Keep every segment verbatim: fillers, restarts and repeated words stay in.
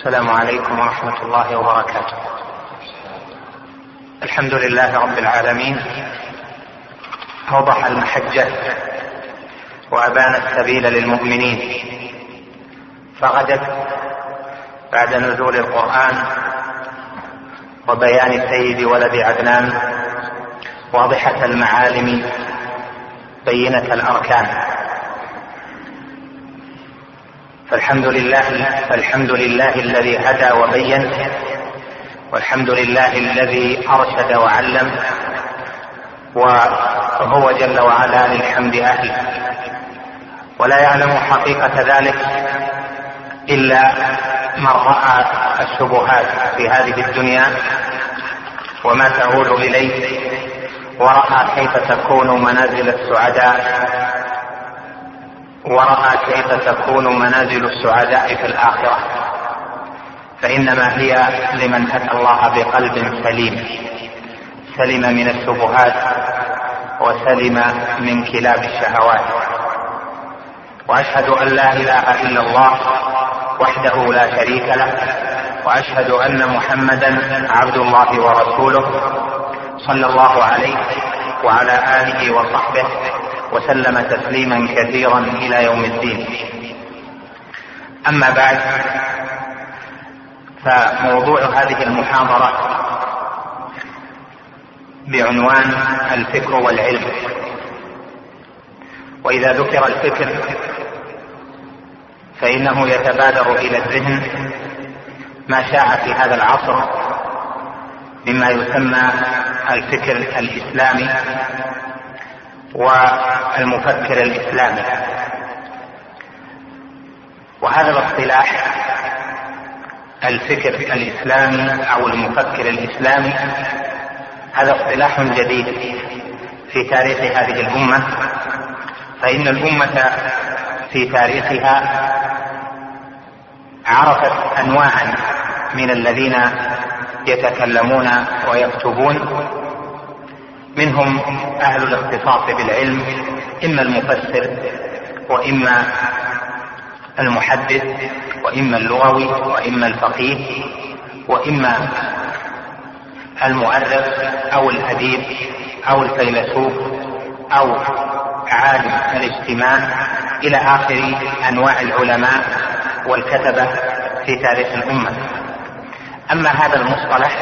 السلام عليكم ورحمة الله وبركاته. الحمد لله رب العالمين، أوضح المحجة وأبان السبيل للمؤمنين، فغدت بعد نزول القرآن وبيان سيد ولد عدنان واضحة المعالم بينة الأركان. فالحمد لله فالحمد لله الذي هدى وبين، والحمد لله الذي أرشد وعلم، وهو جل وعلا للحمد أهل، ولا يعلم حقيقة ذلك إلا من رأى الشبهات في هذه الدنيا وما تؤول إليه، ورأى كيف تكون منازل السعداء ورأى كيف تكون منازل السعداء في الآخرة، فإنما هي لمن أتى الله بقلب سليم، سلم من الشبهات وسلم من كلاب الشهوات. وأشهد أن لا إله إلا الله وحده لا شريك له، وأشهد أن محمدا عبد الله ورسوله صلى الله عليه وعلى آله وصحبه وسلم تسليما كثيرا إلى يوم الدين. أما بعد، فموضوع هذه المحاضرة بعنوان الفكر والعلم. وإذا ذكر الفكر فإنه يتبادر إلى الذهن ما شاع في هذا العصر مما يسمى الفكر الإسلامي والمفكر الإسلامي. وهذا الاصطلاح الفكر الإسلامي أو المفكر الإسلامي هذا اصطلاح جديد في تاريخ هذه الأمة، فإن الأمة في تاريخها عرفت أنواعا من الذين يتكلمون ويكتبون، منهم أهل الاختصاص بالعلم، إما المفسر وإما المحدث وإما اللغوي وإما الفقيه وإما المؤرخ أو الأديب أو الفيلسوف أو عالم الاجتماع، إلى آخر أنواع العلماء والكتبة في تاريخ الأمة. أما هذا المصطلح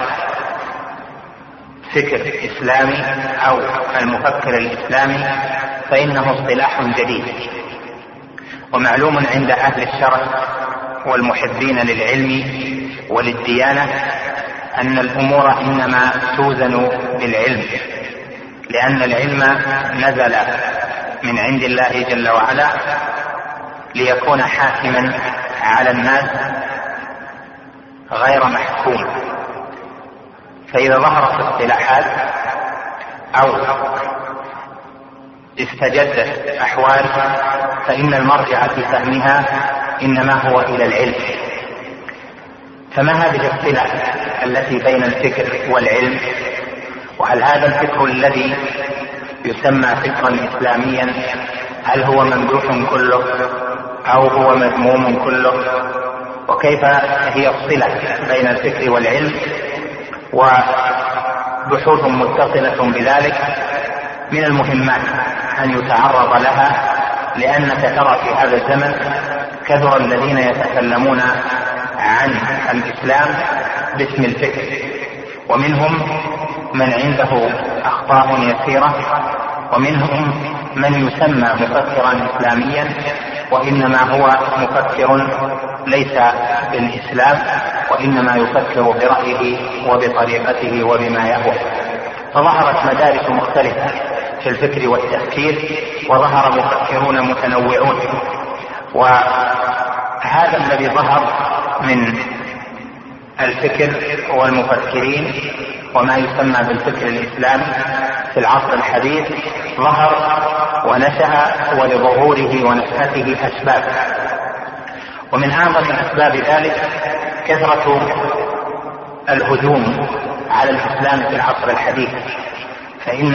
فكر إسلامي أو المفكر الإسلامي فإنه اصطلاح جديد، ومعلوم عند أهل الشرع والمحبين للعلم وللديانة أن الأمور إنما توزن بالعلم، لأن العلم نزل من عند الله جل وعلا ليكون حاكما على الناس غير محكوم. فإذا ظهرت اصطلاحات أو استجدت أحوال فإن المرجع في فهمها إنما هو إلى العلم. فما هذه الصلة التي بين الفكر والعلم؟ وهل هذا الفكر الذي يسمى فكرا إسلاميا هل هو ممدوح كله أو هو مذموم كله؟ وكيف هي الصلة بين الفكر والعلم؟ وبحوث متصلة بذلك من المهمات أن يتعرض لها، لأنك ترى في هذا الزمن كثر الذين يتكلمون عن الإسلام باسم الفكر، ومنهم من عنده أخطاء يسيرة، ومنهم من يسمى مفكرا إسلاميا وإنما هو مفكر ليس بالإسلام، وإنما يفكر برأيه وبطريقته وبما يهوى. فظهرت مدارس مختلفة في الفكر والتفكير، وظهر مفكرون متنوعون. وهذا الذي ظهر من الفكر والمفكرين وما يسمى بالفكر الإسلامي في العصر الحديث ظهر ونشأ، ولظهوره ونشأته أسباب، ومن أعظم أسباب ذلك كثرة الهجوم على الإسلام في العصر الحديث. فإن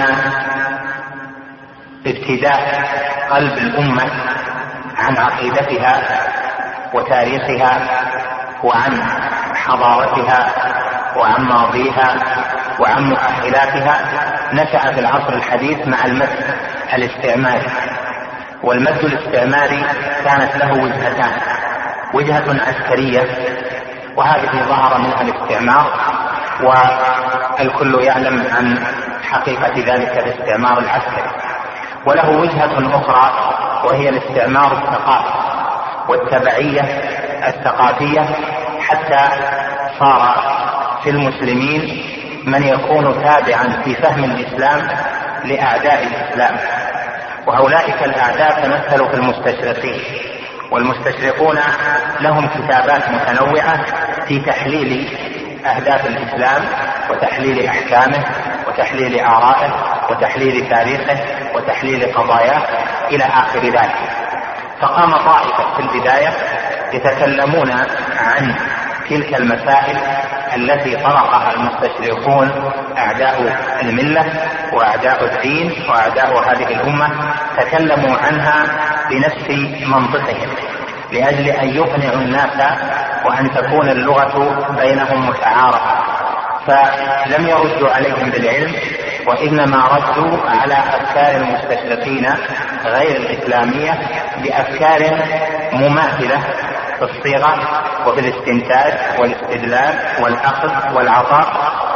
ابتداء قلب الأمة عن عقيدتها وتاريخها وعن حضارتها وعن ماضيها وعن مؤهلاتها نشأ في العصر الحديث مع المد الاستعماري. والمد الاستعماري كانت له وجهتان: وجهة عسكرية، وهذه ظهر منها الاستعمار، والكل يعلم عن حقيقة ذلك الاستعمار العسكري. وله وجهة أخرى وهي الاستعمار الثقافي والتبعية الثقافية، حتى صار في المسلمين من يكون تابعا في فهم الإسلام لأعداء الإسلام، وأولئك الأعداء تمثلوا في المستشرقين. والمستشرقون لهم كتابات متنوعة في تحليل أهداف الإسلام وتحليل أحكامه وتحليل آرائه وتحليل تاريخه وتحليل قضاياه إلى آخر ذلك. فقام طائفة في البداية يتكلمون عن تلك المسائل التي طرقها المستشرقون أعداء الملة وأعداء الدين وأعداء هذه الأمة، تكلموا عنها بنفس منطقهم لأجل أن يقنعوا الناس وأن تكون اللغة بينهم متعارفة. فلم يردوا عليهم بالعلم، وإنما ردوا على أفكار المستشرقين غير الإسلامية بأفكار مماثلة في الصيغة وفي الاستنتاج والاستدلال والأخذ والعطاء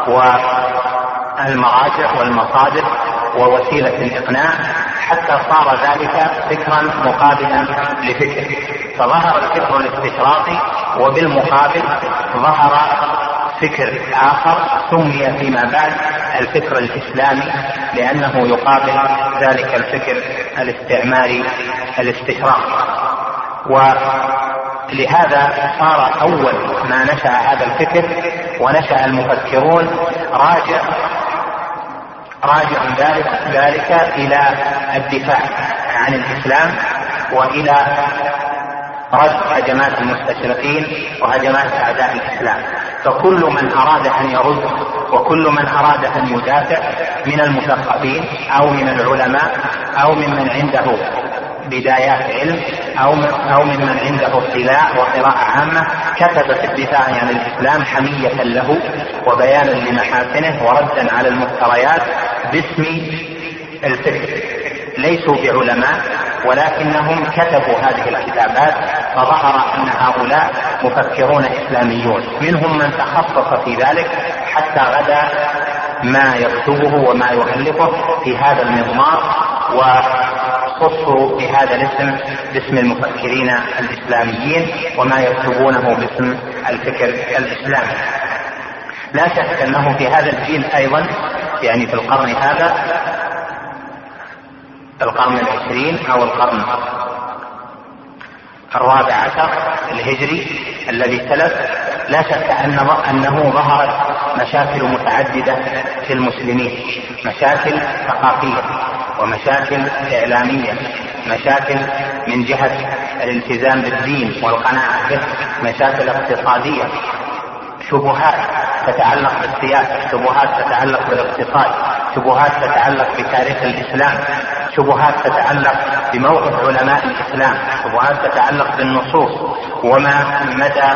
والمراجع والمصادر ووسيلة الإقناع، حتى صار ذلك فكرا مقابلا لفكر. فظهر الفكر الاستشراقي، وبالمقابل ظهر فكر آخر سمي فيما بعد الفكر الإسلامي، لأنه يقابل ذلك الفكر الاستعماري الاستشراقي. ولهذا صار أول ما نشأ هذا الفكر ونشأ المفكرون راجع راجع ذلك, ذلك إلى الدفاع عن الإسلام وإلى رد هجمات المستشرقين وهجمات أعداء الإسلام. فكل من أراد أن يرد وكل من أراد أن يدافع من المثقفين أو من العلماء أو ممن عنده بدايات علم أو أو ممن عنده اطلاع وقراءة عامة كتب في الدفاع عن الإسلام حمية له وبيانا لمحاسنه وردا على المفتريات باسم الفكر. ليسوا بعلماء ولكنهم كتبوا هذه الكتابات، فظهر أن هؤلاء مفكرون إسلاميون، منهم من تخصص في ذلك حتى غدا ما يكتبه وما يؤلفه في هذا المضمار، وخصوا بهذا الاسم باسم المفكرين الإسلاميين وما يكتبونه باسم الفكر الإسلامي. لا شك أنه في هذا الجيل أيضا، يعني في القرن هذا القرن العشرين أو القرن الرابع عشر الهجري الذي تلف، لا شك أنه ظهرت مشاكل متعددة في المسلمين، مشاكل ثقافية ومشاكل إعلامية، مشاكل من جهة الالتزام بالدين والقناعة به، مشاكل اقتصادية، شبهات تتعلق بالسياسة، شبهات تتعلق بالاقتصاد، شبهات تتعلق بتاريخ الإسلام، شبهات تتعلق بموقف علماء الإسلام، شبهات تتعلق بالنصوص وما مدى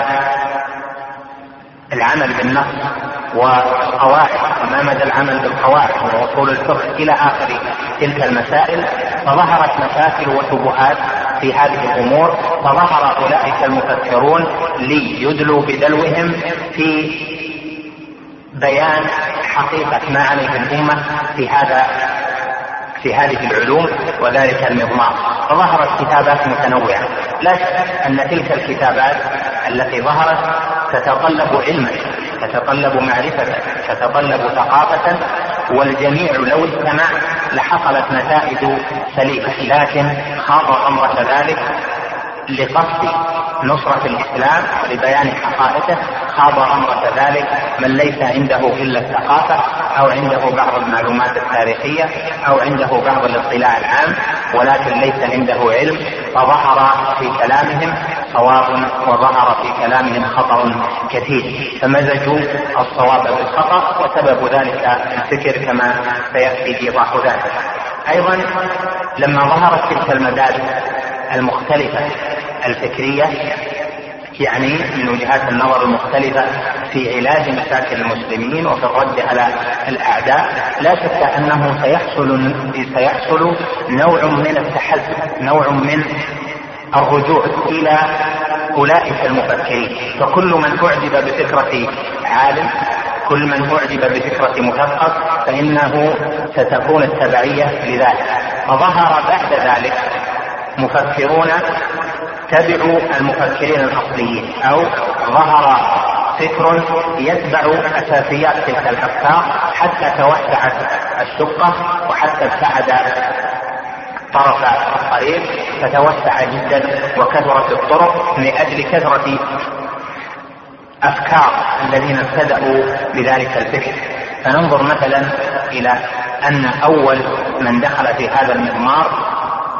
العمل بالنص والقواعد وما مدى العمل بالقواعد وأصول الفقه إلى آخر تلك المسائل. فظهرت مشاكل وشبهات في هذه الأمور، فظهر أولئك المفكرون ليدلوا بدلوهم في بيان حقيقة ما عليه الأمة في هذا في هذه العلوم وذلك المضمار. فظهرت كتابات متنوعة، لا شك أن تلك الكتابات التي ظهرت تتطلب علما، تتطلب معرفة، تتطلب ثقافة، والجميع لو اجتمع لحصلت نتائج سليمة، لكن خاض أمر ذلك لقصد نصرة الإسلام ولبيان حقائقه، خاض أمر ذلك من ليس عنده إلا الثقافة أو عنده بعض المعلومات التاريخية أو عنده بعض الاطلاع العام ولكن ليس عنده علم، فظهر في كلامهم صواب وظهر في كلامهم خطأ كثير، فمزجوا الصواب بالخطأ، وسبب ذلك الفكر كما سيأتي إيضاح ذلك. أيضا لما ظهرت تلك المدارس المختلفة الفكرية يعني من وجهات النظر المختلفة في علاج مشاكل المسلمين وفي الرد على الأعداء. لا شك أنه سيحصل سيحصل نوع من التحزب، نوع من الرجوع إلى أولئك المفكرين. فكل من أعجب بفكرة عالم، كل من أعجب بفكرة مثقف، فإنه ستكون التبعية لذلك. فظهر بعد ذلك مفكرون تبعوا المفكرين الأصليين، أو ظهر فكر يتبع أساسيات تلك الأفكار حتى توسعت الشقة وحتى ابتعد طرف الطريق فتوسع جدا وكثرت الطرق لأجل كثرة أفكار الذين ابتدأوا بذلك الفكر. فننظر مثلا إلى أن أول من دخل في هذا المضمار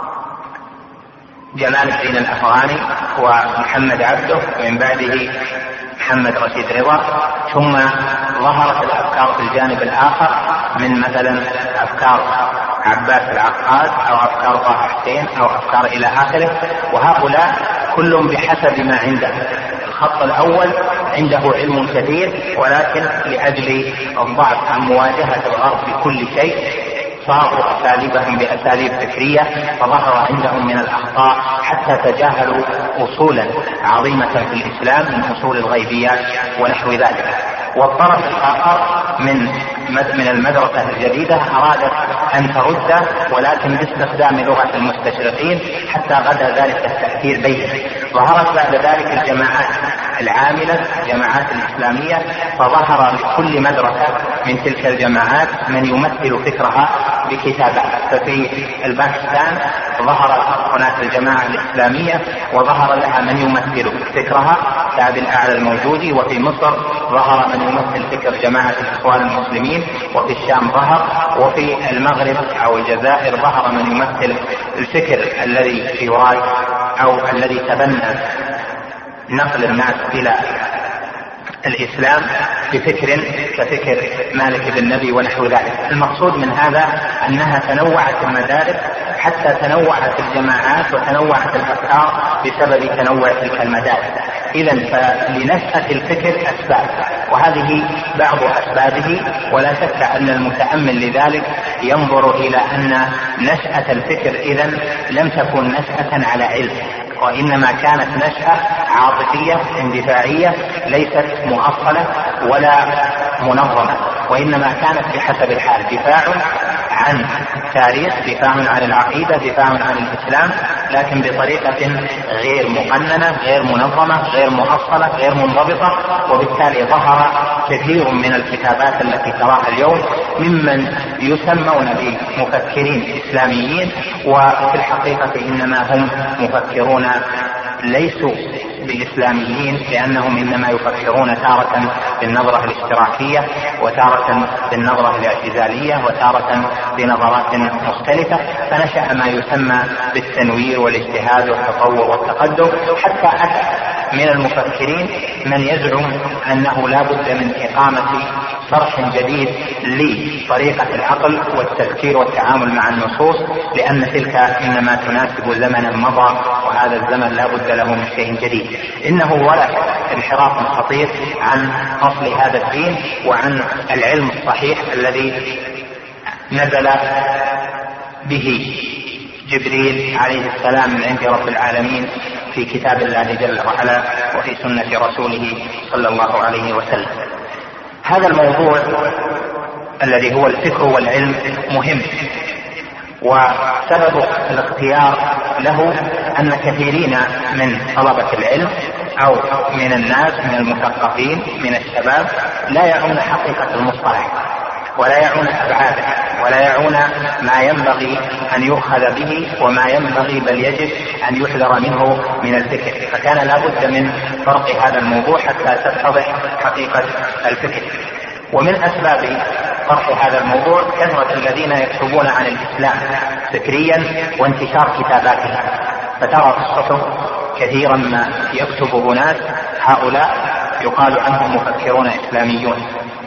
جمال الدين الأفغاني ومحمد عبده، ومن بعده محمد رشيد رضا، ثم ظهرت الأفكار في الجانب الآخر من مثلا أفكار عباس العقاد أو أفكار طه حسين أو أفكار إلى آخره. وهؤلاء كل بحسب ما عنده. الخط الأول عنده علم كثير، ولكن لأجل الضعف عن مواجهة الغرب بكل شيء صاروا أساليبهم بأساليب فكرية، فظهر عندهم من الأخطاء حتى تجاهلوا أصولا عظيمة في الإسلام من أصول الغيبيات ونحو ذلك. والطرف الآخر من من المدرسة الجديدة أرادت أن ترد، ولكن باستخدام لغة المستشرقين حتى غدا ذلك التأثير بينهم. ظهرت بعد ذلك الجماعات العاملة، الجماعات الإسلامية، فظهر لكل مدرسة من تلك الجماعات من يمثل فكرها بكتابات. ففي الباكستان ظهرت هناك الجماعة الإسلامية وظهر لها من يمثل فكرها كأبي الأعلى الموجودي، وفي مصر ظهر من يمثل فكر جماعة الإخوان المسلمين، وفي الشام ظهر، وفي المغرب أو الجزائر ظهر من يمثل الفكر الذي يراد أو الذي تبنى نقل الناس إلى الإسلام بفكر كفكر مالك بن نبي ونحو ذلك. المقصود من هذا أنها تنوعت المدارس حتى تنوعت الجماعات وتنوعت الأفكار بسبب تنوع تلك المدارس. إذن فلنشأة الفكر أسباب، وهذه بعض أسبابه، ولا شك أن المتأمل لذلك ينظر إلى أن نشأة الفكر إذن لم تكن نشأة على علم، وإنما كانت نشأة عاطفية اندفاعية ليست مؤصلة ولا منظمة، وإنما كانت بحسب الحال دفاع عن التاريخ، دفاع عن العقيدة، دفاع عن الإسلام، لكن بطريقة غير مقننة، غير منظمة، غير مؤصلة، غير منضبطة. وبالتالي ظهر كثير من الكتابات التي تراها اليوم ممن يسمون بمفكرين إسلاميين، وفي الحقيقة إنما هم مفكرون ليسوا بإسلاميين، لأنهم إنما يفكرون تارة بالنظرة الاشتراكية، وتارة بالنظرة الاعتزالية، وتارة بنظرات مختلفة. فنشأ ما يسمى بالتنوير والاجتهاد والتطور والتقدم، حتى أتى من المفكرين من يزعم أنه لا بد من إقامة شرح جديد لطريقة العقل والتفكير والتعامل مع النصوص، لأن تلك إنما تناسب زمنا مضى، وهذا الزمن لا بد له من شيء جديد. إنه ولا انحراف خطير عن أصل هذا الدين وعن العلم الصحيح الذي نزل به جبريل عليه السلام من عند رب العالمين في كتاب الله جل وعلا وفي سنة رسوله صلى الله عليه وسلم. هذا الموضوع الذي هو الفكر والعلم مهم، وسبب الاختيار له أن كثيرين من طلبة العلم أو من الناس من المثقفين من الشباب لا يعون حقيقة المصطلح، ولا يعون أبعاده، ولا يعون ما ينبغي أن يؤخذ به وما ينبغي بل يجب أن يحذر منه من الفكر. فكان لا بد من فرق هذا الموضوع حتى تتضح حقيقة الفكر. ومن أسباب طرح هذا الموضوع كثرة الذين يكتبون عن الإسلام فكريا وانتشار كتاباتهم. فترى في الصحف كثيرا ما يكتب أناس هؤلاء يقال عنهم مفكرون إسلاميون،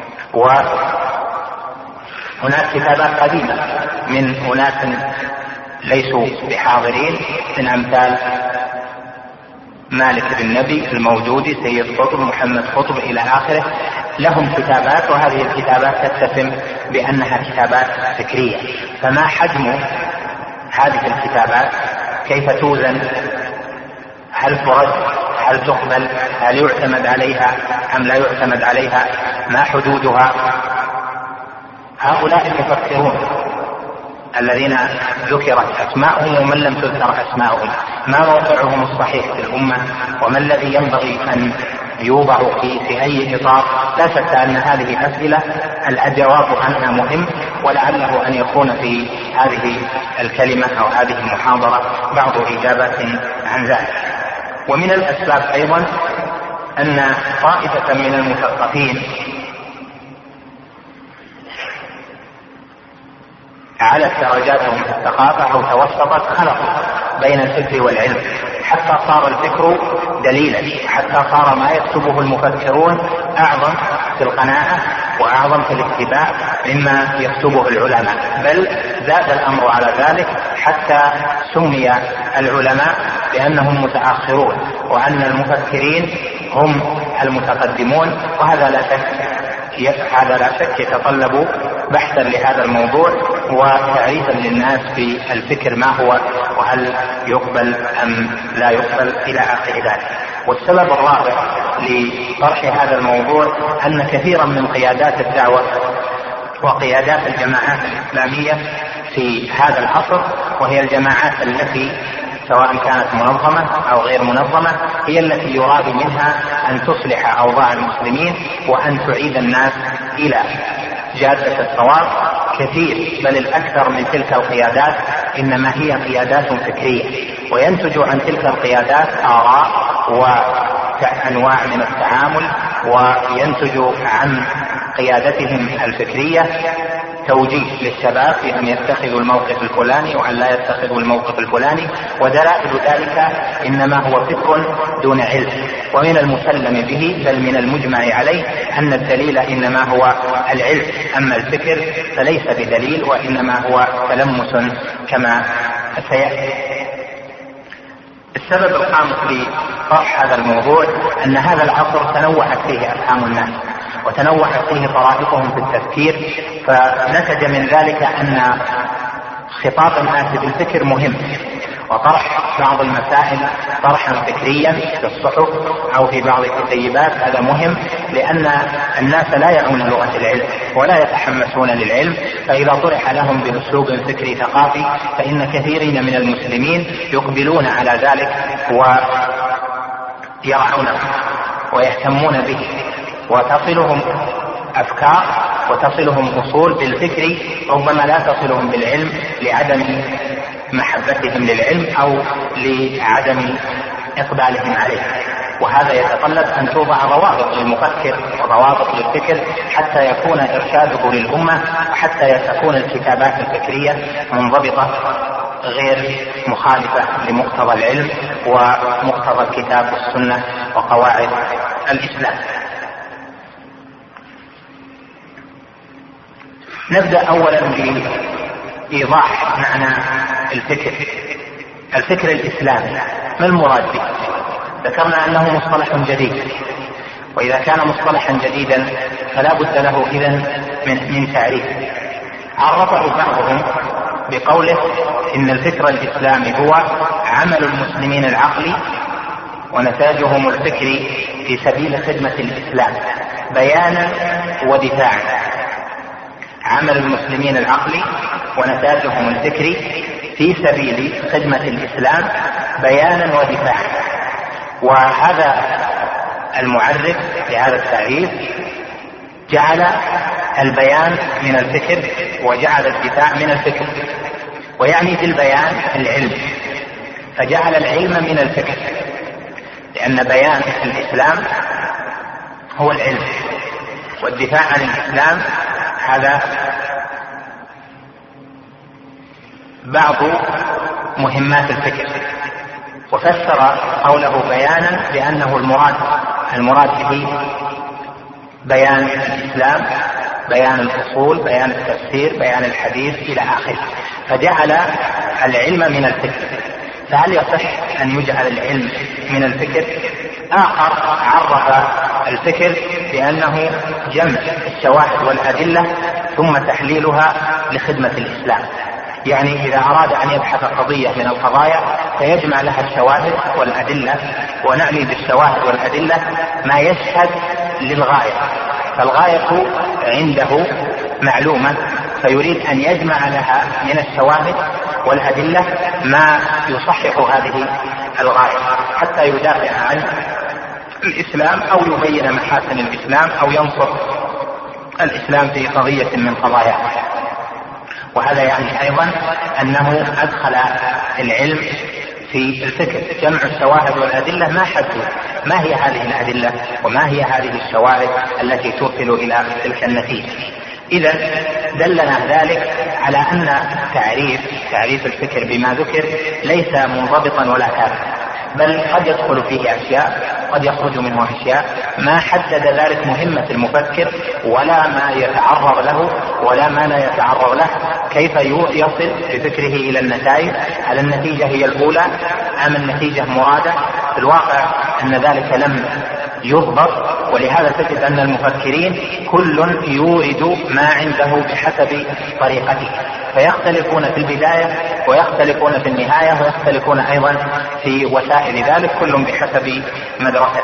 وهناك كتابات قديمة من أناس ليسوا بحاضرين من أمثال مالك بن نبي، الموجودي، سيد قطب، محمد قطب إلى آخره، لهم كتابات، وهذه الكتابات تتسم بأنها كتابات فكرية. فما حجم هذه الكتابات؟ كيف توزن؟ هل ترد؟ هل تقبل؟ هل يعتمد عليها أم لا يعتمد عليها؟ ما حدودها؟ هؤلاء المفكرون الذين ذكرت أسماءهم ومن لم تذكر أسماءهم، ما موقعهم الصحيح في الأمة؟ وما الذي ينبغي أن يوضع في, في أي إطار؟ لا شك أن هذه أسئلة الجواب عنها مهم، ولعله أن يكون في هذه الكلمة أو هذه المحاضرة بعض إجابات عن ذلك. ومن الأسباب أيضا أن طائفة من المثقفين على درجاتهم في الثقافة أو توسطت، خلطوا بين الفكر والعلم، حتى صار الفكر دليلا، حتى صار ما يكتبه المفكرون أعظم في القناعة وأعظم في الاتباع مما يكتبه العلماء، بل زاد الأمر على ذلك حتى سمي العلماء بأنهم متأخرون، وأن المفكرين هم المتقدمون. وهذا لا شك هذا لا شك يتطلب بحثا لهذا الموضوع وتعريفا للناس بالفكر ما هو، وهل يقبل أم لا يقبل إلى آخر ذلك. والسبب الرابع لطرح هذا الموضوع أن كثيرا من قيادات الدعوة وقيادات الجماعات الإسلامية في هذا العصر، وهي الجماعات التي سواء كانت منظمة أو غير منظمة، هي التي يراد منها أن تصلح أوضاع المسلمين وأن تعيد الناس إلى جادة الصواب. كثير بل الأكثر من تلك القيادات إنما هي قيادات فكرية، وينتج عن تلك القيادات آراء وأنواع من التعامل، وينتج عن قيادتهم الفكرية توجيه للشباب في أن يتخذوا الموقف الفلاني وأن لا يتخذوا الموقف الفلاني. ودلائل ذلك إنما هو فكر دون علم، ومن المسلم به بل من المجمع عليه أن الدليل إنما هو العلم، أما الفكر فليس بدليل وإنما هو تلمس كما سيأتي. السبب الخامس لطرح هذا الموضوع أن هذا العصر تنوعت فيه أفهام الناس وتنوعت فيه طرائقهم في التفكير، فنتج من ذلك أن خطاب الناس بالفكر مهم، وطرح بعض المسائل طرحا فكريا في الصحف أو في بعض الكتيبات هذا مهم، لأن الناس لا يعون لغة العلم ولا يتحمسون للعلم، فإذا طرح لهم بأسلوب فكري ثقافي فإن كثيرين من المسلمين يقبلون على ذلك ويرعونه ويهتمون به، وتصلهم أفكار وتصلهم أصول بالفكر ربما لا تصلهم بالعلم لعدم محبتهم للعلم أو لعدم إقبالهم عليه. وهذا يتطلب أن توضع ضوابط للمفكر وضوابط للفكر حتى يكون إرشاده للأمة، وحتى تكون الكتابات الفكرية منضبطة غير مخالفة لمقتضى العلم ومقتضى الكتاب والسنة وقواعد الإسلام. نبدأ أولا بإيضاح معنى الفكر. الفكر الإسلامي ما المراد به؟ ذكرنا أنه مصطلح جديد، وإذا كان مصطلحا جديدا فلا بد له إذن من, من تعريف. عرفه بعضهم بقوله إن الفكر الإسلامي هو عمل المسلمين العقلي ونتاجهم الفكري في سبيل خدمة الإسلام بيانا ودفاعا. عمل المسلمين العقلي ونتاجهم الفكري في سبيل خدمة الإسلام بيانا ودفاعا. وهذا المعرف لهذا التعريف جعل البيان من الفكر وجعل الدفاع من الفكر، ويعني بالبيان العلم، فجعل العلم من الفكر، لأن بيان الإسلام هو العلم، والدفاع عن الإسلام هذا بعض مهمات الفكر. وفسر قوله بيانا بأنه المراد المراد به بيان الإسلام، بيان الأصول، بيان التفسير، بيان الحديث إلى آخره، فجعل العلم من الفكر. فهل يصح أن يجعل العلم من الفكر؟ آخر عرف الفكر بأنه جمع الشواهد والأدلة ثم تحليلها لخدمة الإسلام. يعني إذا أراد أن يبحث قضية من القضايا فيجمع لها الشواهد والأدلة، ونعني بالشواهد والأدلة ما يشهد للغاية، فالغاية عنده معلومة فيريد أن يجمع لها من الشواهد والأدلة ما يصحح هذه الغاية حتى يدافع عن الإسلام أو يبين محاسن الإسلام أو ينصر الإسلام في قضية من قضاياه. وهذا يعني أيضا أنه أدخل العلم في الفكر، جمع الشواهد والأدلة ما حدوا ما هي هذه الأدلة وما هي هذه الشواهد التي توصل إلى تلك النتيجة. إذا دلنا ذلك على أن تعريف تعريف الفكر بما ذكر ليس منضبطا ولا ثابتا، بل قد يدخل فيه أشياء قد يخرج منه أشياء، ما حدد ذلك مهمة المفكر ولا ما يتعرض له ولا ما لا يتعرض له، كيف يصل بفكره إلى النتائج، هل النتيجة هي الأولى أم النتيجة مرادة؟ في الواقع أن ذلك لم يضبط، ولهذا تجد أن المفكرين كل يورد ما عنده بحسب طريقته، فيختلفون في البداية ويختلفون في النهاية ويختلفون أيضا في وسائل ذلك، كل بحسب مدرسته.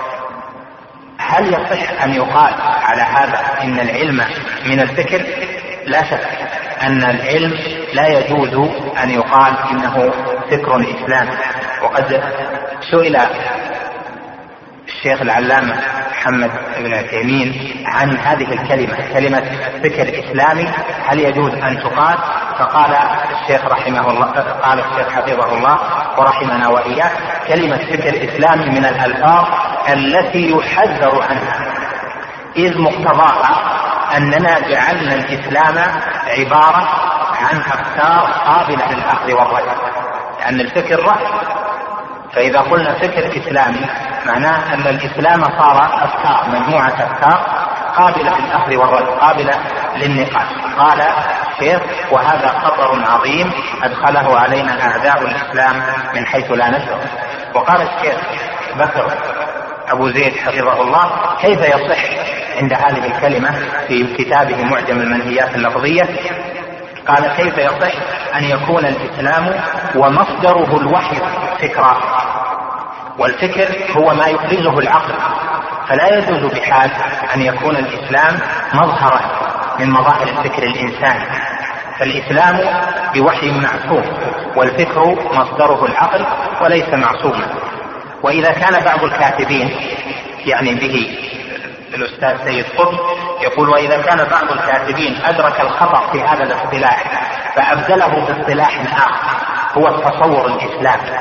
هل يصح أن يقال على هذا إن العلم من الفكر؟ لا شك أن العلم لا يجوز أن يقال إنه فكر إسلامي. وقد سئل الشيخ العلامة محمد بن عثيمين عن هذه الكلمة، كلمة فكر إسلامي، هل يجوز أن تقال؟ فقال الشيخ رحمه الله، قال الشيخ حفظه الله ورحمنا وإياه: كلمة فكر إسلامي من الألفاظ التي يحذر عنها، إذ مقتضاها أننا جعلنا الإسلام عبارة عن أفكار قابلة للأخذ والرد، لأن الفكر رأي، فإذا قلنا فكر إسلامي معناه أن الإسلام صار أفكار، مجموعة أفكار قابلة للأخذ والرد، قابلة للنقاش. قال الشيخ: وهذا خطر عظيم أدخله علينا أعداء الإسلام من حيث لا نشعر. وقال الشيخ بكر أبو زيد حفظه الله: كيف يصح عند هذه الكلمة في كتابه معجم المنهيات اللفظية، قال: كيف يصح أن يكون الإسلام ومصدره الوحي فكرا، والفكر هو ما يخرجه العقل، فلا يجوز بحال أن يكون الإسلام مظهرا من مظاهر الفكر الإنساني، فالإسلام بوحي معصوم، والفكر مصدره العقل وليس معصوما. وإذا كان بعض الكاتبين، يعني به الأستاذ سيد قطب، يقول: وإذا كان بعض الكاتبين أدرك الخطأ في هذا الاصطلاح فأبدله باصطلاح آخر هو التصور الإسلامي،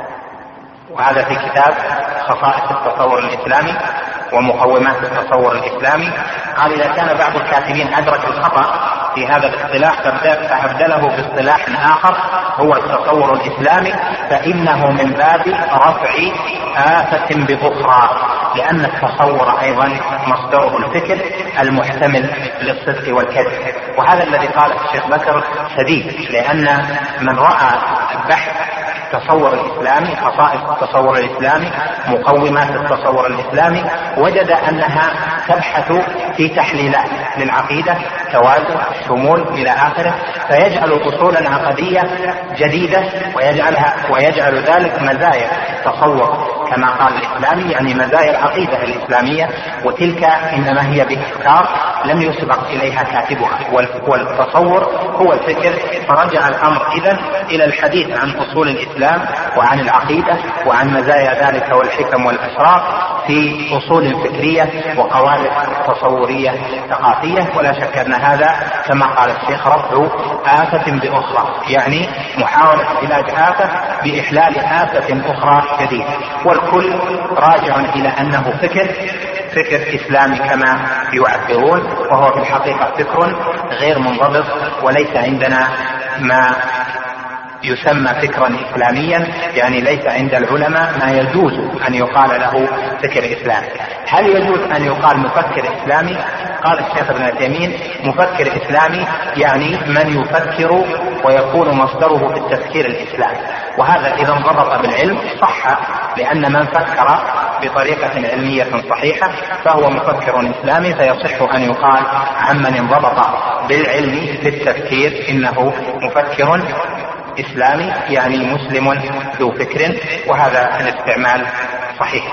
وهذا في كتاب خصائص التصور الإسلامي ومقومات التصور الإسلامي، قال: إذا كان بعض الكاتبين أدرك الخطأ في هذا الاصطلاح فأبدله باصطلاح آخر هو التصور الإسلامي، فإنه من باب رفع آفة بأخرى، لأن التصور أيضا مصدره الفكر المحتمل للصدق والكذب. وهذا الذي قاله الشيخ بكر شديد، لأن من رأى بحث التصور الإسلامي، خصائص التصور الإسلامي، مقومات التصور الإسلامي، وجد أنها تبحث في تحليلات للعقيدة، توازن، شمول إلى آخره، فيجعل أصولا عقدية جديدة ويجعلها ويجعل ذلك مزايا تصور كما قال الإسلامي، يعني مزايا العقيدة الإسلامية، وتلك إنما هي بأفكار لم يسبق إليها كاتبها، والتصور هو الفكر. فرجع الأمر إذن إلى الحديث عن أصول الإسلام وعن العقيدة وعن مزايا ذلك والحكم والأسرار في أصول فكرية وقواعد تصورية ثقافية. ولا شك أن هذا كما قال الشيخ رفع آفة بأخرى، يعني محاولة علاج آفة بإحلال آفة أخرى جديدة، والكل راجع إلى أنه فكر فكر إسلامي كما يعبرون، وهو في الحقيقة فكر غير منضبط، وليس عندنا ما يسمى فكرا إسلاميا، يعني ليس عند العلماء ما يجوز أن يقال له فكر إسلامي. هل يجوز أن يقال مفكر إسلامي؟ قال الشيخ ابن عثيمين: مفكر إسلامي يعني من يفكر ويكون مصدره في التفكير الإسلامي، وهذا إذا انضبط بالعلم صح، لأن من فكر بطريقة علمية صحيحة فهو مفكر إسلامي، فيصح أن يقال عمن انضبط بالعلم في التفكير إنه مفكر إسلامي، يعني مسلم ذو فكر، وهذا الاستعمال صحيح.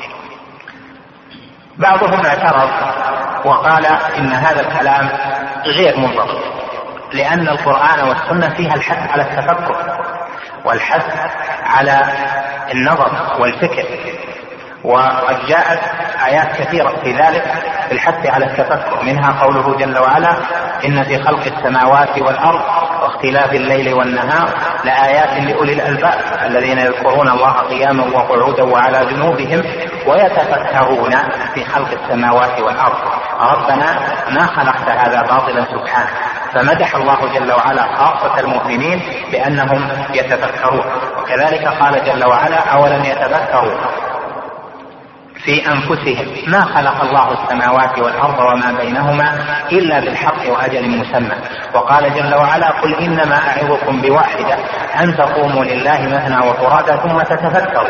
بعضهم اعترض وقال إن هذا الكلام غير منضبط، لأن القرآن والسنة فيها الحث على التفكر والحث على النظر والفكر، وقد جاءت آيات كثيرة في ذلك في الحث على التفكر، منها قوله جل وعلا: إن في خلق السماوات والأرض واختلاف الليل والنهار لآيات لأولي الألباب الذين يذكرون الله قياما وقعودا وعلى جنوبهم ويتفكرون في خلق السماوات والأرض ربنا ما خلقت هذا باطلا سبحانه. فمدح الله جل وعلا خاصة المؤمنين بأنهم يتفكرون. وكذلك قال جل وعلا: أولم يتفكروا في أنفسهم ما خلق الله السماوات والأرض وما بينهما إلا بالحق وأجل مسمى. وقال جل وعلا: قل إنما أعظكم بواحدة أن تقوموا لله مثنى وفرادى ثم تتفكروا.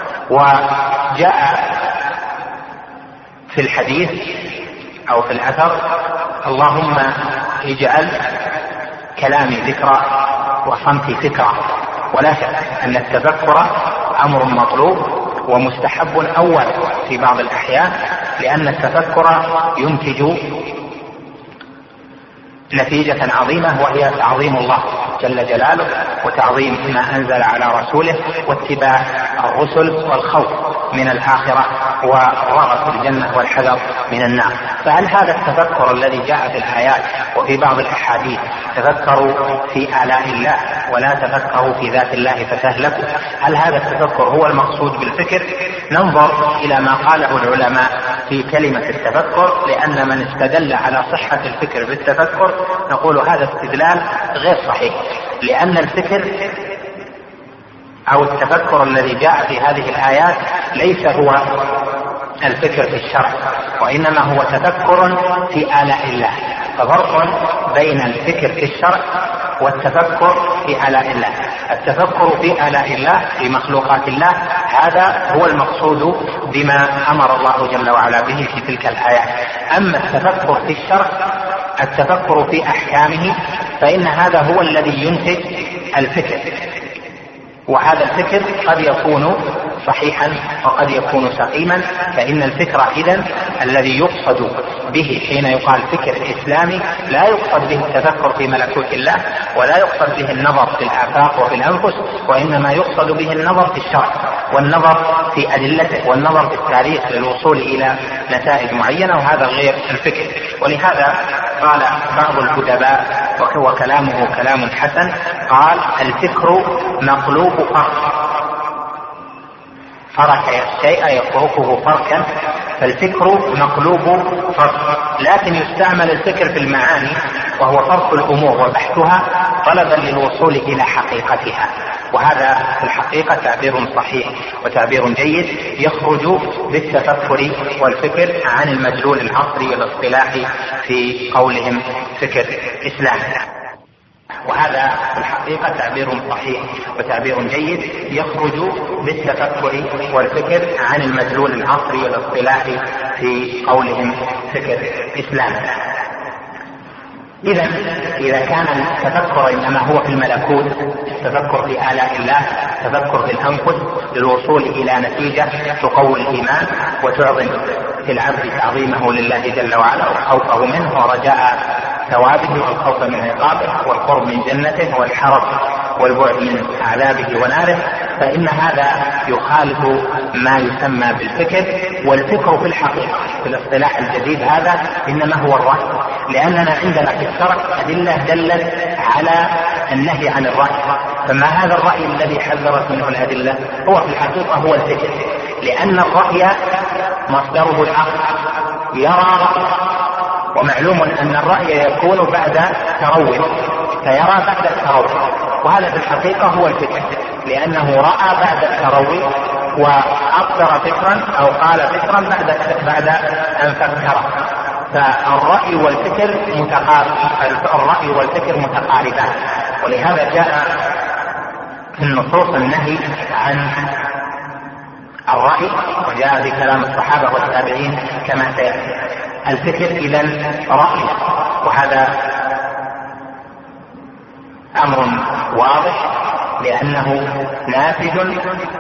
وجاء في الحديث أو في الأثر: اللهم اجعل كلامي ذكرى وصمتي فكرة. ولا شك أن التفكر أمر مطلوب ومستحب أول في بعض الأحيان، لأن التفكر ينتج نتيجة عظيمة، وهي تعظيم الله جل جلاله وتعظيم ما أنزل على رسوله واتباع الرسل والخوف من الآخرة ورغبة الجنة والحذر من النار. فهل هذا التفكر الذي جاء في الآيات وفي بعض الأحاديث تفكروا في آلاء الله ولا تفكروا في ذات الله فتهلكوا، هل هذا التفكر هو المقصود بالفكر؟ ننظر إلى ما قاله العلماء في كلمة التفكر، لأن من استدل على صحة الفكر بالتفكر نقول هذا استدلال غير صحيح، لأن الفكر أو التفكر الذي جاء في هذه الآيات ليس هو الفكر في الشرع، وإنما هو تفكر في آلاء الله. ففرق بين الفكر في الشرع والتفكر في آلاء الله. التفكر في آلاء الله في مخلوقات الله هذا هو المقصود بما أمر الله جل وعلا به في تلك الآيات. أما التفكر في الشرع، التفكر في أحكامه، فإن هذا هو الذي ينتج الفكر، وهذا الفكر قد يكون صحيحا وقد يكون سقيما. فإن الفكر إذن الذي يقصد به حين يقال فكر إسلامي لا يقصد به التفكر في ملكوت الله، ولا يقصد به النظر في الآفاق وفي الأنفس، وإنما يقصد به النظر في الشرع والنظر في أدلته والنظر في التاريخ للوصول إلى نتائج معينة، وهذا غير الفكر. ولهذا قال بعض الأدباء وكلامه كلام حسن، قال: الفكر مقلوب فرق، فرك الشيء يتركه فركا، فالفكر مقلوب فرق. لكن يستعمل الفكر في المعاني وهو فرق الأمور وبحثها طلبا للوصول إلى حقيقتها، وهذا في الحقيقة تعبير صحيح وتعبير جيد يخرج بالتفكر والفكر عن المدلول العصري والاصطلاحي في قولهم فكر إسلامي. وهذا في الحقيقة تعبير صحيح وتعبير جيد يخرج بالتفكر والفكر عن المدلول العصري والاصطلاحي في قولهم فكر إسلامي. إذا إذا كان التفكر إنما هو في الملكوت، التفكر في آلاء الله، التفكر في الأنفس للوصول إلى نتيجة تقوي الإيمان وتعظم في العبد تعظيمه لله جل وعلا وخوفه منه ورجاء ثوابه والخوف من عقابه والقرب من جنته والحرص والبعد من عذابه وناره، فإن هذا يخالف ما يسمى بالفكر. والفكر في الحقيقة في الاصطلاح الجديد هذا إنما هو الرأي، لأننا عندنا في الشرع أدلة دلت على النهي عن الرأي، فما هذا الرأي الذي حذرت منه الأدلة هو في الحقيقة هو الفكر، لأن الرأي مصدره العقل، يرى رأي، ومعلوم أن الرأي يكون بعد تروي، فيرى بعد التروي، وهذا في الحقيقة هو الفكر، لأنه رأى بعد التروي وأصدر فكرا أو قال فكرا بعد بعد أن فكر. فالرأي والفكر متقارب، الرأي والفكر متقاربان، ولهذا جاء في النصوص النهي عن الرأي، وجاء في كلام الصحابة والتابعين كما سيأتي. الفكر إذن رأي، وهذا أمر واضح لأنه ناتج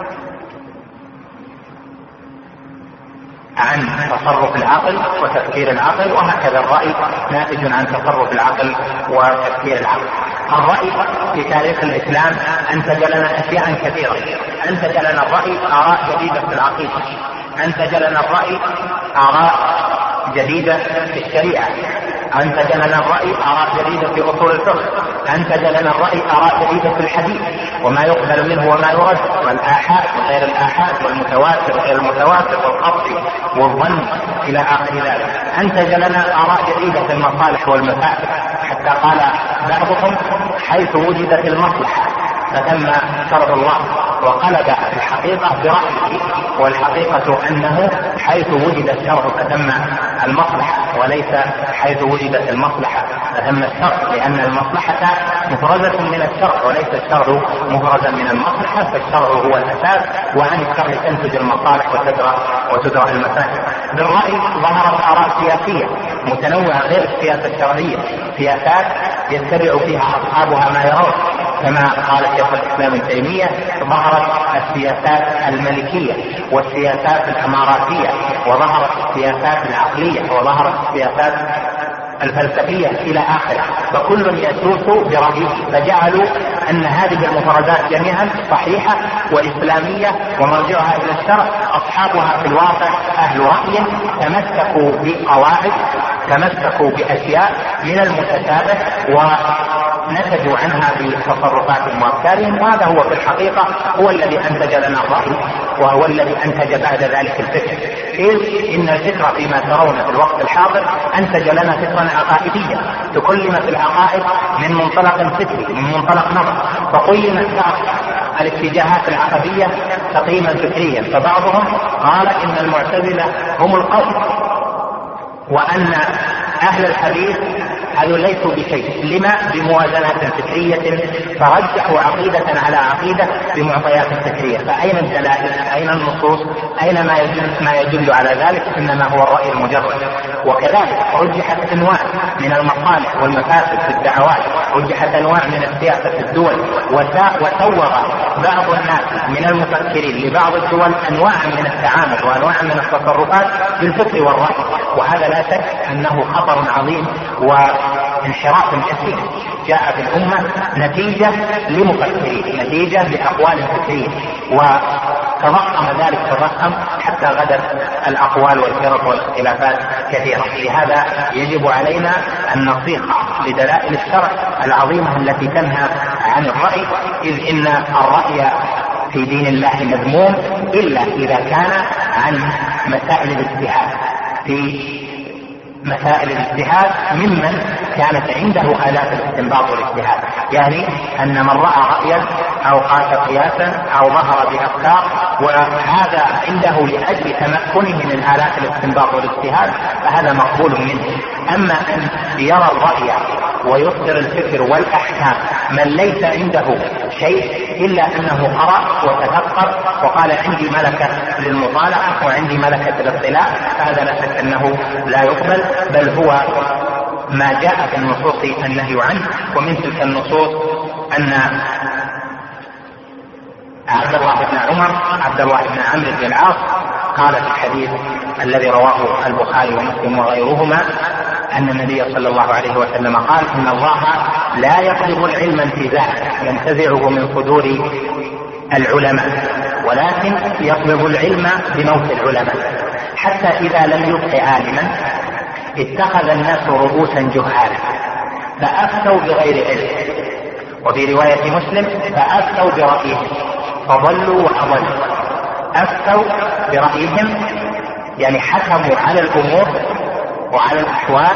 عن تصرف العقل وتفكير العقل، وهكذا الرأي ناتج عن تصرف العقل وتفكير العقل. الرأي في تاريخ الإسلام أنتج لنا أشياء كثيرة. أنتج لنا الرأي آراء جديدة في العقيدة، أنتج لنا الرأي آراء جديدة في الشريعة، أنتج لنا الرأي آراء جديدة في أصول الفقه، أنتج لنا الرأي آراء جديدة في الحديث وما يقبل منه وما يرد، والآحاد وغير الآحاد، والمتواتر وغير المتواتر، والقطع والظن إلى آخر ذلك. أنتج لنا آراء جديدة في المصالح والمفاسد، حتى قال بعضهم حيث وجدت المصلحة فتم شرع الله، وقلب الحقيقة برأيه، والحقيقة أنه حيث وجد الشرع فتم المصلحة، وليس حيث وجدت المصلحة فتم الشرع، لأن المصلحة مفرزة من الشرع وليس الشرع مفرزا من المصلحة، فالشرع هو الأساس، وعن الشرع تنتج المصالح وتدرى وتدرى المفاسد. بالرأي ظهرت آراء سياسية متنوعة غير السياسة الشرعية، سياسات يتبع فيها أصحابها ما يرون، كما قال شيخ الإسلام ابن تيمية ظهرت السياسات الملكية والسياسات الإماراتية، وظهرت السياسات العقلية، وظهرت السياسات الفلسفية إلى آخره، فكل يسوس برأيه، فجعلوا أن هذه المفردات جميعا صحيحة وإسلامية ومرجعها إلى الشرع. أصحابها في الواقع أهل رأي تمسكوا بقواعد، تمسكوا بأشياء من المتشابه ونتجوا عنها بتصرفاتهم وأفكارهم، وهذا هو في الحقيقة هو الذي أنتج لنا الرأي، وهو الذي أنتج بعد ذلك الفكر. إذ إن الفكر فيما ترون في الوقت الحاضر أنتج لنا فكرا عقائديا تكلم في العقائد من منطلق فكري، من منطلق نظر، فقيمت الاتجاهات العقدية تقييما فكريا. فبعضهم قال إن المعتزلة هم القوم، وأن أهل الحديث هذو ليسوا بشيء، لما؟ بموازنات فكرية، فرجحوا عقيدة على عقيدة بمعطيات فكرية. فأين الدلائل؟ أين النصوص؟ أين ما يدل, ما يدل على ذلك؟ إنما هو الرأي المجرد. وكذلك رجحت أنواع من المصالح والمفاسد في الدعوات، رجحت أنواع من السياسة في الدول، وسوغ بعض الناس من المفكرين لبعض الدول أنواع من التعامل وأنواع من التصرفات بالفكر والرأي، وهذا لا شك أنه خطر عظيم وانحراف كثير جاء في الأمة نتيجة لمفكرين، نتيجة لأقوال فكرية، وتضخم ذلك تضخم حتى غدت الأقوال والفرق والاختلافات كثيرة. لهذا يجب علينا أن نصيغ لدلائل الشرع العظيمة التي تنهى عن الرأي، إذ إن الرأي في دين الله مذموم إلا إذا كان عن مسائل الاجتهاد، في مسائل الاجتهاد ممن كانت عنده آلات الاستنباط والاجتهاد، يعني أن من رأى رأيا أو قاس قياسا أو ظهر بأفكار وهذا عنده لأجل تمكنه من آلات الاستنباط والاجتهاد فهذا مقبول منه. أما أن يرى الرأي ويصدر الفكر والأحكام من ليس عنده شيء إلا أنه قرأ وتفكر وقال عندي ملكة للمطالعة وعندي ملكة الاطلاع، فهذا لا شك أنه لا يقبل، بل هو ما جاء في النصوص النهي عنه. ومن تلك النصوص أن عبد الله بن عمر عبد الله بن عمرو بن العاص قال في الحديث الذي رواه البخاري ومسلم وغيرهما أن النبي صلى الله عليه وسلم قال إن الله لا يقبض العلم انتزاعا ينتزعه من صدور العلماء، ولكن يقبض العلم بموت العلماء، حتى إذا لم يبق عالما اتخذ الناس رؤوسا جهالا فأفتوا بغير علم، وفي رواية مسلم فأفتوا برأيهم فضلوا وأضلوا. أفتوا برأيهم يعني حكموا على الأمور وعلى الأحوال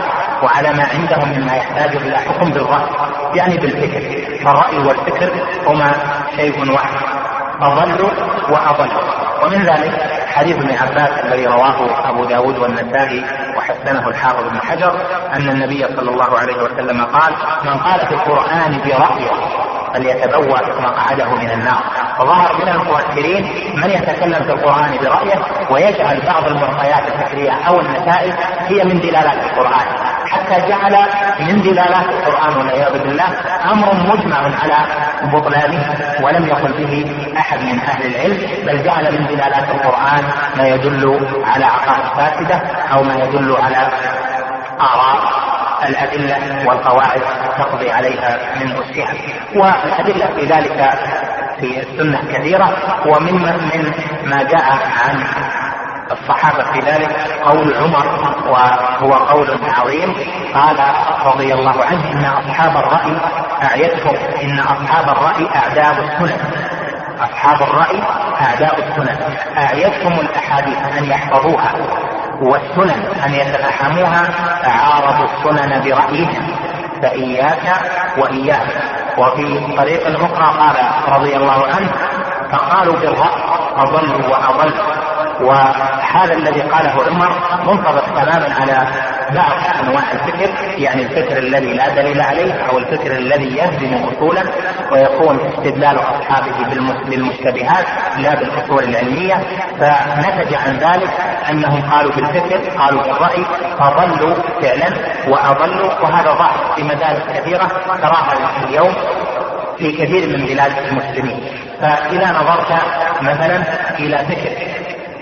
وعلى ما عندهم مما يحتاج إلى حكم بالرأي، يعني بالفكر. فالرأي والفكر هما شيء واحد، أضل وأضل. ومن ذلك حديث ابن عباس الذي رواه أبو داود والنسائي وحسنه الحافظ ابن حجر أن النبي صلى الله عليه وسلم قال: من قال في القرآن برأيه فليتبوأ مقعده من النار. وظهر من المفسرين من يتكلم في القرآن برأيه ويجعل بعض المعطيات الفكرية أو النتائج هي من دلالات القرآن، حتى جعل من دلالات القرآن والعياذ بالله أمر مجمع على بطلانه ولم يقل به أحد من أهل العلم، بل جعل من دلالات القرآن ما يدل على عقائد فاسدة أو ما يدل على آراء الأدلة والقواعد تقضي عليها من أسها. والأدلة في ذلك في السنة كثيرة، ومن من ما جاء عن الصحابة في ذلك قول عمر وهو قول عظيم، قال رضي الله عنه: إن أصحاب الرأي أعيتهم إن أصحاب الرأي أعداء السنن أصحاب الرأي أعداء السنن أعيتهم الأحاديث أن يحفظوها والسنن أن يتفهموها، فعارضوا السنن برأيهم، فإياك وإياك. وفي طريق أخرى قال رضي الله عنه: فقالوا بالرأي أضلوا وأضلوا. وهذا الذي قاله عمر منطبق تماما على بعض أنواع الفكر، يعني الفكر الذي لا دليل عليه أو الفكر الذي يهدم أصولا ويكون استدلال أصحابه بالمشتبهات لا بالأصول العلمية. فنتج عن ذلك أنهم قالوا بالفكر، قالوا بالرأي، فضلوا فعلا وأضلوا. وهذا ظاهر في مدارس كثيرة تراها اليوم في كثير من بلاد المسلمين. فإذا نظرت مثلا إلى فكر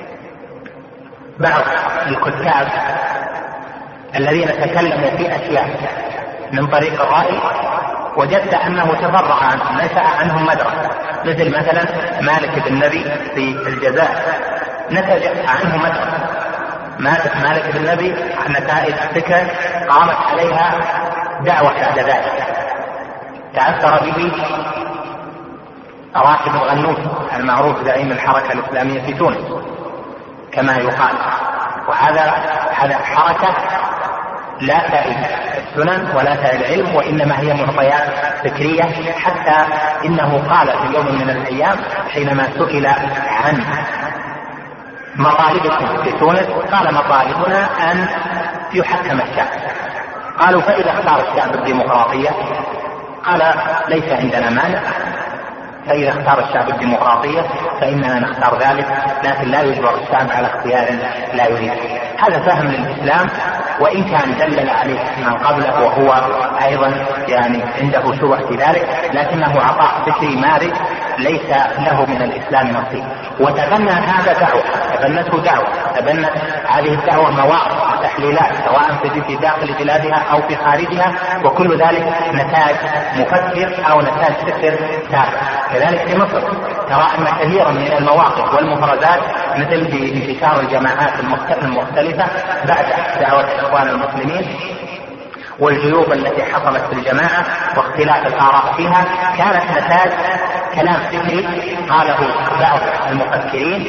بعض الكتاب الذين تكلموا في أشياء من طريق الرأي، وجدت أنه تفرع عنه، نشأ عنهم مدرسة، مثل مثلا مالك بن نبي في الجزائر نتج عنه مدرسة. مالك بن نبي نتائج فكر قامت عليها دعوة بعد ذلك، تأثر به راشد الغنوشي المعروف زعيم الحركة الإسلامية في تونس كما يقال. وهذا هذا حركة لا تأتي السنن ولا تأتي العلم، وإنما هي معطيات فكرية. حتى إنه قال في يوم من الأيام حينما سئل عن مطالبكم في تونس، قال: مطالبنا أن يحكم الشعب. قالوا: فإذا اختار الشعب الديمقراطية؟ قال: ليس عندنا مانع، فإذا اختار الشعب الديمقراطية فإننا نختار ذلك، لكن لا يجبر الشعب على اختيار لا يريد. هذا فهم للإسلام، وإن كان دلل عليه من قبله وهو أيضا يعني عنده شبه في ذلك، لكنه عطاء فكري مارد ليس له من الإسلام نصيب. وتبنى هذا دعوة، تبنته دعوة، تبنت هذه الدعوة مواقف وتحليلات سواء في داخل بلادها أو في خارجها، وكل ذلك نتاج مفكر أو نتاج فكر سابق. كذلك في مصر ترى أن كثيرا من المواقف والمفردات مثل في انتشار الجماعات المختلفة بعد دعوة الإخوان المسلمين والجيوب التي حصلت في الجماعة واختلاف الآراء فيها، كانت نتاج كلام فكري قاله بعض المفكرين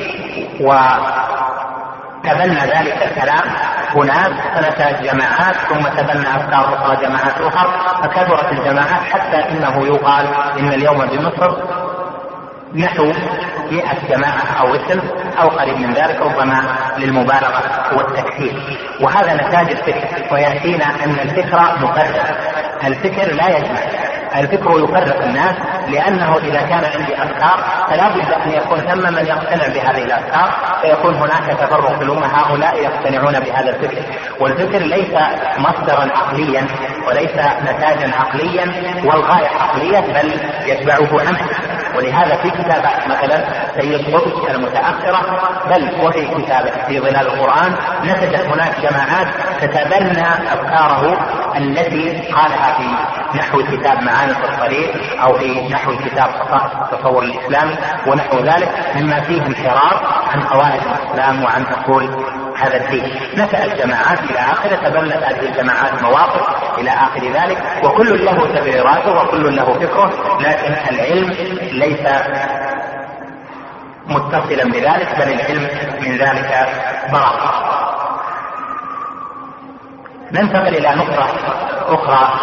وتبنى ذلك الكلام هناك، فنتاج جماعات ثم تبنى أفكار أخرى جماعات أخرى، فكثرت الجماعات حتى إنه يقال إن اليوم بمصر نحو مئة جماعة أو اسم أو قريب من ذلك، ربما للمبالغة والتكثير. وهذا نتاج الفكر. ويأتينا أن الفكر مفرق، الفكر لا يجمع، الفكر يفرق الناس، لأنه إذا كان عندي أفكار فلا بد أن يكون ثم من يقتنع بهذه الأفكار، فيكون هناك تفرق في الأمة، هؤلاء يقتنعون بهذا الفكر. والفكر ليس مصدرا عقليا وليس نتاجا عقليا والغاية عقلية، بل يتبعه عمل. ولهذا في كتابات مثلا سيد قطب المتأخرة، بل وفي كتابه في ظلال القرآن، نتجت هناك جماعات تتبنى أفكاره التي قالها في نحو كتاب معاني في الطريق أو في نحو كتاب التصور الإسلامي ونحو ذلك، مما فيه انحراف عن قواعد الإسلام وعن أصول هذا الدين. نشأت جماعات إلى آخر، تبنت هذه الجماعات مواقف إلى آخر ذلك، وكل له تبريراته وكل له فكره، لكن العلم ليس متصلا بذلك، بل العلم من ذلك براء. ننتقل إلى نقطة أخرى.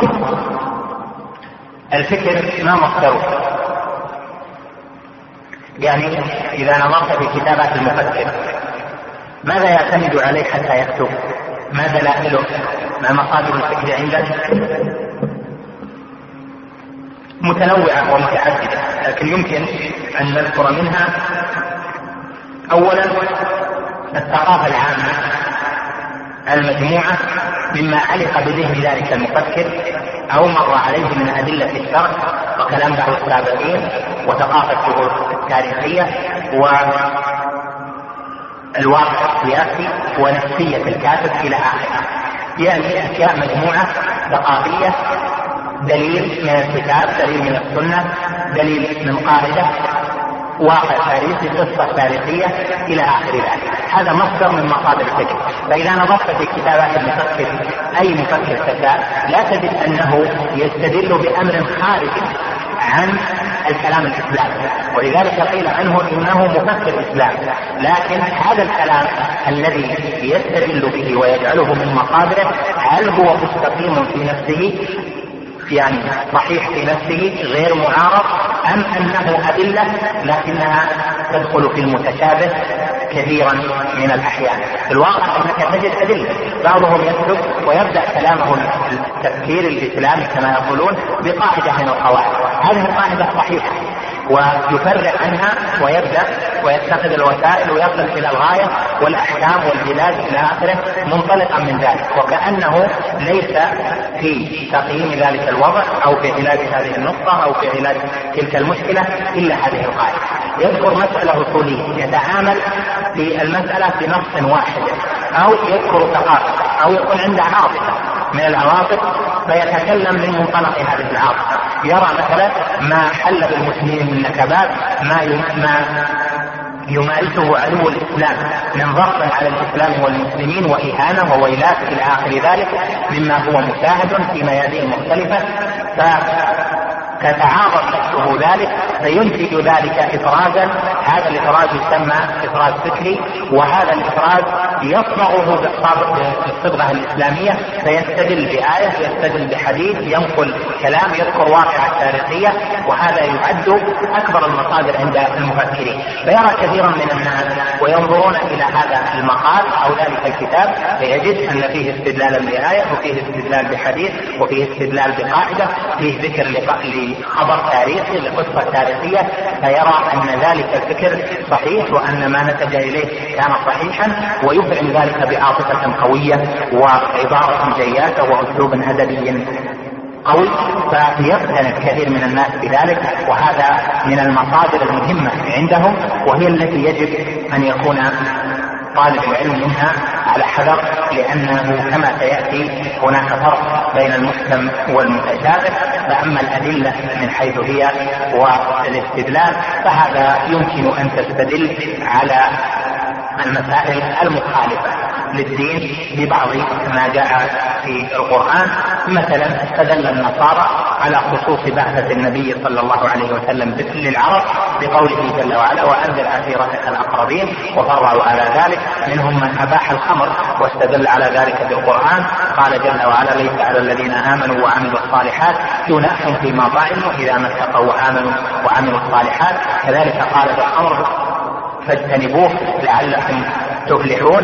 الفكر ما مصدره؟ يعني إذا نظرت في كتابات المفكر ماذا يعتمد عليه حتى يكتب؟ ما دلائله؟ ما مصادر الفكر عنده؟ متنوعة ومتعددة، لكن يمكن أن نذكر منها أولا الثقافة العامة المجموعة مما علق بذهن ذلك المفكر أو مر عليه من أدلة الشرع وكلام بعض السابقين وثقافته التاريخية والواقع السياسي ونفسية الكاتب إلى آخره. يعني أشياء مجموعة ثقافية، دليل من الكتاب، دليل من السنة، دليل من قاعدة، واقع تاريخي، قصة تاريخية إلى آخر ذلك. هذا مصدر من مصادر الفكر. فإذا نظرت في كتابات المفكر أي مفكر كتاب لا تجد أنه يستدل بأمر خارج عن الكلام الإسلامي، ولذلك قيل عنه إنه مفكر إسلامي. لكن هذا الكلام الذي يستدل به ويجعله من مصادره هل هو مستقيم في نفسه، يعني صحيح في نفسه غير معارض، أم أنه أدلة لكنها تدخل في المتشابه كثيرا من الأحيان؟ في الواقع أنك تجد أدلة، بعضهم يكتب ويبدأ كلامه التفكير الإسلامي كما يقولون بقاعدة من القواعد، هذه القاعدة صحيحة ويفرق عنها ويبدأ ويتخذ الوسائل ويصل إلى الغاية والأحكام والعلاج إلى آخره منطلقا من ذلك، وكأنه ليس في تقييم ذلك الوضع أو في علاج هذه النقطة أو في علاج تلك المشكلة إلا هذه القاعدة. يذكر مسألة أصولية يتعامل في المسألة بنص واحد، أو يذكر ثقافة، أو يكون عنده عاطفة من العواطف فيتكلم من منطلق هذه العاطفة، يرى مثلا ما حل بالمسلمين من نكبات، ما ما يمارسه عدو الإسلام من ضغط على الإسلام والمسلمين وإهانة وويلات إلى آخر ذلك مما هو مشاهد في ميادين مختلفة، فتتعاظم نفسه ذلك فينتج ذلك إفرازا. هذا الإفراز يسمى إفراز فكري، وهذا الإفراز يصبغه بالصبغة الإسلامية، فيستدل بآية، يستدل بحديث، ينقل كلام، يذكر واقعة تاريخية، وهذا يعد أكبر المصادر عند المفكرين. فيرى كثيرا من الناس وينظرون إلى هذا المقال أو ذلك الكتاب فيجد أن فيه استدلالا بآية، وفيه استدلال بحديث، وفيه استدلال بقاعدة، فيه ذكر لخبر تاريخي، لقصة تاريخية، فيرى أن ذلك الفكر صحيح وأن ما نتج إليه كان صحيحا، ويفعل ذلك بعاطفة قوية وعبارة جياشة وأسلوب أدبي قوي، فيقتنع الكثير من الناس بذلك. وهذا من المصادر المهمة عندهم، وهي التي يجب أن يكون طالب العلم منها على حذر، لأنه كما سيأتي هناك فرق بين المحكم والمتشابه. فأما الأدلة من حيث هي والاستدلال فهذا يمكن أن تستدل على المسائل المخالفة للدين ببعض ما جاء في القرآن. مثلا استدل النصارى على خصوص بعثة النبي صلى الله عليه وسلم للعرب بقوله جل وعلا وأنذر عشيرتك الأقربين، وفرعوا على ذلك منهم من أباح الخمر واستدل على ذلك بالقرآن. قال جل وعلا ليس على الذين آمنوا وعملوا الصالحات جناح فيما طعموا إذا ما اتقوا وآمنوا وعملوا الصالحات. كذلك قال بالخمر فاجتنبوه لعلكم تفلحون،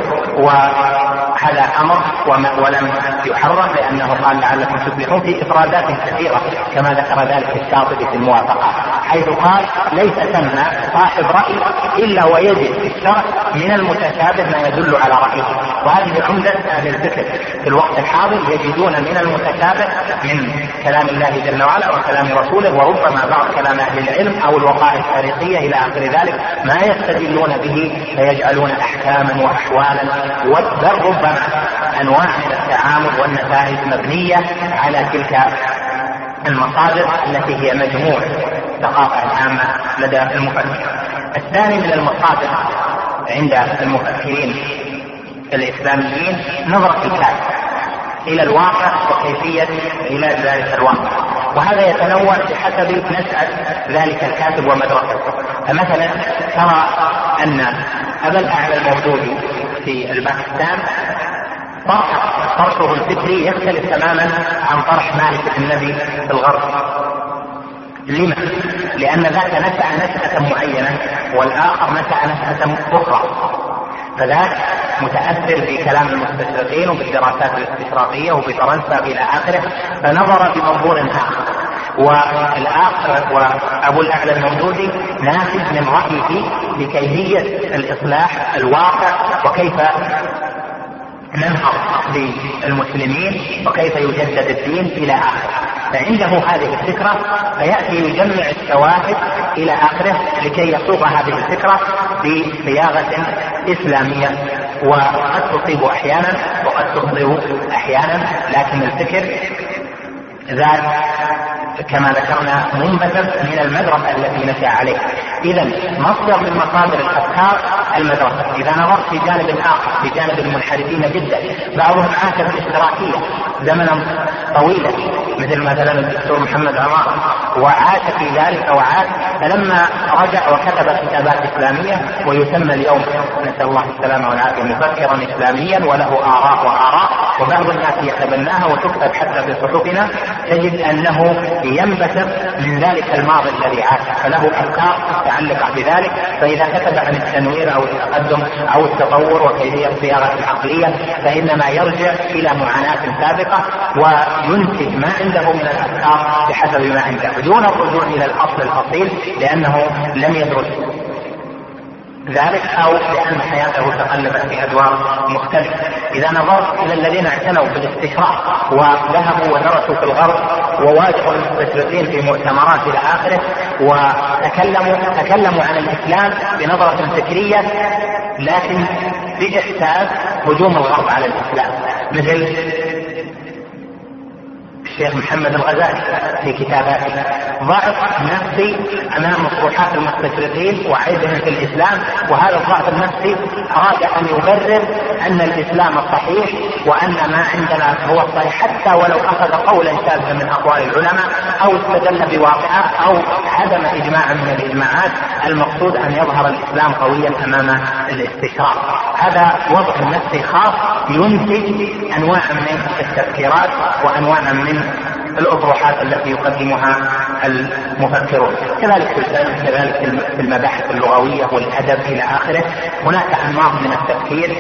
وهذا أمر ولم يحرم لأنه قال لعلكم تفلحون في إفرادات كثيرة كما ذكر ذلك الشاطبي في الموافقة، حيث قال ليس ثم صاحب رأي إلا ويجد في الشرع من المتشابه ما يدل على رأيه. وهذه عمدة أهل الفكر في الوقت الحاضر، يجدون من المتشابه من كلام الله جل وعلا وكلام رسوله، وربما بعض كلام أهل العلم أو الوقائع التاريخية إلى آخر ذلك ما يستدلون به فيجعلون أحكاما وأحوالا بل ربما أنواع من التعامل والنتائج مبنية على تلك المصادر التي هي مجموع ثقافة عامة لدى المفكر. الثاني من المصادر عند المفكرين الإسلاميين نظرة الكاتب إلى الواقع وكيفية علاج ذلك الواقع، وهذا يتنوع بحسب نشأة ذلك الكاتب ومدرسته. فمثلا ترى أن أبا الأعلى الموجود في الباكستان طرحه الفكري يختلف تماما عن طرح مالك بن النبي في الغرب. لما؟ لأن ذاك نشأ نشأة معينة والآخر نشأ نشأة أخرى، فذاك متأثر بكلام المستشرقين وبالدراسات الاستشراقية وبفرنسا إلى آخره، فنظر بمنظور آخر. والآخر وأبو الأعلى المودودي ناتج من رأيه بكيفية الإصلاح الواقع وكيف ننهض بالمسلمين وكيف يجدد الدين إلى آخره. فعنده هذه الفكرة فيأتي يجمع الشواهد إلى آخره لكي يصوغ هذه الفكرة بصياغة إسلامية، وقد تصيب أحيانا وقد تخطئ أحيانا، لكن الفكر ذات كما ذكرنا منبثق من المدرسة التي نشأ عليها. إذن مصدر من مصادر الأفكار المدرسة. إذا نظرت في جانب آخر في جانب المنحرفين جدا، بعضهم عاش في الاشتراكية زمنا طويلا مثل مثلا الدكتور محمد عمار، وعاش في ذلك وعاش، فلما رجع وكتب كتابات إسلامية ويسمى اليوم نسأل الله السلامة والعافية مفكرا إسلاميا وله آراء وآراء، وبعض الناس يتبناها وتكتب حتى في صحفنا، تجد أنه ينبثق من ذلك الماضي الذي عاش، فله أفكار متعلقة بذلك. فإذا كتب عن التنوير أو التقدم أو التطور وكيفية صياغة العقلية فإنما يرجع إلى معاناة سابقة وينتج ما عنده من الأفكار بحسب ما عنده بدون الرجوع إلى الأصل الأصيل، لأنه لم يدرس ذلك أو لأن حياته تقلبت في أدوار مختلفة. إذا نظرت إلى الذين اعتنوا بالاستشراق وذهبوا ودرسوا في الغرب وواجهوا المستشرقين في مؤتمرات إلى آخره وتكلموا تكلموا عن الإسلام بنظرة فكرية لكن بإحساس هجوم الغرب على الإسلام، مثل الشيخ محمد الغزالي في كتاباته ضعف نفسي أمام مطروحات المستشرقين وعيبهم في الإسلام، وهذا الضعف النفسي أراد أن يبرر أن الإسلام الصحيح وأن ما عندنا هو الصحيح، حتى ولو أخذ قولا شاذا من أقوال العلماء أو استدل بواقعة أو عدم إجماع من الإجماعات. المقصود أن يظهر الإسلام قويا أمام الاستشراق. هذا وضع نفسي خاص ينتج أنواع من التفكيرات وأنواع من الأطروحات التي يقدمها المفكرون. كذلك في الفن، كذلك في المباحث اللغوية والأدب إلى آخره، هناك أنواع من التفكير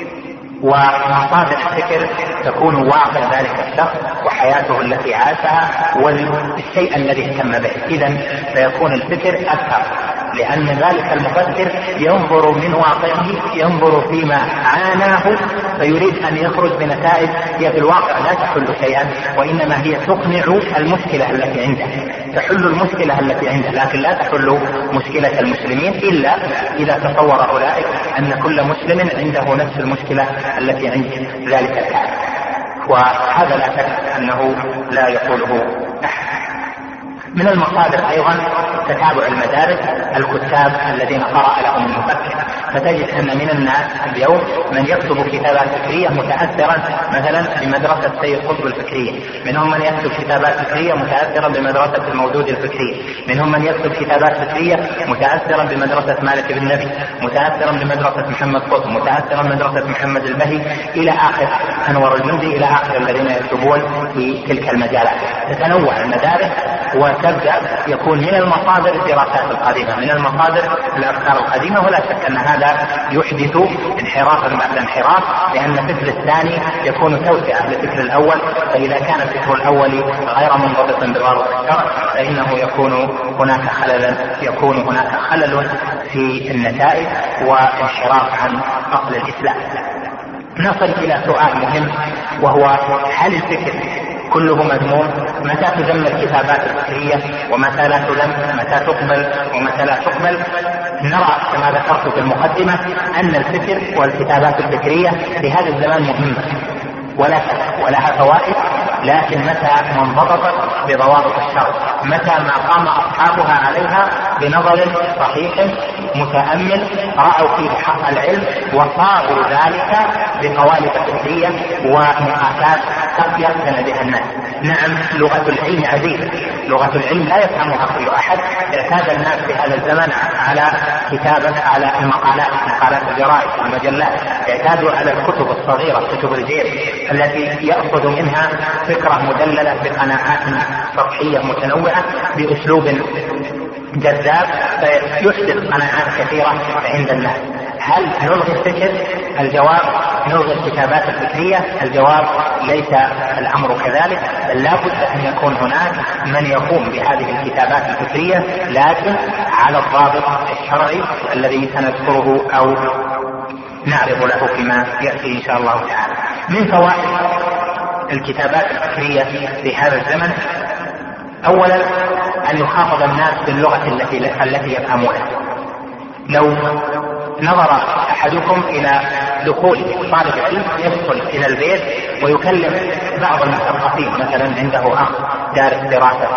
ومصادر الفكر تكون واقع ذلك الشخص وحياته التي عاشها والشيء الذي اهتم به. إذن فيكون الفكر أكثر، لأن ذلك المفكر ينظر من واقعه، ينظر فيما عاناه فيريد أن يخرج بنتائج هي في الواقع لا تحل شيئا، وإنما هي تقنع المشكلة التي عنده، تحل المشكلة التي عنده، لكن لا تحل مشكلة المسلمين إلا إذا تصور أولئك أن كل مسلم عنده نفس المشكلة التي عند ذلك الكافر، وهذا لا شك أنه لا يقوله أحد. من المصادر أيضا تتابع المدارس، الكتاب الذين قرأ لهم المفكر، فتجد أن من الناس اليوم من يكتب كتابات فكرية متأثرا مثلا بمدرسة سيد قطب الفكرية، منهم من يكتب كتابات فكرية متأثرا بمدرسة المودود الفكرية، منهم من يكتب كتابات فكرية متأثرا بمدرسة مالك بن النبي، متأثرا بمدرسة محمد قطب، متأثرا بمدرسة محمد البهي إلى آخر أنور الجندي إلى آخر الذين يكتبون في تلك المجالات. تتنوع المدارس وتبدأ يكون من المصادر الدراسات القديمة، من المصادر الأفكار القديمة، ولا شك أن هذا يحدث انحرافا بعد انحراف، لأن الفكر الثاني يكون توسعة للفكر الأول، فإذا كان الفكر الأول غير منضبطا بضابط الشرع فإنه يكون هناك خلل يكون هناك خلل في النتائج وانحراف عن أصل الإسلام. نصل إلى سؤال مهم، وهو هل الفكر كله مذموم؟ متى تذم الكتابات الفكرية ومتى لا تذم؟ متى تقبل ومتى لا تقبل؟ نرى كما ذكرت في المقدمة أن الفكر والكتابات الفكرية في هذا الزمان مهمة ولا شك ولها فوائد، لكن متى ما انضبطت بضوابط الشرع، متى ما قام أصحابها عليها بنظر صحيح متأمل رأوا فيه حق العلم وصاروا ذلك بقوالب فكرية ومقاسات قد يقتنع بها الناس. نعم لغة العلم عزيزة، لغة العلم لا يفهمها كل أحد. اعتاد الناس في هذا الزمن على كتابة على المقالات، مقالات الجرائد والمجلات، اعتادوا على الكتب الصغيرة، كتب الجيب التي يأخذ منها فكرة مدللة بقناعات سطحية متنوعة بأسلوب جذاب فيحدث قناعات كثيرة عند الناس. هل نلغي الفكر؟ الجواب نلغي الكتابات الفكرية؟ الجواب ليس الأمر كذلك، بل لا بد أن يكون هناك من يقوم بهذه الكتابات الفكرية، لكن على الضابط الشرعي الذي سنذكره أو نعرض له فيما يأتي إن شاء الله تعالى. من فوائد الكتابات الفكرية في هذا الزمن: أولا أن يخاطب الناس باللغة التي التي يفهمونها. لو نظر أحدكم إلى دخول طالب علم يدخل إلى البيت ويكلم بعض المثقفين، مثلا عنده أخ دارس دراسة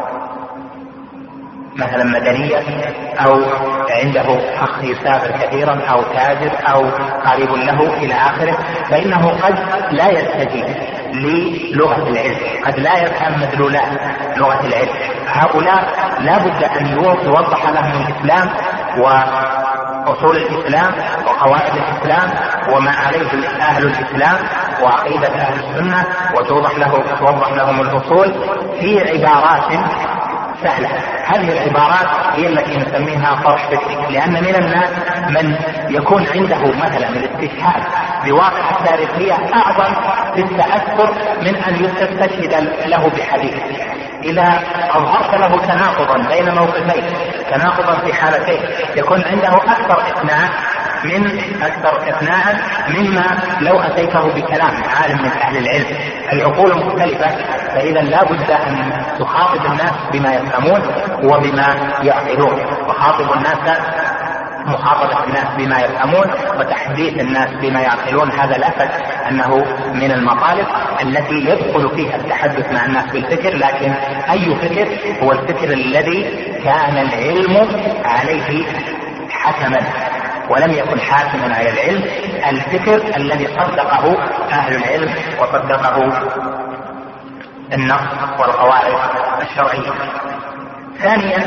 مثلا مدنية، أو عنده أخ يسافر كثيرا، أو تاجر، أو قريب له إلى آخره، فإنه قد لا يستجيب للغة العلم، قد لا يفهم مدلولات لغة العلم. هؤلاء لا بد أن يوضح لهم الإسلام وأصول الإسلام وقواعد الإسلام وما عليه أهل الإسلام وعقيدة أهل السنة، وتوضح له توضح لهم الأصول في عبارات سهلة. هذه العبارات هي التي نسميها طرح فكري، لأن من الناس من يكون عنده مثلا الاستشهاد بواقع التاريخية أعظم في التأثر من أن يستشهد له بحديث. إذا أظهرت له تناقضا بين موقفين، تناقضا في حالتين، يكون عنده أكثر إقناع من أكثر إقناعا مما لو أتيته بكلام عالم من أهل العلم. العقول مختلفة، فإذا لا بد أن تخاطب الناس بما يفهمون وبما يعقلون. وخاطب الناس مخاطبة الناس بما يفهمون وتحديث الناس بما يعقلون، هذا لا شك أنه من المطالب التي يدخل فيها التحدث مع الناس بالفكر. لكن أي فكر؟ هو الفكر الذي كان العلم عليه حكما ولم يكن حاكما على العلم، الفكر الذي صدقه أهل العلم وصدقه النص والقواعد الشرعية. ثانيا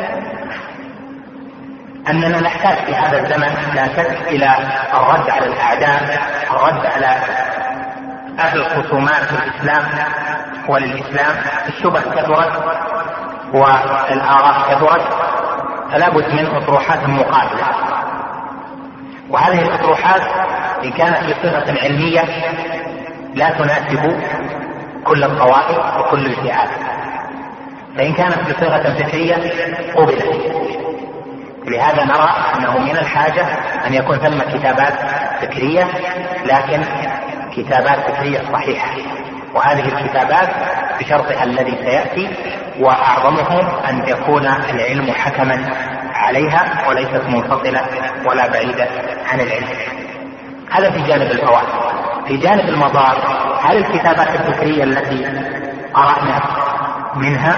أننا نحتاج في هذا الزمن لا شك إلى الرد على الأعداء، الرد على أهل الخصومات في الإسلام وللإسلام. الشبه كثرت والآراء كثرت، فلا بد من أطروحات مقابلة، وهذه الأطروحات إن كانت بصيغة علمية لا تناسب كل الطوائف وكل الفئات، فإن كانت بصيغة فكرية قبلت. لهذا نرى أنه من الحاجة أن يكون ثم كتابات فكرية، لكن كتابات فكرية صحيحة، وهذه الكتابات بشرطها الذي سيأتي، وأعظمه أن يكون العلم حكما عليها وليست منفصلة ولا بعيدة عن العلم. هذا في جانب الفوائد. في جانب المضار، هل الكتابات الفكرية التي قرأنا منها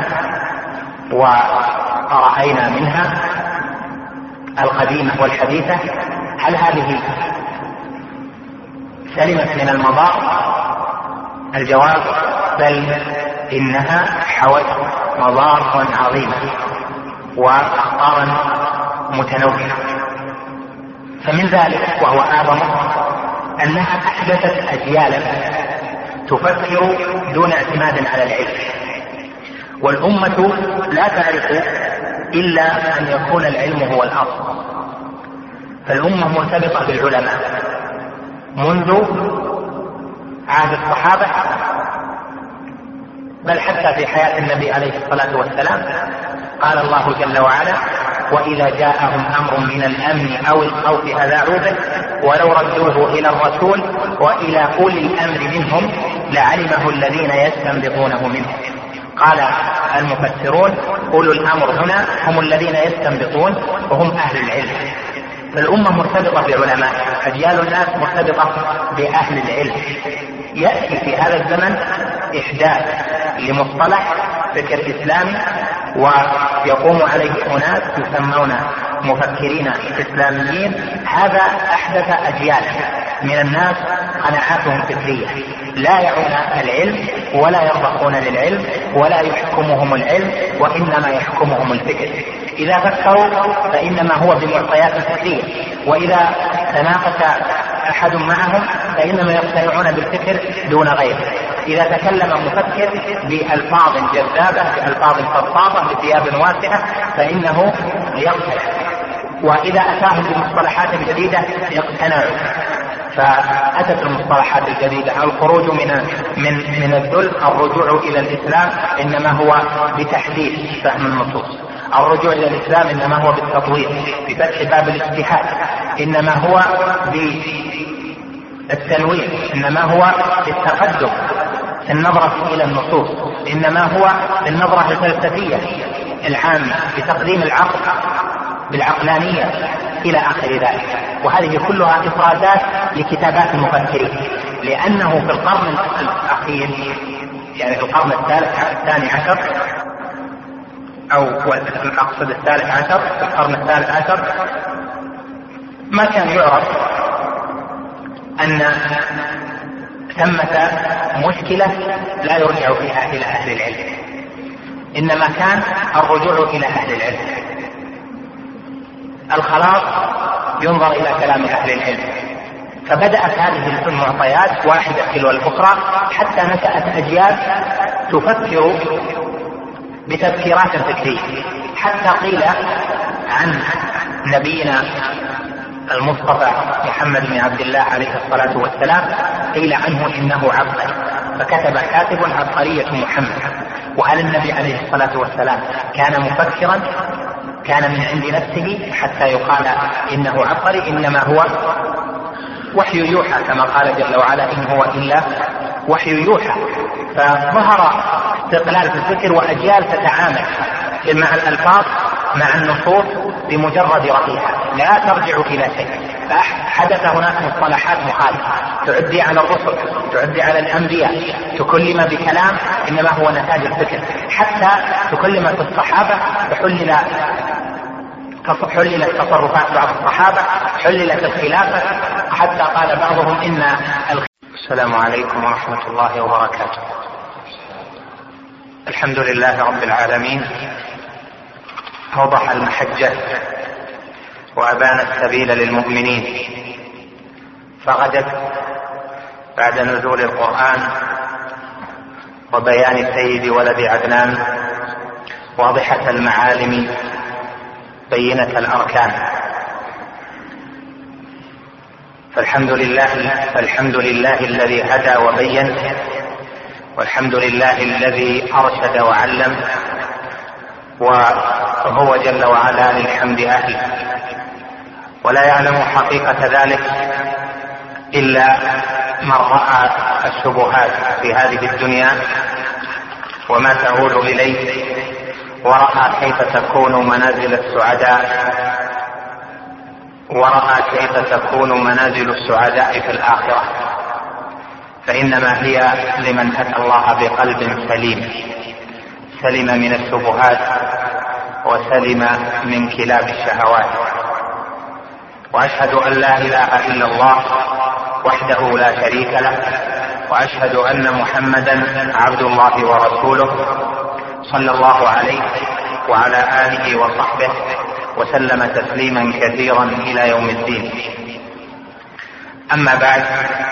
ورأينا منها القديمة والحديثة، هل هذه سلمت من المضار؟ الجواب بل إنها حوت مضار عظيمة وأخطارا متنوعة. فمن ذلك وهو أعظم أنها أحدثت أجيالا تفكر دون اعتماد على العلم، والأمة لا تعرف إلا أن يكون العلم هو الأصل. فالأمة مرتبطة بالعلماء منذ عهد الصحابة، بل حتى في حياة النبي عليه الصلاة والسلام قال الله جل وعلا: وإذا جاءهم أمر من الأمن أو الخوف أذاعوا به ولو ردوه إلى الرسول وإلى أولي الأمر منهم لعلمه الذين يستنبطونه منهم. قال المفسرون: أولو الأمر هنا هم الذين يستنبطون وهم أهل العلم. فالأمة مرتبطة بعلماء، أجيال الناس مرتبطة بأهل العلم. يأتي في هذا الزمن إحداث لمصطلح فكر إسلامي ويقوم عليه أناس يسمون مفكرين إسلاميين. هذا أحدث أجيال من الناس قناعاتهم فكرية، لا يعون العلم ولا يرضخون للعلم ولا يحكمهم العلم، وإنما يحكمهم الفكر. إذا فكروا فإنما هو بمعطيات فكرية، وإذا تناقش أحد معهم فإنما يقتنعون بالفكر دون غيره. إذا تكلم مفكر بألفاظ جذابة بألفاظ فضفاضة بثياب واسعة فإنه يقتنع، وإذا أتاهم بمصطلحات جديدة يقتنعوا. فأتت المصطلحات الجديدة الخروج من من من الذل، الرجوع إلى الإسلام إنما هو بتحديث فهم النصوص، الرجوع إلى الإسلام إنما هو بالتطوير بفتح باب الاجتهاد، إنما هو بالتنوير، إنما هو بالتقدم في النظرة إلى النصوص، إنما هو بالنظرة الفلسفية العامة بتقديم العقل بالعقلانية إلى آخر ذلك. وهذه كلها إفرادات لكتابات المفكرين، لأنه في القرن الأخير يعني في القرن الثالث الثاني عشر أو أقصد الثالث عشر في القرن الثالث عشر ما كان يعرف أن ثمة مشكلة لا يرجع فيها إلى أهل العلم، إنما كان الرجوع إلى أهل العلم. الخلاص ينظر إلى كلام أهل العلم. فبدأت هذه المعطيات واحدة تلو الأخرى حتى نشأت أجيال تفكر بتفكيرات فكرية، حتى قيل عن نبينا المصطفى محمد بن عبد الله عليه الصلاة والسلام قيل عنه إنه عبقري، فكتب كاتب عبقرية محمد. وهل النبي عليه الصلاة والسلام كان مفكرا كان من عند نفسه حتى يقال إنه عبقري؟ إنما هو وحي يوحى كما قال جل وعلا إن هو إلا وحي يوحى. فظهر استقلال في الفكر، وأجيال تتعامل مع الألفاظ مع النصوص بمجرد رأيها لا ترجع إلى شيء. فحدث هناك مصطلحات مخالفة تعدي على الرسل، تعدي على الأنبياء، تكلم بكلام إنما هو نتاج الفكر. حتى تكلم في الصحابة فحلل حللت تصرفات بعض الصحابة، حللت الخلافة، حتى قال بعضهم إن الخلافة. السلام عليكم ورحمة الله وبركاته. الحمد لله رب العالمين، أوضح المحجة وأبان السبيل للمؤمنين، فغدت بعد نزول القرآن وبيان سيد ولد عدنان واضحة المعالم بينة الأركان. فالحمد لله فالحمد لله الذي هدى وبين، والحمد لله الذي أرشد وعلم، وهو جل وعلا للحمد أهل، ولا يعلم حقيقة ذلك إلا من رأى الشبهات في هذه الدنيا وما تعود إليه، ورأى كيف تكون منازل السعداء ورأى كيف تكون منازل السعداء في الآخرة، فإنما هي لمن أتى الله بقلب سليم، سلم من الشبهات وسلم من كلاب الشهوات. وأشهد أن لا إله إلا الله وحده لا شريك له، وأشهد أن محمدا عبد الله ورسوله صلى الله عليه وعلى آله وصحبه وسلم تسليما كثيرا إلى يوم الدين. أما بعد،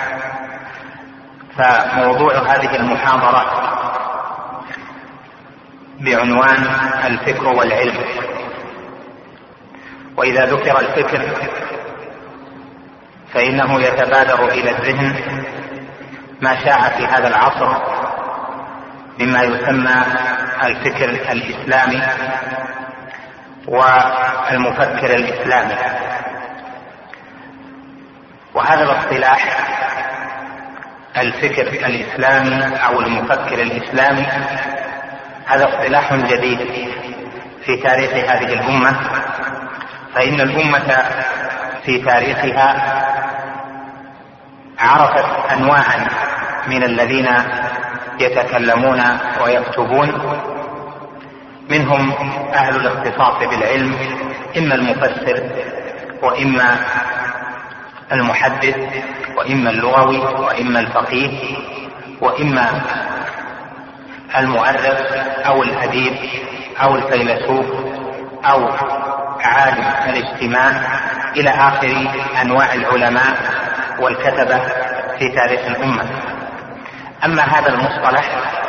فموضوع هذه المحاضرة بعنوان الفكر والعلم. وإذا ذكر الفكر فإنه يتبادر إلى الذهن ما شاع في هذا العصر مما يسمى الفكر الإسلامي والمفكر الإسلامي. وهذا الاصطلاح الفكر الإسلامي أو المفكر الإسلامي هذا اصطلاح جديد في تاريخ هذه الأمة، فإن الأمة في تاريخها عرفت أنواعا من الذين يتكلمون ويكتبون، منهم أهل الاختصاص بالعلم، إما المفسر وإما المحدث وإما اللغوي وإما الفقيه وإما المؤرخ أو الأديب أو الفيلسوف أو عالم الاجتماع إلى آخر أنواع العلماء والكتبة في تاريخ الأمة. أما هذا المصطلح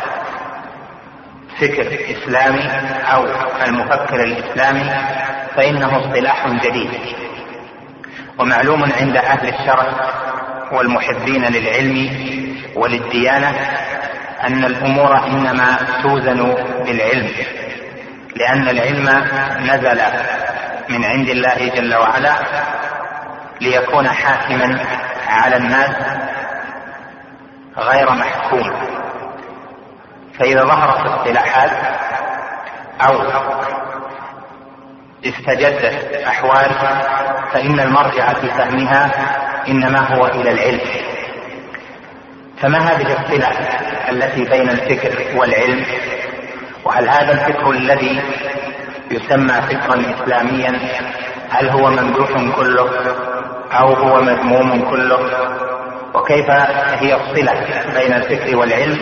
فكر إسلامي أو المفكر الإسلامي فإنه اصطلاح جديد، ومعلوم عند أهل الشرع والمحبين للعلم وللديانة أن الأمور إنما توزن بالعلم، لأن العلم نزل من عند الله جل وعلا ليكون حاكما على الناس غير محكوم. فإذا ظهرت اصطلاحات أو استجدت أحوال فإن المرجع في فهمها إنما هو إلى العلم. فما هذه الصلة التي بين الفكر والعلم؟ وهل هذا الفكر الذي يسمى فكرا إسلاميا هل هو ممدوح كله أو هو مذموم كله؟ وكيف هي الصلة بين الفكر والعلم؟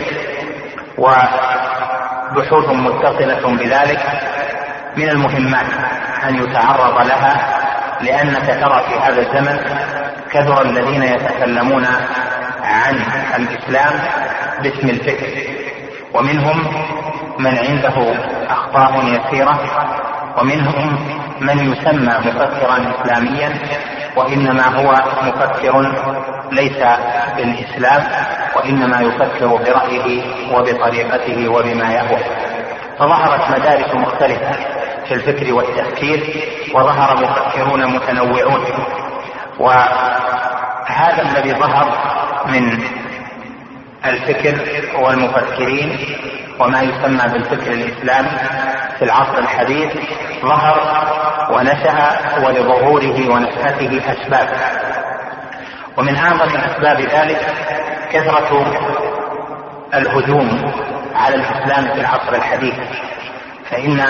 وبحوث متصلة بذلك من المهمات أن يتعرض لها، لأنك ترى في هذا الزمن كثر الذين يتكلمون عن الإسلام باسم الفكر، ومنهم من عنده أخطاء يسيرة، ومنهم من يسمى مفكرا إسلاميا وإنما هو مفكر ليس بالإسلام، وإنما يفكر برأيه وبطريقته وبما يهوى. فظهرت مدارس مختلفة في الفكر والتفكير، وظهر مفكرون متنوعون. وهذا الذي ظهر من الفكر والمفكرين وما يسمى بالفكر الإسلامي في العصر الحديث ظهر ونشأ، ولظهوره ونشأته أسباب، ومن أعظم أسباب ذلك كثرة الهجوم على الإسلام في العصر الحديث. فإن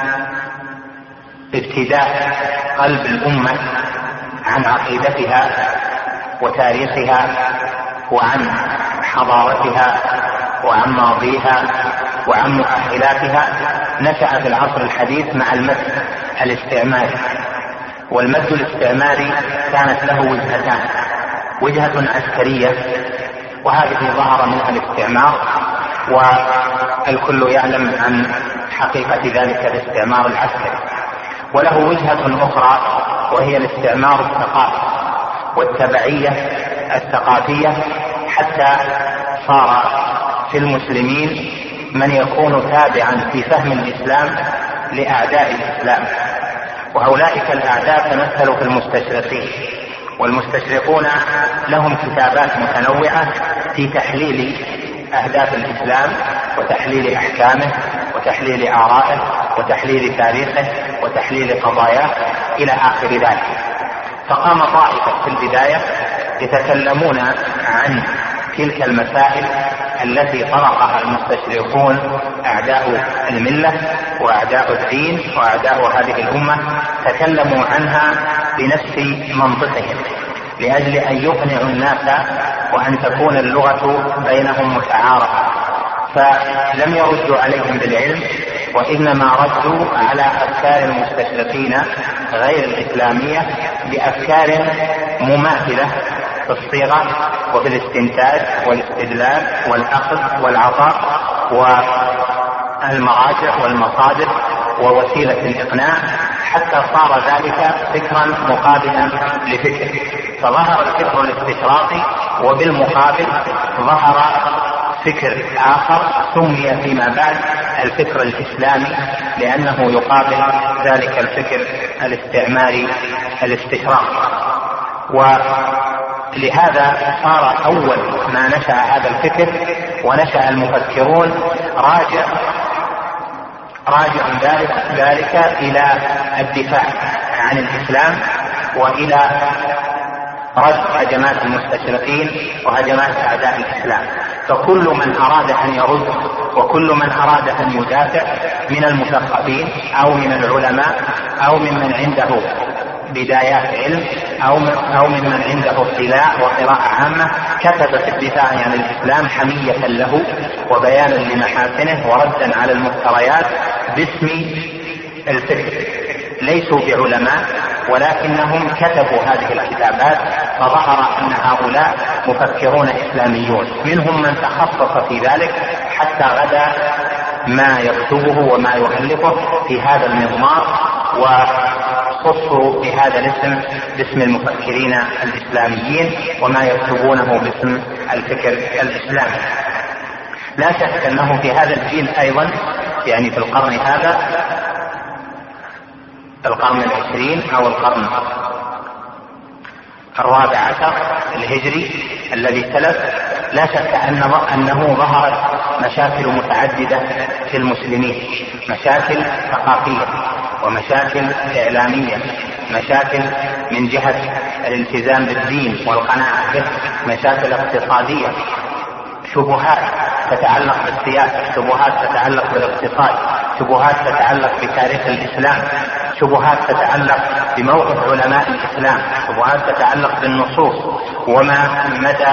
ابتداء قلب الأمة عن عقيدتها وتاريخها وعن حضارتها وعن ماضيها وعن مؤهلاتها نشأ في العصر الحديث مع المد الاستعماري. والمد الاستعماري كانت له وجهتان: وجهة عسكرية، وهذه ظهر منها الاستعمار، والكل يعلم عن حقيقة ذلك الاستعمار العسكري. وله وجهة أخرى وهي الاستعمار الثقافي والتبعية الثقافية، حتى صار في المسلمين من يكون تابعا في فهم الإسلام لأعداء الإسلام، وأولئك الأعداء تمثلوا في المستشرقين. والمستشرقون لهم كتابات متنوعة في تحليل أهداف الإسلام وتحليل أحكامه وتحليل آرائه وتحليل تاريخه وتحليل قضاياه إلى آخر ذلك. فقام طائفة في البداية يتكلمون عن تلك المسائل التي طرقها المستشرقون أعداء الملة وأعداء الدين وأعداء هذه الأمة، تكلموا عنها بنفس منطقهم لأجل أن يقنعوا الناس وأن تكون اللغة بينهم متعارفة. فلم يردوا عليهم بالعلم، وإنما ردوا على أفكار المستشرقين غير الإسلامية بأفكار مماثلة في الصيغة وفي الاستنتاج والاستدلال والأخذ والعطاء والمراجع والمصادر ووسيلة الإقناع، حتى صار ذلك فكرا مقابلا لفكر. فظهر الفكر الاستشراقي، وبالمقابل ظهر فكر آخر سمي فيما بعد الفكر الإسلامي، لأنه يقابل ذلك الفكر الاستعماري الاستشراقي. ولهذا صار أول ما نشأ هذا الفكر ونشأ المفكرون راجع راجع ذلك, ذلك إلى الدفاع عن الإسلام وإلى رد هجمات المستشرقين وهجمات أعداء الإسلام. فكل من أراد أن يرد وكل من أراد أن يدافع من المثقفين أو من العلماء أو ممن عنده بدايات علم أو أو ممن عنده اطلاع وقراءة عامة كتب في الدفاع عن الإسلام حمية له وبيانا لمحاسنه وردا على المفتريات باسم الفكر. ليسوا بعلماء ولكنهم كتبوا هذه الكتابات، فظهر أن هؤلاء مفكرون إسلاميون، منهم من تخصص في ذلك حتى غدا ما يكتبه وما يؤلفه في هذا المضمار، وخصوا بهذا الاسم باسم المفكرين الإسلاميين وما يكتبونه باسم الفكر الإسلامي. لا شك أنه في هذا الجيل أيضا، يعني في القرن هذا القرن العشرين أو القرن الرابع عشر الهجري الذي تلف، لا شك أنه ظهرت مشاكل متعددة في المسلمين، مشاكل ثقافية ومشاكل إعلامية، مشاكل من جهة الالتزام بالدين والقناعة به، مشاكل اقتصادية، شبهات تتعلق بالسياسة، شبهات تتعلق بالاقتصاد، شبهات تتعلق بتاريخ الإسلام، شبهات تتعلق بموقف علماء الإسلام، شبهات تتعلق بالنصوص وما مدى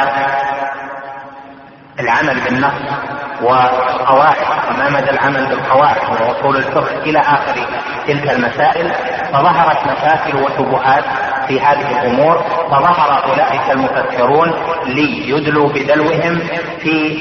العمل بالنص والقواعد وما مدى العمل بالقواعد وأصول الفقه إلى آخر تلك المسائل. فظهرت مشاكل وشبهات في هذه الأمور، فظهر أولئك المفكرون ليدلوا بدلوهم في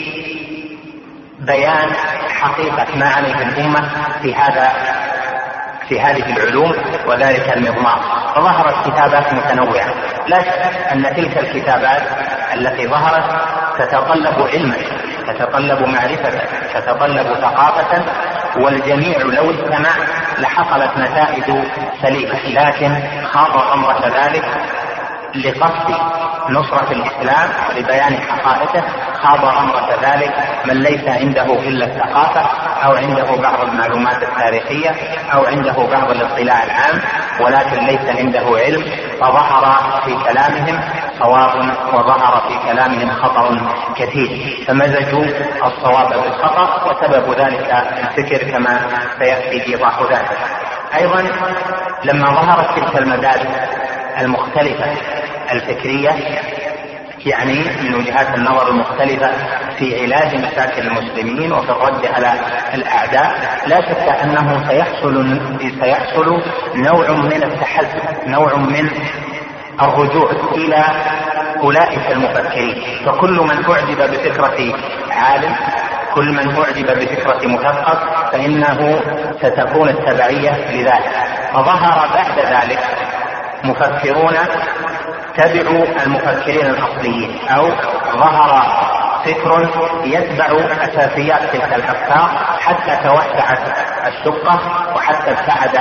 بيان حقيقة ما عليه الأمة في هذا في هذه العلوم وذلك المضمار. فظهرت كتابات متنوعة، لا شك أن تلك الكتابات التي ظهرت تتطلب علما، تتطلب معرفة، تتطلب ثقافة، والجميع لو اجتمع لحصلت نتائج سليمة، لكن خاض أمر ذلك لقصد نصرة الإسلام لبيان حقائقه، خاض أمر ذلك من ليس عنده إلا الثقافة أو عنده بعض المعلومات التاريخية أو عنده بعض الاطلاع العام ولكن ليس عنده علم، فظهر في كلامهم صواب وظهر في كلامهم خطأ كثير، فمزجوا الصواب بالخطأ، وسبب ذلك الفكر كما سيأتي إيضاح ذلك. أيضا لما ظهرت تلك المدارس المختلفة الفكرية، يعني من وجهات النظر المختلفة في علاج مشاكل المسلمين وفي الرد على الأعداء، لا شك أنه سيحصل سيحصل نوع من التحزب، نوع من الرجوع إلى أولئك المفكرين. فكل من أعجب بفكرة عالم، كل من أعجب بفكرة مثقف، فإنه ستكون التبعية لذلك. فظهر بعد ذلك مفكرون تبعوا المفكرين الأصليين، أو ظهر فكر يتبع أساسيات تلك الأفكار حتى توسعت الشقة وحتى ابتعد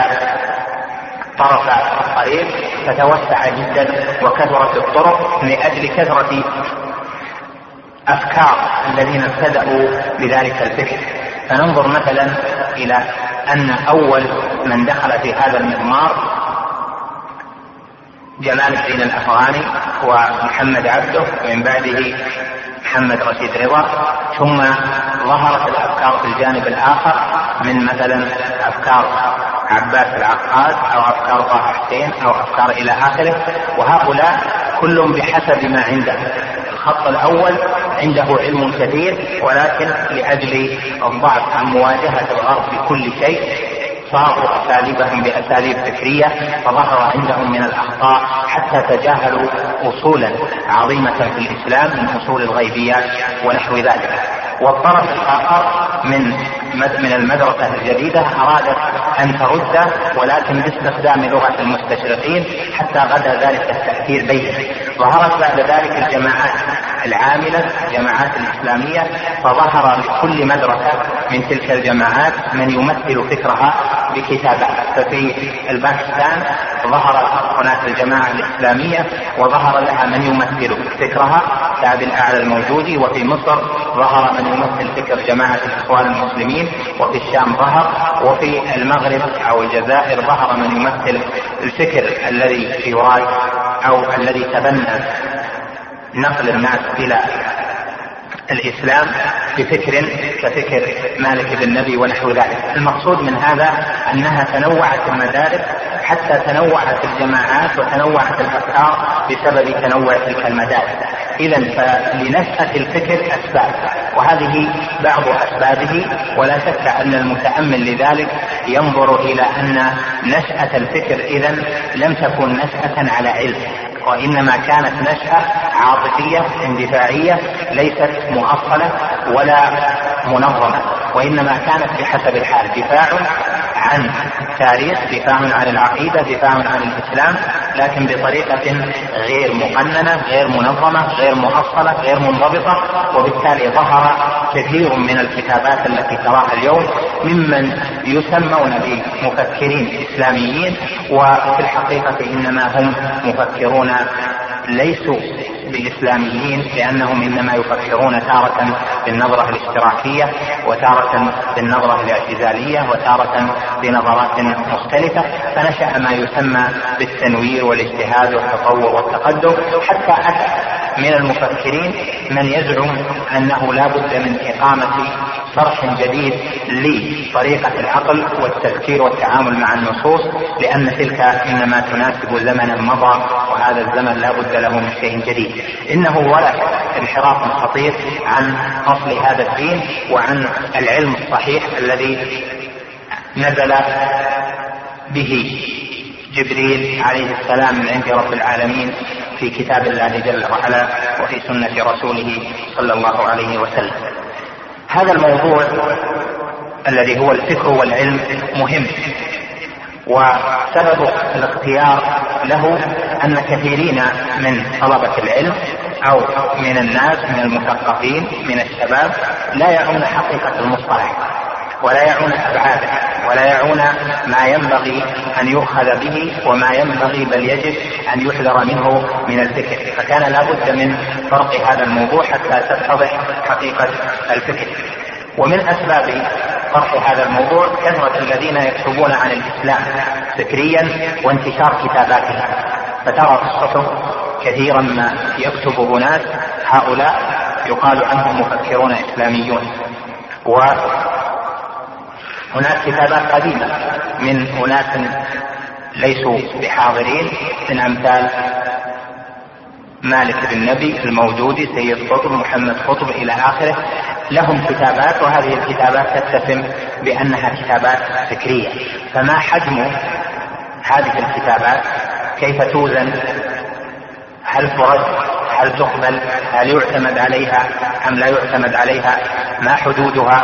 طرف الطريق فتوسع جدا وكثرت الطرق لأجل كثرة أفكار الذين ابتدأوا بذلك الفكر. فننظر مثلا إلى أن أول من دخل في هذا المضمار جمال الدين الأفغاني ومحمد عبده، ومن بعده محمد رشيد رضا، ثم ظهرت الأفكار في الجانب الآخر من مثلا أفكار عباس العقاد أو أفكار طه حسين أو أفكار إلى آخره. وهؤلاء كلهم بحسب ما عنده. الخط الأول عنده علم كثير، ولكن لأجل الضعف عن مواجهة الغرب بكل شيء صاروا أساليبهم بأساليب فكرية، فظهر عندهم من الأخطاء حتى تجاهلوا أصولا عظيمة في الإسلام من أصول الغيبيات ونحو ذلك. والطرف الآخر من من المدرسة الجديدة أرادت أن ترد، ولكن باستخدام لغة المستشرقين حتى غدا ذلك التأثير بينه. ظهرت بعد ذلك الجماعات العاملة، الجماعات الإسلامية، فظهر لكل مدرسة من تلك الجماعات من يمثل فكرها بكتابات. ففي الباكستان ظهرت هناك الجماعة الإسلامية وظهر لها من يمثل فكرها كعب الأعلى الموجودي، وفي مصر ظهر من يمثل فكر جماعة الإخوان المسلمين، وفي الشام ظهر، وفي المغرب أو الجزائر ظهر من يمثل الفكر الذي يراد أو الذي تبنى نقل الناس إلى الإسلام بفكر كفكر مالك بن نبي ونحو ذلك. المقصود من هذا أنها تنوعت المدارس حتى تنوعت الجماعات وتنوعت الأفكار بسبب تنوع تلك المدارس. إذن فلنشأة الفكر أسباب، وهذه بعض أسبابه، ولا شك أن المتأمل لذلك ينظر إلى أن نشأة الفكر إذن لم تكن نشأة على علم، وإنما كانت نشأة عاطفية اندفاعية ليست مؤصلة ولا منظمة، وإنما كانت بحسب الحال، دفاع عن التاريخ، دفاع عن العقيدة، دفاع عن الإسلام، لكن بطريقة غير مقننة، غير منظمة، غير مؤصلة، غير منضبطة. وبالتالي ظهر كثير من الكتابات التي تراها اليوم ممن يسمون بمفكرين إسلاميين، وفي الحقيقة إنما هم مفكرون ليسوا بإسلاميين، لأنهم إنما يفكرون تارة بالنظرة الاشتراكية، وتارة بالنظرة الاعتزالية، وتارة بنظرات مختلفة، فنشأ ما يسمى بالتنوير والاجتهاد والتطور والتقدم، حتى أتى من المفكرين من يزعم أنه لا بد من إقامة شرح جديد لطريقة العقل والتفكير والتعامل مع النصوص، لأن تلك إنما تناسب زمنا مضى، وهذا الزمن لا بد له من شيء جديد. إنه ولا انحراف خطير عن أصل هذا الدين وعن العلم الصحيح الذي نزل به جبريل عليه السلام من عند رب العالمين في كتاب الله جل وعلا وفي سنة رسوله صلى الله عليه وسلم. هذا الموضوع الذي هو الفكر والعلم مهم، وسبب الاختيار له أن كثيرين من طلبة العلم أو من الناس من المثقفين من الشباب لا يعون حقيقة المصطلح، ولا يعون أبعاده، ولا يعون ما ينبغي أن يؤخذ به وما ينبغي بل يجب أن يحذر منه من الفكر. فكان لا بد من فرق هذا الموضوع حتى تتضح حقيقة الفكر. ومن أسباب طرح هذا الموضوع كثرة الذين يكتبون عن الإسلام فكريا وانتشار كتاباتهم، فترى في الصحف كثيرا ما يكتب أناس هؤلاء يقال عنهم مفكرون إسلاميون، وهناك كتابات قديمة من أناس ليسوا بحاضرين من أمثال مالك بن نبي، الموجودي، سيد قطب، محمد قطب إلى آخره، لهم كتابات، وهذه الكتابات تتسم بأنها كتابات فكرية. فما حجم هذه الكتابات؟ كيف توزن؟ هل ترد؟ هل تقبل؟ هل يعتمد عليها أم لا يعتمد عليها؟ ما حدودها؟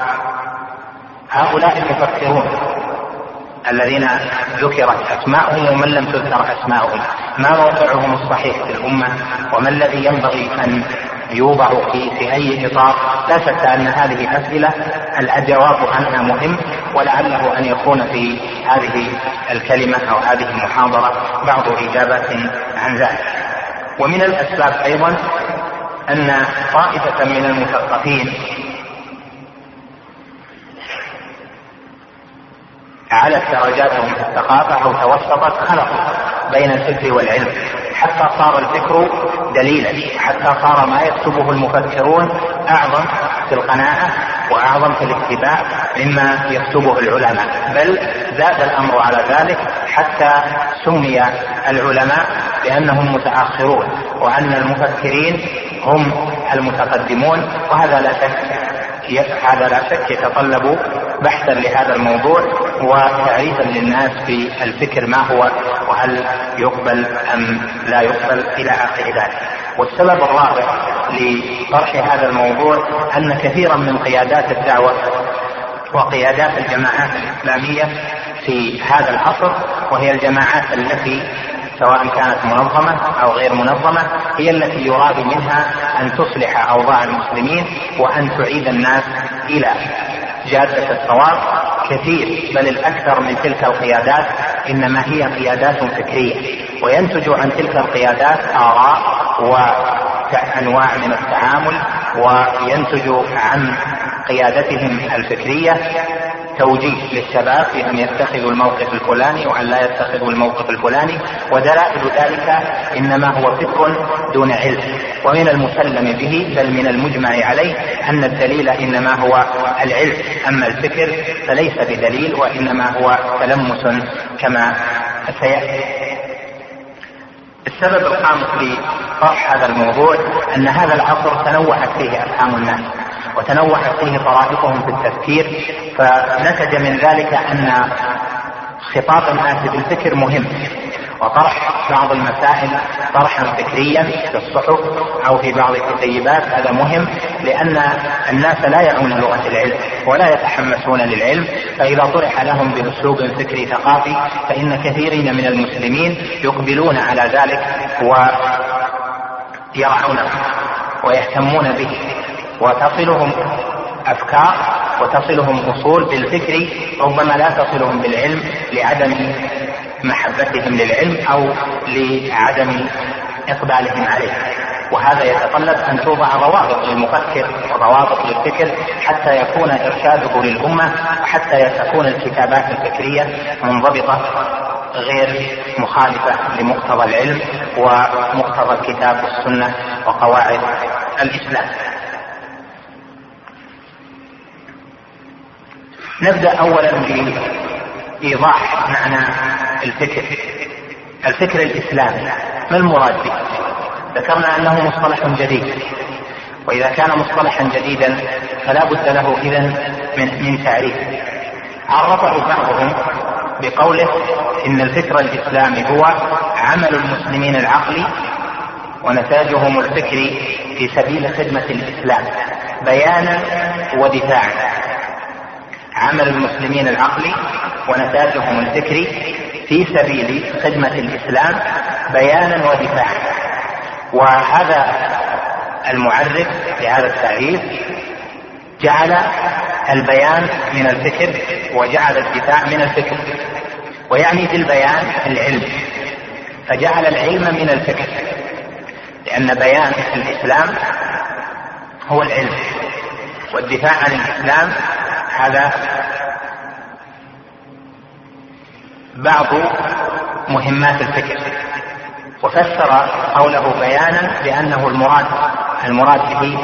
هؤلاء المفكرون الذين ذكرت أسماءهم ومن لم تذكر أسماءهم، ما موقعهم الصحيح في الأمة، وما الذي ينبغي أن يوضع في, في أي إطار؟ لا شك أن هذه أسئلة الجواب عنها مهم، ولعله أن يكون في هذه الكلمة أو هذه المحاضرة بعض إجابات عن ذلك. ومن الأسباب أيضا أن طائفة من المثقفين على درجاتهم في الثقافة أو توسطت خلطوا بين الفكر والعلم، حتى صار الفكر دليلا، حتى صار ما يكتبه المفكرون أعظم في القناعة وأعظم في الاتباع مما يكتبه العلماء، بل زاد الأمر على ذلك حتى سمي العلماء بأنهم متأخرون، وأن المفكرين هم المتقدمون. وهذا لا شك هذا لا شك يتطلب بحثا لهذا الموضوع وتعريفا للناس بالفكر ما هو، وهل يقبل أم لا يقبل إلى آخر ذلك. والسبب الرابع لطرح هذا الموضوع أن كثيرا من قيادات الدعوة وقيادات الجماعات الإسلامية في هذا العصر، وهي الجماعات التي سواء كانت منظمة أو غير منظمة، هي التي يراد منها أن تصلح أوضاع المسلمين وأن تعيد الناس إلى جادة الصواب. كثير بل الأكثر من تلك القيادات إنما هي قيادات فكرية، وينتج عن تلك القيادات آراء وأنواع من التعامل، وينتج عن قيادتهم الفكرية توجيه للشباب في أن يتخذوا الموقف الفلاني وأن لا يتخذوا الموقف الفلاني، ودلائل ذلك إنما هو فكر دون علم. ومن المسلم به بل من المجمع عليه أن الدليل إنما هو العلم، أما الفكر فليس بدليل وإنما هو تلمس كما سيأتي. السبب الخامس لطرح هذا الموضوع أن هذا العصر تنوعت فيه أفهام الناس وتنوعت فيه طرائقهم في التفكير، فنتج من ذلك أن خطاب الناس بالفكر مهم، وطرح بعض المسائل طرحا فكريا في الصحف أو في بعض الكتيبات هذا مهم، لأن الناس لا يعون لغة العلم ولا يتحمسون للعلم، فإذا طرح لهم بأسلوب فكري ثقافي فإن كثيرين من المسلمين يقبلون على ذلك ويرعونه ويهتمون به، وتصلهم أفكار وتصلهم أصول بالفكر ربما لا تصلهم بالعلم لعدم محبتهم للعلم أو لعدم إقبالهم عليه. وهذا يتطلب أن توضع ضوابط للمفكر وضوابط للفكر حتى يكون إرشاده للأمة، وحتى تكون الكتابات الفكرية منضبطة غير مخالفة لمقتضى العلم ومقتضى الكتاب والسنة وقواعد الإسلام. نبدأ أولا بإيضاح معنى الفكر. الفكر الإسلامي ما المراد به؟ ذكرنا أنه مصطلح جديد، وإذا كان مصطلحا جديدا فلا بد له إذن من, من تعريف. عرفه بعضهم بقوله إن الفكر الإسلامي هو عمل المسلمين العقلي ونتاجهم الفكري في سبيل خدمة الإسلام بيانا ودفاعا. عمل المسلمين العقلي ونتاجهم الفكري في سبيل خدمة الإسلام بيانا ودفاعا. وهذا المعرف بهذا التعريف جعل البيان من الفكر وجعل الدفاع من الفكر، ويعني في البيان العلم، فجعل العلم من الفكر، لأن بيان الإسلام هو العلم، والدفاع عن الإسلام هذا بعض مهمات الفكر. وفسر قوله بيانا بأنه المراد المراد به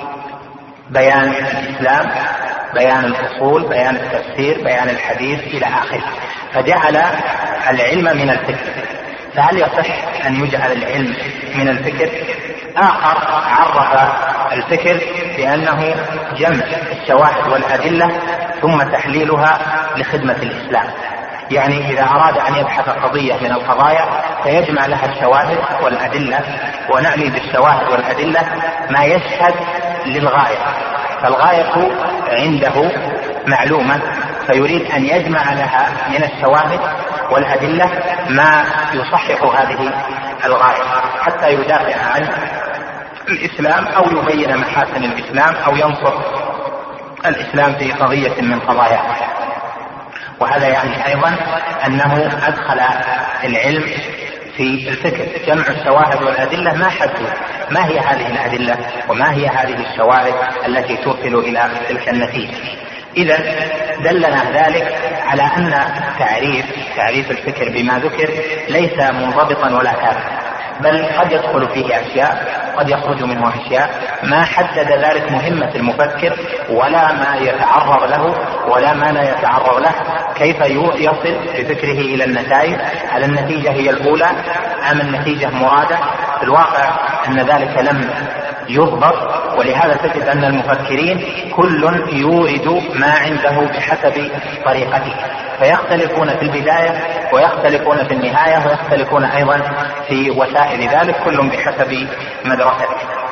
بيان الإسلام، بيان الأصول، بيان التفسير، بيان الحديث إلى آخره، فجعل العلم من الفكر. فهل يصح أن يجعل العلم من الفكر؟ آخر عرف الفكر بأنه جمع الشواهد والأدلة ثم تحليلها لخدمة الإسلام. يعني إذا أراد أن يبحث قضية من القضايا فيجمع لها الشواهد والأدلة، ونعني بالشواهد والأدلة ما يشهد للغاية، فالغاية عنده معلومة فيريد أن يجمع لها من الشواهد والأدلة ما يصحح هذه الغاية حتى يدافع عن الإسلام أو يبين محاسن الإسلام أو ينصر الإسلام في قضية من قضاياه. وهذا يعني أيضا أنه أدخل العلم في الفكر، جمع الشواهد والأدلة ما حدوا ما هي هذه الأدلة وما هي هذه الشواهد التي توصل إلى تلك النتيجة. إذا دلنا ذلك على أن تعريف تعريف الفكر بما ذكر ليس منضبطا ولا ثابتا، بل قد يدخل فيه أشياء قد يخرج منه أشياء ما حدد ذلك مهمة المفكر ولا ما يتعرض له ولا ما لا يتعرض له، كيف يصل بفكره إلى النتائج، هل النتيجة هي الأولى أم النتيجة مرادة؟ في الواقع أن ذلك لم يضبط، ولهذا تجد أن المفكرين كل يورد ما عنده بحسب طريقته، فيختلفون في البداية ويختلفون في النهاية ويختلفون أيضا في وسائل ذلك، كل بحسب مدرسته.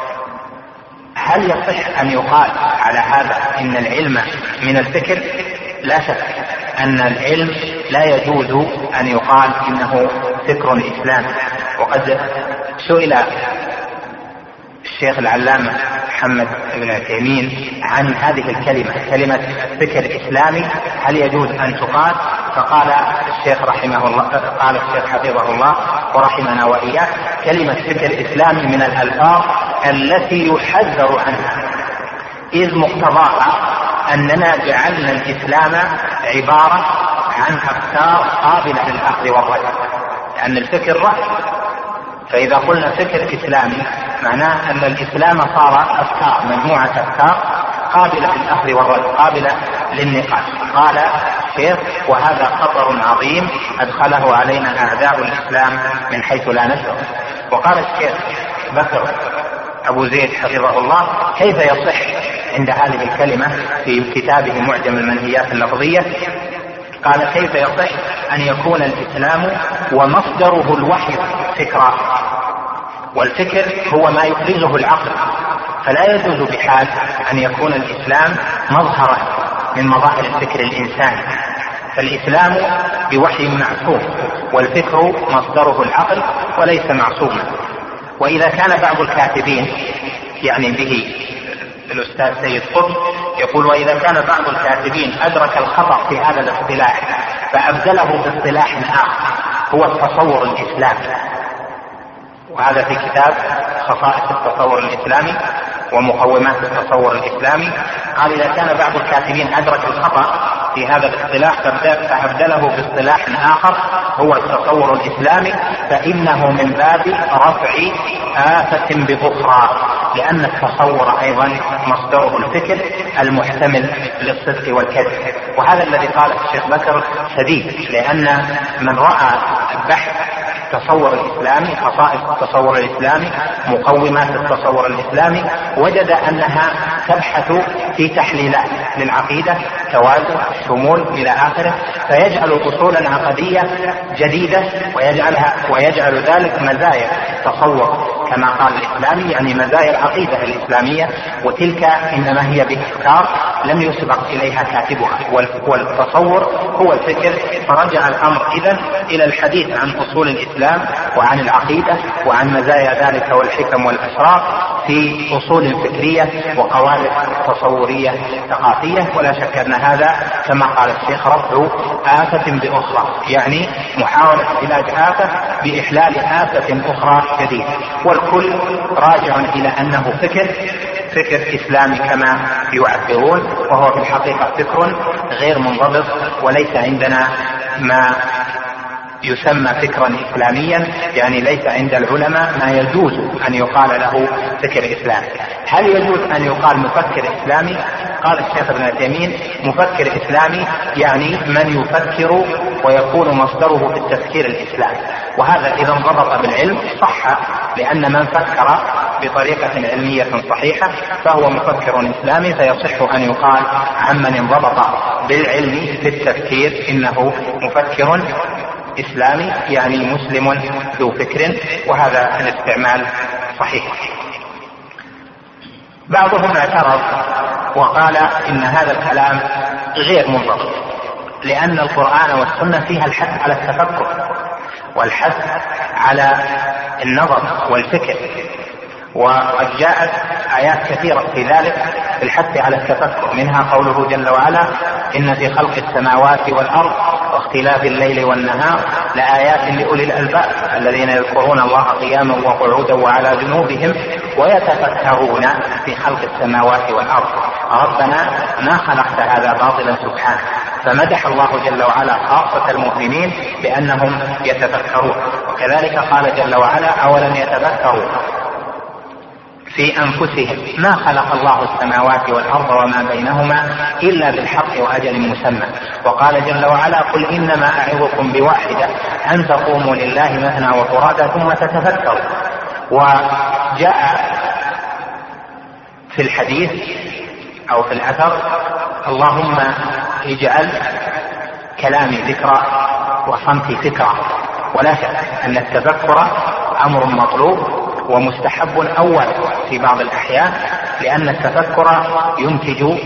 هل يصح أن يقال على هذا إن العلم من الفكر؟ لا شك أن العلم لا يجوز أن يقال إنه فكر إسلامي. وقد سئل الشيخ العلامة محمد بن عثيمين عن هذه الكلمة، كلمة فكر إسلامي، هل يجوز أن تقال؟ فقال الشيخ رحمه الله قال الشيخ حفظه الله ورحمنا وإياه: كلمة فكر إسلامي من الألفاظ التي يحذر عنها، إذ مقتضاها أننا جعلنا الإسلام عبارة عن أفكار قابلة للأخذ والرد، لأن الفكر رأي. فإذا قلنا فكر إسلامي معناه أن الإسلام صار أفكار، مجموعة أفكار قابلة للأخذ والرد، قابلة للنقاش. قال الشيخ: وهذا خطر عظيم أدخله علينا أعداء الإسلام من حيث لا نشعر. وقال الشيخ بكر أبو زيد حفظه الله: كيف يصح عند هذه الكلمة في كتابه معجم المنهيات اللفظية، قال: كيف يصح أن يكون الإسلام ومصدره الوحي فكرا، والفكر هو ما يفرزه العقل، فلا يجوز بحال أن يكون الإسلام مظهرا من مظاهر الفكر الإنساني، فالإسلام بوحي معصوم، والفكر مصدره العقل وليس معصوما. وإذا كان بعض الكاتبين، يعني به الأستاذ سيد قطب، يقول: وإذا كان بعض الكاتبين أدرك الخطأ في هذا الاصطلاح فأبدله باصطلاح آخر هو التصور الإسلامي، وهذا في كتاب خصائص التصور الإسلامي ومقومات التصور الإسلامي. قال: إذا كان بعض الكاتبين أدرك الخطأ في هذا الاصطلاح فأبدله باصطلاح آخر هو التصور الإسلامي، فإنه من باب رفع آفة بأخرى، لأن التصور أيضا مصدره الفكر المحتمل للصدق والكذب. وهذا الذي قاله الشيخ بكر سديد، لأن من رأى بحث التصور الإسلامي، خصائص التصور الإسلامي، مقومات التصور الإسلامي، وجد أنها تبحث في تحليلات للعقيدة، توازن، شمول إلى آخره، فيجعل أصولا عقدية جديدة ويجعلها ويجعل ذلك مزايا التصور كما قال الإسلامي، يعني مزايا العقيدة الإسلامية، وتلك إنما هي بأفكار لم يسبق إليها كاتبها، والتصور هو الفكر. فرجع الأمر إذن إلى الحديث عن أصول الإسلام وعن العقيدة وعن مزايا ذلك والحكم والأسرار في أصول فكرية وقواعد تصورية ثقافية. ولا شك أن هذا كما قال الشيخ رفع آفة بأخرى، يعني محاولة علاج آفة بإحلال آفة أخرى جديدة، والكل راجع إلى أنه فكر فكر إسلامي كما يعبرون، وهو في الحقيقة فكر غير منضبط، وليس عندنا ما يسمى فكرا إسلاميا، يعني ليس عند العلماء ما يجوز أن يقال له فكر إسلامي. هل يجوز أن يقال مفكر إسلامي؟ قال الشيخ ابن عثيمين: مفكر إسلامي يعني من يفكر ويكون مصدره في التفكير الإسلامي، وهذا إذا انضبط بالعلم صح، لأن من فكر بطريقة علمية صحيحة فهو مفكر إسلامي، فيصح أن يقال عمن انضبط بالعلم في التفكير إنه مفكر إسلامي، يعني مسلم ذو فكر، وهذا الاستعمال صحيح. بعضهم اعترض وقال إن هذا الكلام غير منضبط، لأن القرآن والسنة فيها الحث على التفكر والحث على النظر والفكر، وقد جاءت آيات كثيرة في ذلك في الحث على التفكر، منها قوله جل وعلا: إن في خلق السماوات والأرض واختلاف الليل والنهار لآيات لأولي الألباب الذين يذكرون الله قياما وقعودا وعلى جنوبهم ويتفكرون في خلق السماوات والأرض ربنا ما خلقت هذا باطلا سبحانه. فمدح الله جل وعلا خاصة المؤمنين بأنهم يتفكرون. وكذلك قال جل وعلا: أولم يتفكروا في أنفسهم ما خلق الله السماوات والأرض وما بينهما إلا بالحق وأجل مسمى. وقال جل وعلا: قل إنما أعظكم بواحدة أن تقوموا لله مثنى وفرادى ثم تتفكروا. وجاء في الحديث أو في الأثر: اللهم اجعل كلامي ذكرى وصمتي فكرة. ولا شك أن التفكر أمر مطلوب ومستحب أول في بعض الأحيان، لأن التفكر ينتج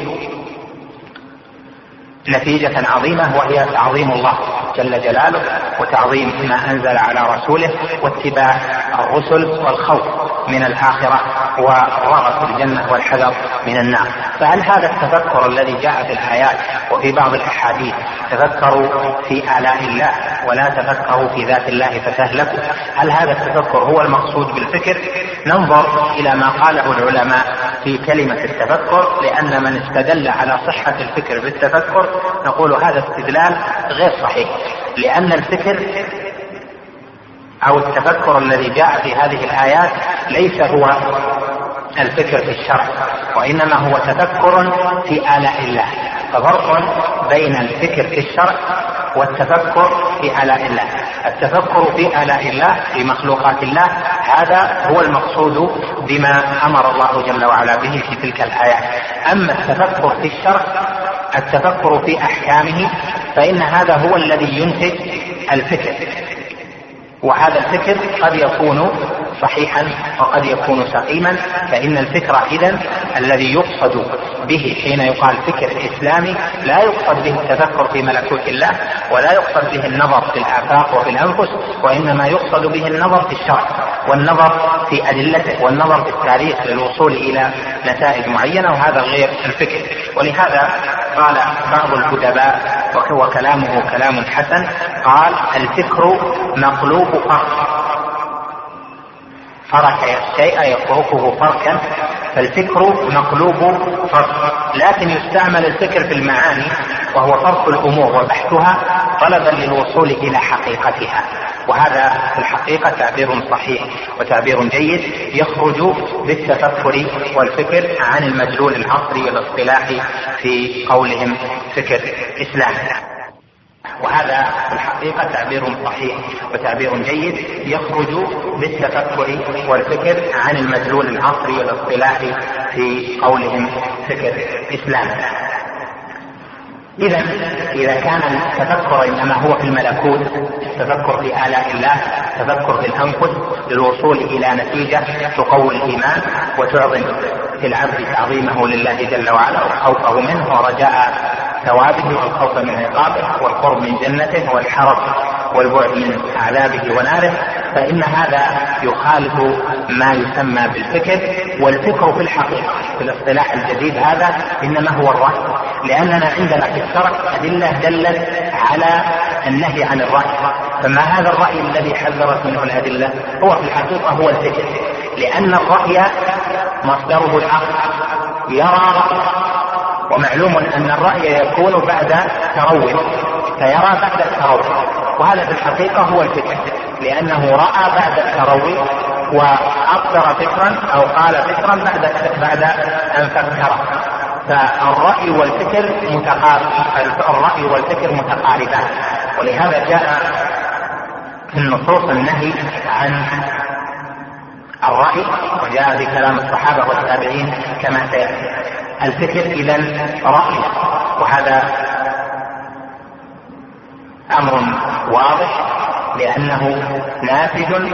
نتيجة عظيمة، وهي تعظيم الله جل جلاله وتعظيم ما أنزل على رسوله واتباع الرسل والخوف من الآخرة والرغب في الجنة والحذر من النار. فهل هذا التفكر الذي جاء في الآيات وفي بعض الأحاديث تفكروا في آلاء الله ولا تفكروا في ذات الله فتهلكوا، هل هذا التفكر هو المقصود بالفكر؟ ننظر إلى ما قاله العلماء في كلمة التفكر، لأن من استدل على صحة الفكر بالتفكر نقول هذا استدلال غير صحيح، لأن الفكر أو التفكر الذي جاء في هذه الآيات ليس هو الفكر في الشرع، وإنما هو تفكر في آلاء الله. ففرق بين الفكر في الشرع والتفكر في آلاء الله. التفكر في آلاء الله في مخلوقات الله هذا هو المقصود بما أمر الله جل وعلا به في تلك الآيات. أما التفكر في الشرع، التفكر في أحكامه، فإن هذا هو الذي ينتج الفكر، وهذا الفكر قد يكون صحيحا وقد يكون سقيما. فإن الفكر إذن الذي يقصد به حين يقال فكر إسلامي لا يقصد به التفكر في ملكوت الله، ولا يقصد به النظر في الآفاق وفي الأنفس، وإنما يقصد به النظر في الشرع والنظر في أدلته والنظر في التاريخ للوصول إلى نتائج معينة، وهذا غير الفكر. ولهذا قال بعض الأدباء وكلامه كلام حسن، قال الفكر مقلوب فرق، فرك الشيء يتركه فركا، فالفكر مقلوب فرق، لكن يستعمل الفكر في المعاني وهو فرق الأمور وبحثها طلبا للوصول إلى حقيقتها. وهذا في الحقيقة تعبير صحيح وتعبير جيد يخرج بالتفكر والفكر عن المدلول العصري والاصطلاحي في قولهم فكر إسلامي. وهذا في الحقيقة تعبير صحيح وتعبير جيد يخرج بالتفكر والفكر عن المدلول العصري والاصطلاحي في قولهم فكر إسلامي. إذا إذا كان التفكر إنما هو في الملكوت، التفكر في آلاء الله، التفكر في الأنفس للوصول إلى نتيجة تقوي الإيمان وتعظم في العبد تعظيمه لله جل وعلا وخوفه منه ورجاء ثوابه والخوف من عقابه والقرب من جنته والحرص والبعد من عذابه وناره، فإن هذا يخالف ما يسمى بالفكر. والفكر في الحقيقة في الاصطلاح الجديد هذا إنما هو الرأي، لأننا عندنا في الشرع أدلة دلت على النهي عن الرأي، فما هذا الرأي الذي حذرت منه الأدلة هو في الحقيقة هو الفكر، لأن الرأي مصدره العقل يرى رأي، ومعلوم أن الرأي يكون بعد تروي، فيرى بعد التروي، وهذا في الحقيقة هو الفكر، لأنه رأى بعد التروي وأبصر فكرا أو قال فكرا بعد بعد أن فكر. فالرأي والفكر متقارب، الرأي والفكر متقاربان، ولهذا جاء في النصوص النهي عن الرأي، وجاء في كلام الصحابة والتابعين كما سيأتي. الفكر إذن رأي، وهذا أمر واضح لأنه ناتج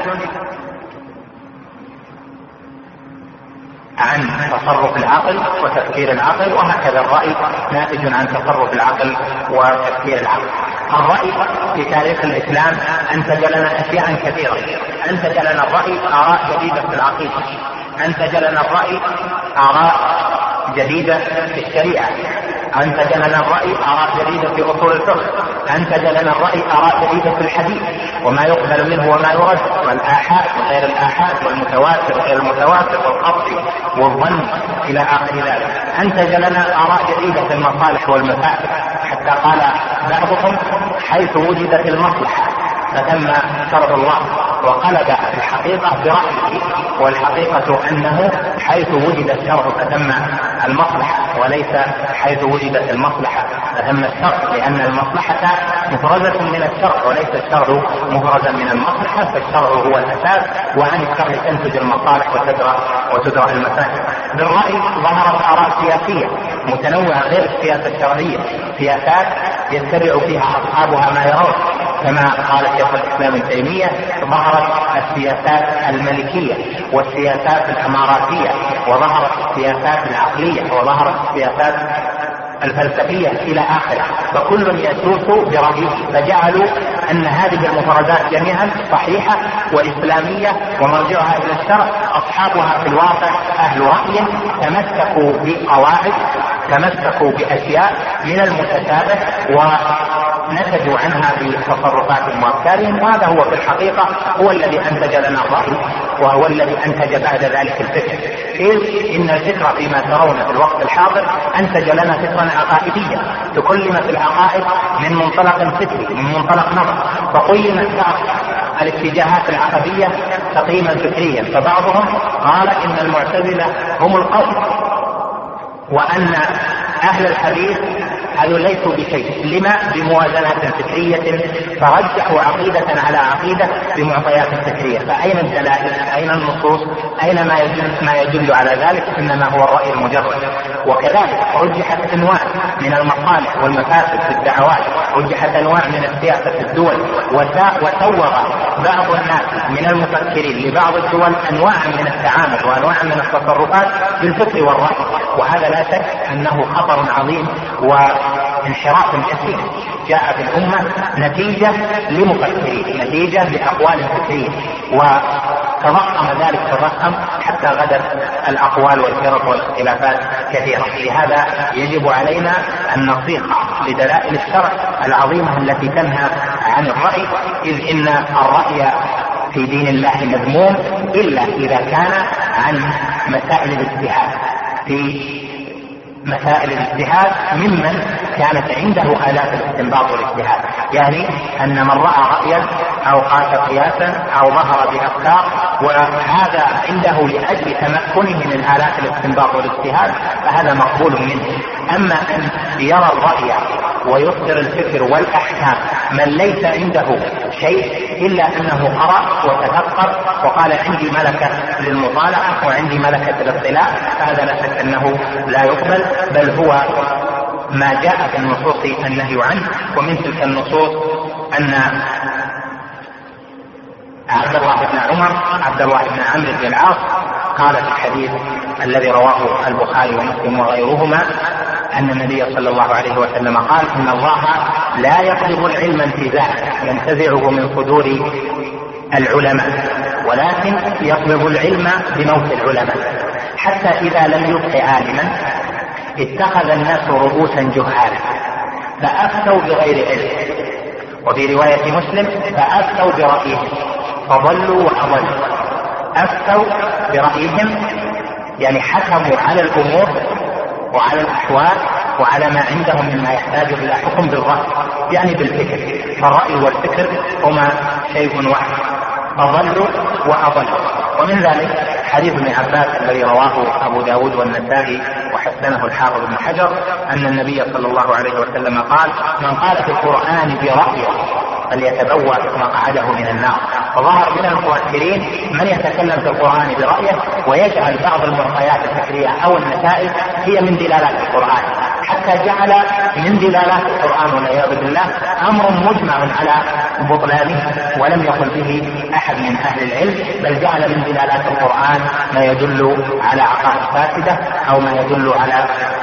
عن تصرف العقل وتفكير العقل، وهكذا الرأي ناتج عن تصرف العقل وتفكير العقل. الرأي في تاريخ الإسلام أنتج لنا أشياء كثيرة، أنتج لنا الرأي آراء جديدة في العقيدة، أنتج لنا الرأي آراء جديدة في الشريعة، أنتج لنا الرأي آراء جديدة في أصول الفقه، أنتج لنا الرأي آراء جديدة في الحديث وما يقبل منه وما يرد، والآحاد وغير الآحاد والمتواتر وغير المتواتر والقطعي والظن إلى آخر ذلك. أنتج لنا آراء جديدة في المصالح والمفاسد، حتى قال بعضهم حيث وجدت المصلحة فتم شرع الله، وقلب الحقيقة برأيه، والحقيقة أنه حيث وجد الشرع فتم المصلحة، وليس حيث وجدت المصلحة فتم الشرع، لأن المصلحة مفرزة من الشرع وليس الشرع مفرزا من المصلحة، فالشرع هو الأساس، وعن الشرع تنتج المصالح وتدرى وتدرى المفاسد. بالرأي ظهرت آراء سياسية متنوعة غير السياسة الشرعية، سياسات يتبع فيها أصحابها ما يرون، كما قال شيخ الإسلام ابن تيمية ظهرت السياسات الملكية والسياسات الإماراتية، وظهرت السياسات العقلية، وظهرت السياسات الفلسفية إلى آخره، فكل يسوس برأيه، فجعلوا أن هذه المفردات جميعا صحيحة وإسلامية ومرجعها إلى الشرع. أصحابها في الواقع أهل رأي تمسكوا بقواعد، تمسكوا بأشياء من المتشابه ونتجوا عنها بتصرفاتهم وأفكارهم، وهذا هو في الحقيقة هو الذي أنتج لنا الرأي، وهو الذي أنتج بعد ذلك الفكر. إذ إن الفكر فيما ترون في الوقت الحاضر أنتج لنا فكرا عقائديا، تكلمت العقائد من منطلق فكري، من منطلق نظر، فقيمت الاتجاهات العقدية تقييما فكريا. فبعضهم قال إن المعتزلة هم القوم، وأن أهل الحديث هذول ليسوا بشيء، لما؟ بموازنات فكرية، فرجحوا عقيدة على عقيدة بمعطيات فكرية. فأين الدلائل؟ أين النصوص؟ أين ما يدل, ما يدل على ذلك؟ إنما هو الرأي المجرد. وكذلك رجحت أنواع من المصالح والمفاسد في الدعوات، رجحت أنواع من السياسة في الدول، وسوغ بعض الناس من المفكرين لبعض الدول أنواع من التعامل وأنواع من التصرفات بالفكر والرأي، وهذا لا شك أنه خطر عظيم وانحراف كثير جاء في الأمة نتيجة لمفكرين، نتيجة لأقوال فكرية، وتضخم ذلك تضخم حتى غدت الأقوال والفرق والاختلافات كثيرة. لهذا يجب علينا أن نصيغ لدلائل الشرع العظيمة التي تنهى عن الرأي، إذ إن الرأي في دين الله مذموم إلا إذا كان عن مسائل الاجتهاد، في مسائل الاجتهاد ممن كانت عنده آلات الاستنباط والاجتهاد، يعني أن من رأى رأيا أو قاس قياسا أو ظهر بأفكار وهذا عنده لأجل تمكنه من آلات الاستنباط والاجتهاد فهذا مقبول منه. أما أن يرى الرأي ويصدر الفكر والأحكام من ليس عنده شيء إلا أنه قرأ وتفكر وقال عندي ملكة للمطالعة وعندي ملكة الاطلاع، فهذا لا شك أنه لا يقبل، بل هو ما جاء في النصوص النهي عنه. ومن تلك النصوص أن عبد الله بن عمر عبد الله بن عمرو بن العاص قال في الحديث الذي رواه البخاري ومسلم وغيرهما أن النبي صلى الله عليه وسلم قال إن الله لا يقبض العلم انتزاعا ينتزعه من صدور العلماء، ولكن يقبض العلم بموت العلماء، حتى إذا لم يبق عالما اتخذ الناس رؤوسا جهالا فأفتوا بغير علم، وفي رواية مسلم فأفتوا برأيهم فضلوا وأضلوا. أفتوا برأيهم يعني حكموا على الأمور وعلى الأحوال وعلى ما عندهم مما يحتاج إلى حكم بالرأي، يعني بالفكر، فالرأي والفكر هما شيء واحد، فضلوا وأضلوا. ومن ذلك حديث ابن عباس الذي رواه أبو داود والنسائي وحسنه الحافظ ابن حجر أن النبي صلى الله عليه وسلم قال من قال في القرآن برأيه فليتبوأ مقعده من النار. فظهر من المفكرين من يتكلم في القرآن برأيه ويجعل بعض المعطيات الفكرية أو النتائج هي من دلالات القرآن، حتى جعل من دلالات القرآن والعياذ بالله أمر مجمع على بطلانه ولم يقل به أحد من أهل العلم، بل جعل من دلالات القرآن ما يدل على عقائد فاسدة أو ما يدل على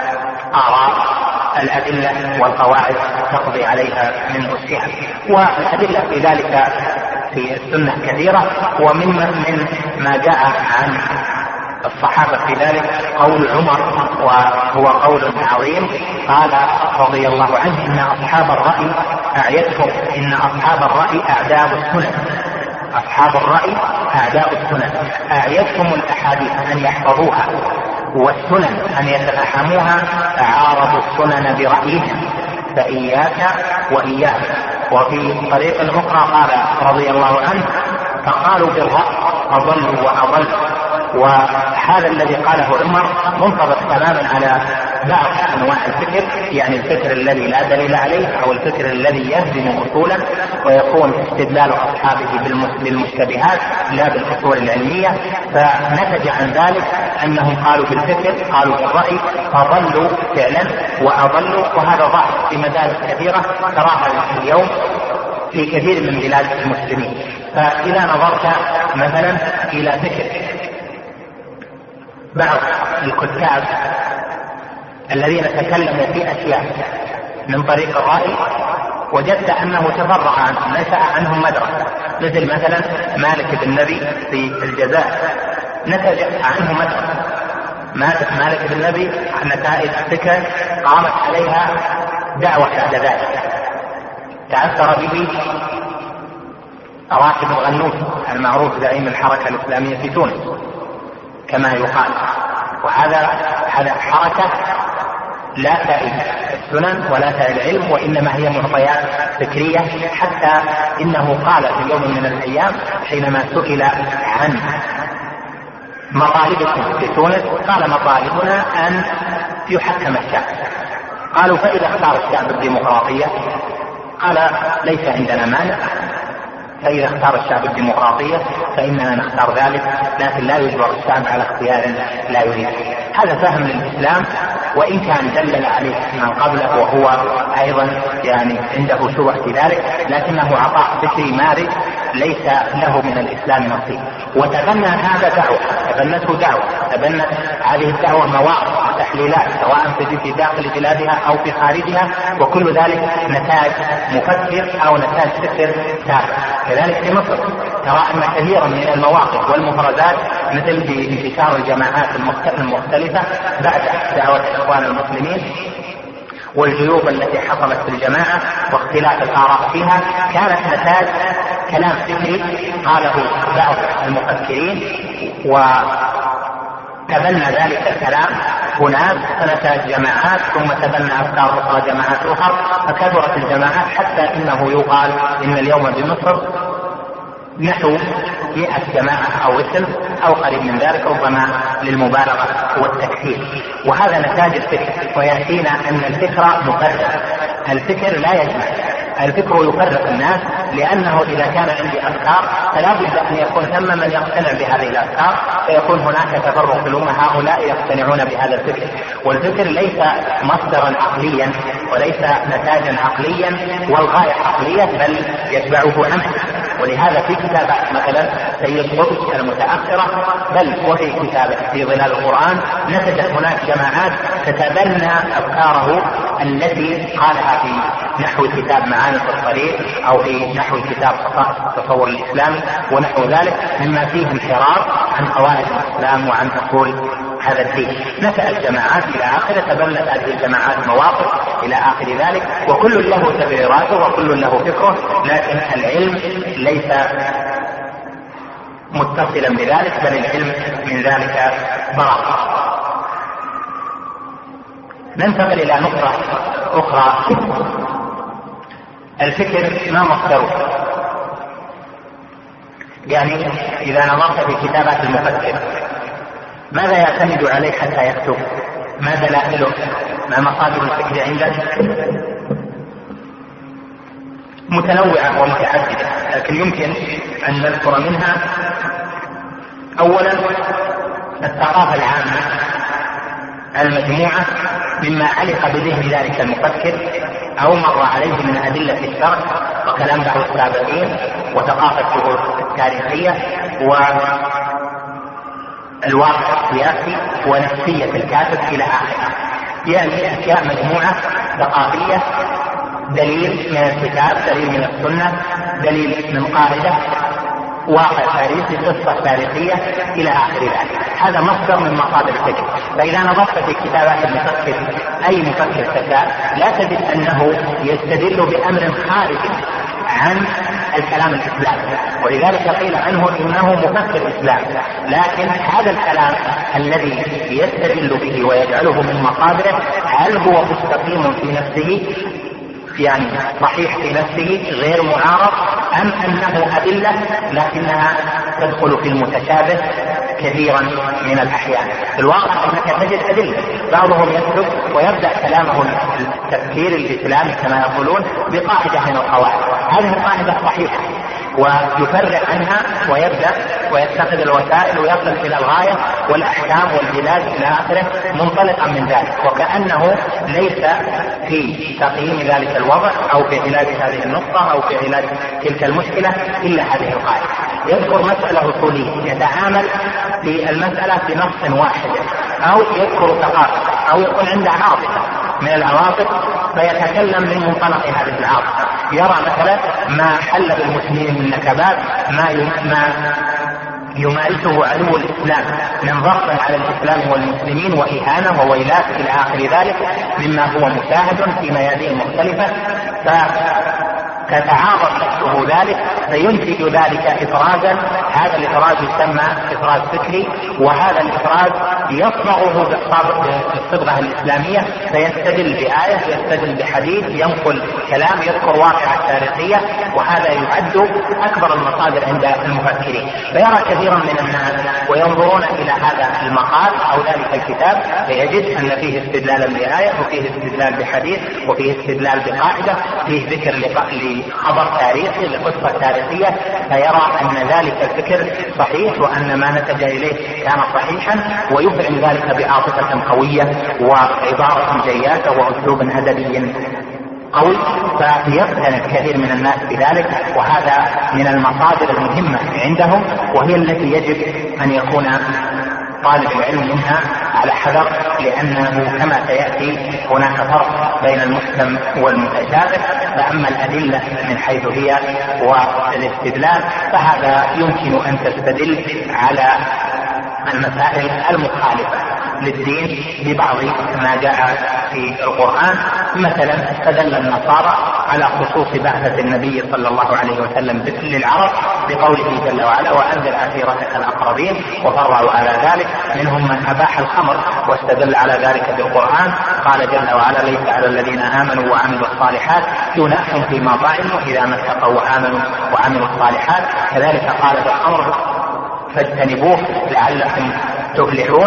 آراء الأدلة والقواعد تقضي عليها من أسها. والأدلة في ذلك في السنة كثيرة، ومن من ما جاء عن الصحابة في ذلك قول عمر وهو قول عظيم، قال رضي الله عنه إن أصحاب الرأي أعيتهم إن أصحاب الرأي أعداء السنن أصحاب الرأي أعداء السنن أعيتهم الأحاديث أن يحفظوها والسنن أن يتفهموها عارضوا السنن برأيهم فإياك وإياك. وفي طريق أخرى قال رضي الله عنه فقالوا بالرأي أضلوا وأضلوا. وهذا الذي قاله عمر منطبق تماما على بعض أنواع الفكر، يعني الفكر الذي لا دليل عليه أو الفكر الذي يهدم أصولا ويكون استدلال أصحابه بالمشتبهات لا بالأصول العلمية، فنتج عن ذلك أنهم قالوا بالفكر قالوا بالرأي فضلوا فعلا وأضلوا. وهذا ظاهر في مدارس كثيرة تراها اليوم في كثير من بلاد المسلمين. فإذا نظرت مثلا إلى فكر بعض الكتاب الذين تكلموا في أشياء من طريق الرأي وجدت أنه تفرع عنهم، نشأ عنهم مدرسة، مثل مثلا مالك بن نبي في الجزائر نتج عنه مدرسة. مالك بن نبي نتائج فكرة قامت عليها دعوة بعد ذلك، تأثر به راشد الغنوشي المعروف زعيم الحركة الإسلامية في تونس كما يقال، وهذا هذا حركة لا تأتي السنن ولا تأتي العلم، وإنما هي معطيات فكرية. حتى إنه قال في يوم من الأيام حينما سئل عن مطالبكم في تونس قال مطالبنا أن يحكم الشعب. قالوا فإذا اختار الشعب الديمقراطية؟ قال ليس عندنا مانع، فإذا اختار الشعب الديمقراطية فإننا نختار ذلك، لكن لا يجبر الشعب على اختيار لا يريد. هذا فهم للإسلام، وإن كان دلل عليه من قبله وهو أيضا يعني عنده شبهة في ذلك، لكنه عطاء فكري مارد ليس له من الإسلام نصيب. وتبنى هذا دعوة، تبنته دعوة، تبنت هذه الدعوة مواقف وتحليلات سواء في داخل بلادها أو في خارجها، وكل ذلك نتاج مفكر أو نتاج فكر سابق. كذلك في مصر ترى أن كثيرا من المواقف والمفردات مثل في انتشار الجماعات المختلفة بعد دعوة الإخوان المسلمين والجيوب التي حصلت في الجماعة واختلاف الآراء فيها، كانت نتاج كلام فكري قاله بعض المفكرين وتبنى ذلك الكلام هناك، فنتاج جماعات ثم تبنى أفكار أخرى جماعات أخرى، فكثرت الجماعات حتى إنه يقال إن اليوم بمصر نحو مئة جماعة أو اسم أو قريب من ذلك، ربما للمبالغة والتكثير. وهذا نتاج الفكر، ويأتينا أن الفكر مفرق، الفكر لا يجمع، الفكر يفرق الناس، لأنه إذا كان عندي أفكار فلا بد أن يكون ثم من يقتنع بهذه الأفكار، فيكون هناك تفرق في الأمة، هؤلاء يقتنعون بهذا الفكر. والفكر ليس مصدرا عقليا وليس نتاجا عقليا والغاية عقلية، بل يتبعه عمل. ولهذا في كتابات مثلا سيد قطب المتأخرة، بل وفي كتابه في ظلال القرآن نتجت هناك جماعات تتبنى أفكاره التي قالها في نحو كتاب معاني الطريق أو في نحو كتاب تصور الإسلام ونحو ذلك، مما فيه انحراف عن قواعد الإسلام وعن أصول هذا الدين. نشأت جماعات إلى آخر، تبنت هذه الجماعات مواقف إلى آخر ذلك، وكل له تبريراته وكل له فكره، لكن العلم ليس متصلا بذلك، بل العلم من ذلك براء. ننتقل إلى نقطة أخرى، الفكر ما مصدره؟ يعني إذا نظرت في كتابات المفكر ماذا يعتمد عليه حتى يكتب؟ ما دلائله؟ ما مصادر الفكر عنده؟ متنوعة ومتعددة، لكن يمكن أن نذكر منها أولا الثقافة العامة المجموعة مما علق بذهن ذلك المفكر أو مر عليه من أدلة الشرع وكلام بعض السابقين وثقافته التاريخية والواقع السياسي ونفسية الكاتب إلى آخره. يعني أشياء مجموعة ثقافية، دليل من الكتاب، دليل من السنة، دليل من قاعدة، واقع تاريخي، قصة تاريخية إلى آخر ذلك. هذا مصدر من مصادر الفكر. فإذا نظرت في كتابات المفكر أي مفكر كتاب لا تجد أنه يستدل بأمر خارج عن الكلام الإسلامي، ولذلك قيل عنه إنه مفكر إسلامي. لكن هذا الكلام الذي يستدل به ويجعله من مصادره هل هو مستقيم في نفسه، يعني صحيح في نفسه غير معارض، أم أنه أدلة لكنها تدخل في المتشابه كثيرا من الأحيان؟ في الواقع أنك تجد أدلة، بعضهم يكتب ويبدأ كلامه التفكير الإسلامي كما يقولون بقاعدة من القواعد، هذه القاعدة صحيحة ويفرع عنها ويبدأ ويتخذ الوسائل ويصل إلى الغاية والأحكام والعلاج إلى آخره منطلقا من ذلك، وكأنه ليس في تقييم ذلك الوضع أو في علاج هذه النقطة أو في علاج تلك المشكلة إلا هذه القاعدة. يذكر مسألة أصولية يتعامل في المسألة بنص واحد، أو يذكر ثقافة أو يكون عنده عاطفة من العواطف فيتكلم من منطلق هذه العاطفة، يرى مثلا ما حل بالمسلمين من نكبات، ما ما يمارسه عدو الإسلام من ضغط على الإسلام والمسلمين وإهانة وويلات إلى آخر ذلك مما هو مشاهد في ميادين مختلفة، فتتعاظم نفسه ذلك فينتج ذلك إفرازا. هذا الإفراز يسمى إفراز فكري، وهذا الإفراز يصبغه بالصبغة الإسلامية، فيستدل بآية، يستدل بحديث، ينقل كلام، يذكر واقعة تاريخية، وهذا يعد أكبر المصادر عند المفكرين. فيرى كثيرا من الناس وينظرون إلى هذا المقال أو ذلك الكتاب فيجد أن فيه استدلالا بآية، وفيه استدلال بحديث، وفيه استدلال بقاعدة، فيه ذكر لخبر تاريخي لقصة تاريخية، فيرى أن ذلك الفكر صحيح وأن ما نتج إليه كان صحيحا، ويفعل ذلك بعاطفة قوية وعبارة جياشة وأسلوب أدبي قوي، فيقتنع كثير من الناس بذلك. وهذا من المصادر المهمة عندهم، وهي التي يجب أن يكون طالب العلم منها على حذر، لأنه كما سيأتي هناك فرق بين المحكم والمتشابه. فأما الأدلة من حيث هي والاستدلال فهذا يمكن أن تستدل على المسائل المخالفة للدين ببعض ما جاء في القرآن. مثلا استدل النصارى على خصوص بعثة النبي صلى الله عليه وسلم للعرب بقوله جل وعلا وأنذر عشيرتك الأقربين، وفرعوا على ذلك منهم من أباح الخمر واستدل على ذلك بالقرآن. قال جل وعلا ليس على الذين آمنوا وعملوا الصالحات جناح فيما طعموا إذا ما اتقوا وآمنوا وعملوا الصالحات. كذلك قال بالخمر فاجتنبوه لعلكم تفلحون،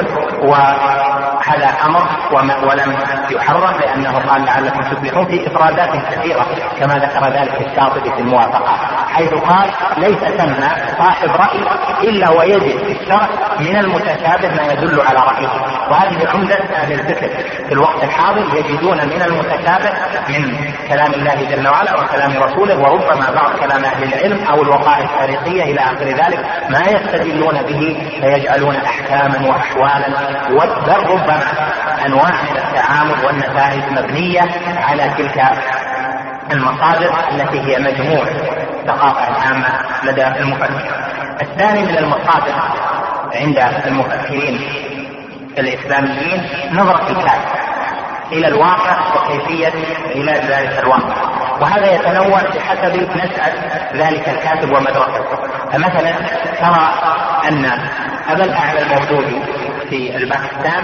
وهذا أمر ولم يحرم لأنه قال لعلكم تفلحون في إفرادات كثيرة كما ذكر ذلك الشاطبي في الموافقة، حيث قال ليس ثم صاحب رأي إلا ويجد في الشرع من المتشابه ما يدل على رأيه. وهذه عمدة أهل الفكر في الوقت الحاضر، يجدون من المتشابه من كلام الله جل وعلا وكلام رسوله، وربما بعض كلام أهل العلم أو الوقائع التاريخية إلى آخر ذلك ما يستدلون به فيجعلون أحكاما وأحوالا بل ربما أنواع من التعامل والنتائج مبنية على تلك المصادر التي هي مجموع ثقافة عامة لدى المفكر. الثاني من المصادر عند المفكرين الإسلاميين نظرة الكاتب إلى الواقع وكيفية علاج ذلك الواقع، وهذا يتنوع بحسب نشأة ذلك الكاتب ومدرسته. فمثلا ترى أن أبا الأعلى الموجود في الباكستان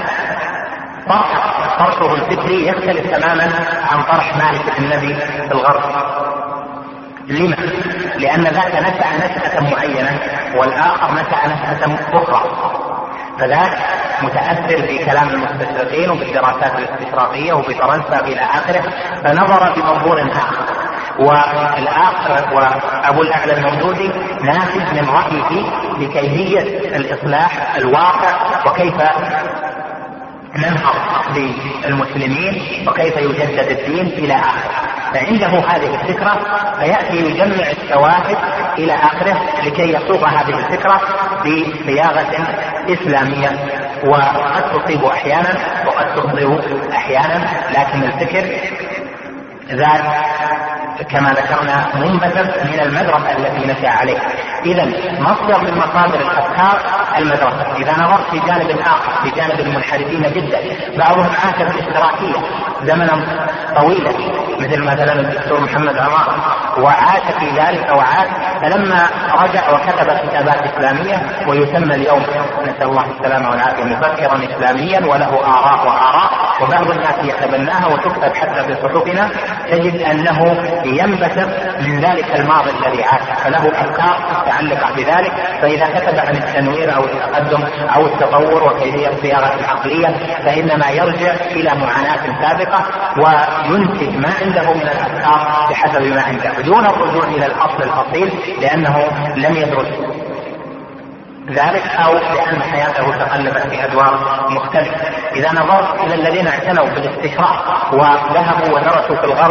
طرحه الفكري يختلف تماما عن طرح مالك بن نبي في الغرب. لما؟ لأن ذاك نشأ نشأة معينة والآخر نشأ نشأة أخرى، فذاك متأثر بكلام المستشرقين وبالدراسات الاستشراقية وبفرنسا إلى آخره، فنظر بمنظور آخر. والآخر وأبو الأعلى الموجودي ناتج من رأيه بكيفية الإصلاح الواقع وكيف ننهض للمسلمين وكيف يجدد الدين إلى آخره. فعنده هذه الفكرة فيأتي يجمع الشواهد إلى آخره لكي يصوغ هذه الفكرة بصياغة إسلامية، وقد تصيب أحيانا وقد تخطئ أحيانا، لكن الفكر ذات كما ذكرنا منبثق من المدرسة التي نشأ عليها. إذا مصدر من مصادر الأفكار المدرسة. إذا نظرت في جانب آخر في جانب المنحرفين جدا، بعضهم عاش في الاشتراكية زمنا طويلا مثل مثلا الدكتور محمد عمار، وعاش في ذلك وعاش، فلما رجع وكتب كتابات إسلامية ويسمى اليوم نسأل الله السلامة والعافية مفكرا إسلاميا وله آراء وآراء، وبعض الناس يتبناها وتكتب حتى في صحفنا، تجد أنه ينبثق من ذلك الماضي الذي عاش، فله أفكار متعلقة بذلك. فإذا كتب عن التنوير أو التقدم أو التطور وكيفية صياغة العقلية فإنما يرجع إلى معاناة سابقة وينتج ما عنده من الأفكار بحسب ما عنده بدون الرجوع إلى الأصل الأصيل، لأنه لم يدرس ذلك أو لأن حياته تقلبت في أدوار مختلفة. إذا نظرت إلى الذين اعتنوا بالاستشراق وذهبوا ودرسوا في الغرب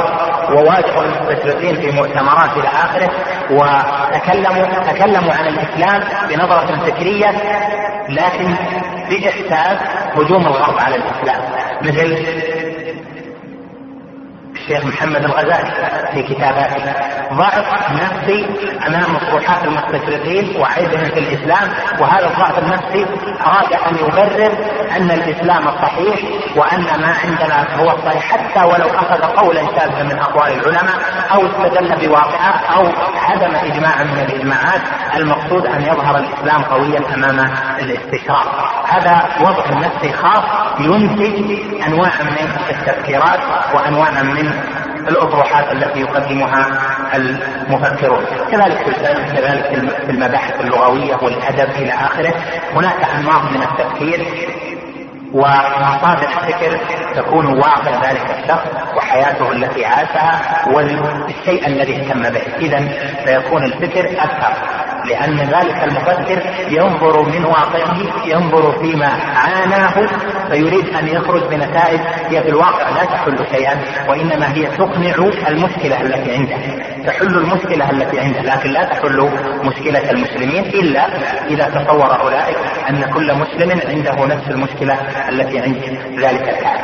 وواجهوا المستشرقين في مؤتمرات إلى آخره، وتكلموا تكلموا عن الإسلام بنظرة فكرية لكن بإحساس هجوم الغرب على الإسلام، مثل الشيخ محمد الغزالي في كتاباته ضعف نفسي أمام مصروحات المستشرقين وعيبهم في الإسلام، وهذا الضعف النفسي أراد أن يبرر أن الإسلام الصحيح وأن ما عندنا هو الصحيح، حتى ولو أخذ قولا شاذا من أقوال العلماء أو استدل بواقعة أو عدم إجماع من الإجماعات. المقصود أن يظهر الإسلام قويا أمام الاستشراق. هذا وضع نفسي خاص ينتج أنواع من التفكيرات وأنواع من الأطروحات التي يقدمها المفكرون. كذلك في الفن، كذلك في المباحث اللغوية والأدب إلى آخره، هناك أنواع من التفكير ومصادر الفكر تكون واقع ذلك الشخص وحياته التي عاشها والشيء الذي اهتم به. إذن سيكون الفكر أكثر، لأن ذلك المفكر ينظر من واقعه، ينظر فيما عاناه، فيريد أن يخرج بنتائج هي في الواقع لا تحل شيئا، وإنما هي تقنع المشكلة التي عنده، تحل المشكلة التي عنده، لكن لا تحل مشكلة المسلمين إلا إذا تصور أولئك أن كل مسلم عنده نفس المشكلة التي عند ذلك الكافر،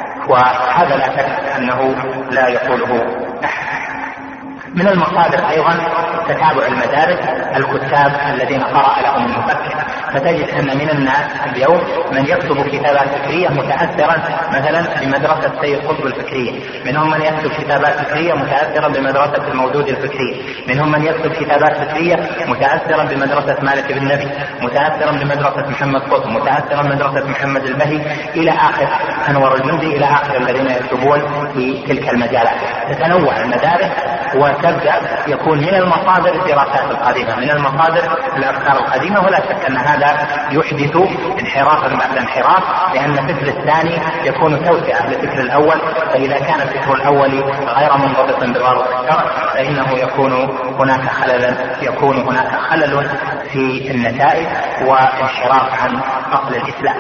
وهذا لا شك أنه لا يقوله أحد. من المصادر أيضا تتابع المدارس، الكتاب الذين قرأ لهم المفكر، فتجد أن من الناس اليوم من يكتب كتابات فكرية متأثرا مثلا بمدرسة سيد قطب الفكرية، منهم من يكتب كتابات فكرية متأثرا بمدرسة المودود الفكرية، منهم من يكتب كتابات فكرية متأثرا بمدرسة مالك بن نبي، متأثرا بمدرسة محمد قطب، متأثرا بمدرسة محمد البهي إلى آخر أنور الجندي إلى آخر الذين يكتبون في تلك المجالات. تتنوع المدارس وتبدأ يكون من المصادر الدراسات القديمة، من المصادر الأفكار القديمة، ولا شك أن هذا يحدث انحرافا بعد انحراف، لأن الفكر الثاني يكون توسعة للفكر الأول، فإذا كان الفكر الأول غير منضبط بضابط الشرع فإنه يكون هناك خلل يكون هناك خلل في النتائج وانحراف عن أصل الإسلام.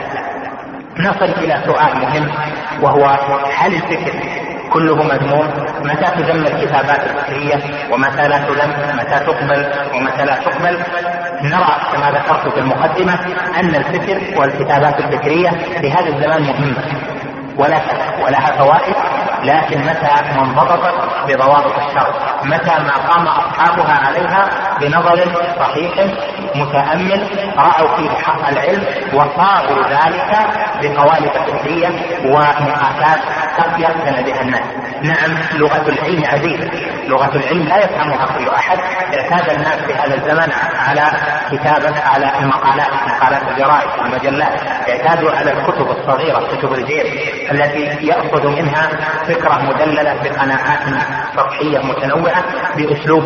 نصل إلى سؤال مهم، وهو هل الفكر كله مذموم؟ متى تذم الكتابات الفكرية ومتى لا تذم؟ متى تقبل ومتى لا تقبل؟ نرى كما ذكرت في المقدمة أن الفكر والكتابات الفكرية في هذا الزمان مهمة ولا شك ولها فوائد، لكن متى ما انضبطت بضوابط الشرع، متى ما قام أصحابها عليها بنظر صحيح متأمل، رأوا فيه حق العلم وصاروا ذلك بقوالب فكرية ومقاسات قد يقتنع بها الناس. نعم، لغة العلم عزيزة، لغة العلم لا يفهمها كل أحد. اعتاد الناس في هذا الزمن على كتابة على المقالات، مقالات الجرائد والمجلات، اعتادوا على الكتب الصغيرة، كتب الجيب التي يأخذ منها فكرة مدللة بقناعات سطحية متنوعة بأسلوب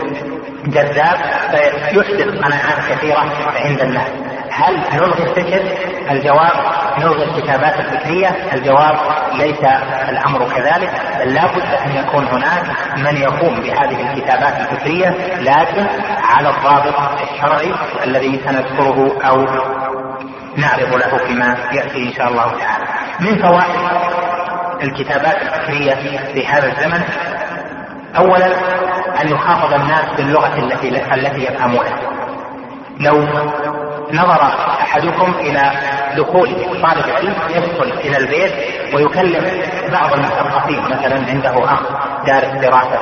جذاب فيحدث قناعات كثيرة عند الناس. هل نلغي الفكر؟ الجواب نلغي الكتابات الفكرية؟ الجواب ليس الأمر كذلك، لا بد أن يكون هناك من يقوم بهذه الكتابات الفكرية، لكن على الضابط الشرعي الذي سنذكره أو نعرض له فيما يأتي إن شاء الله تعالى. من فوائد الكتابات الفكرية في هذا الزمن: أولا أن يخاطب الناس باللغة التي التي يفهمونها. لو نظر أحدكم إلى دخول طالب علم يدخل إلى البيت ويكلم بعض المثقفين، مثلا عنده أخ دارس دراسة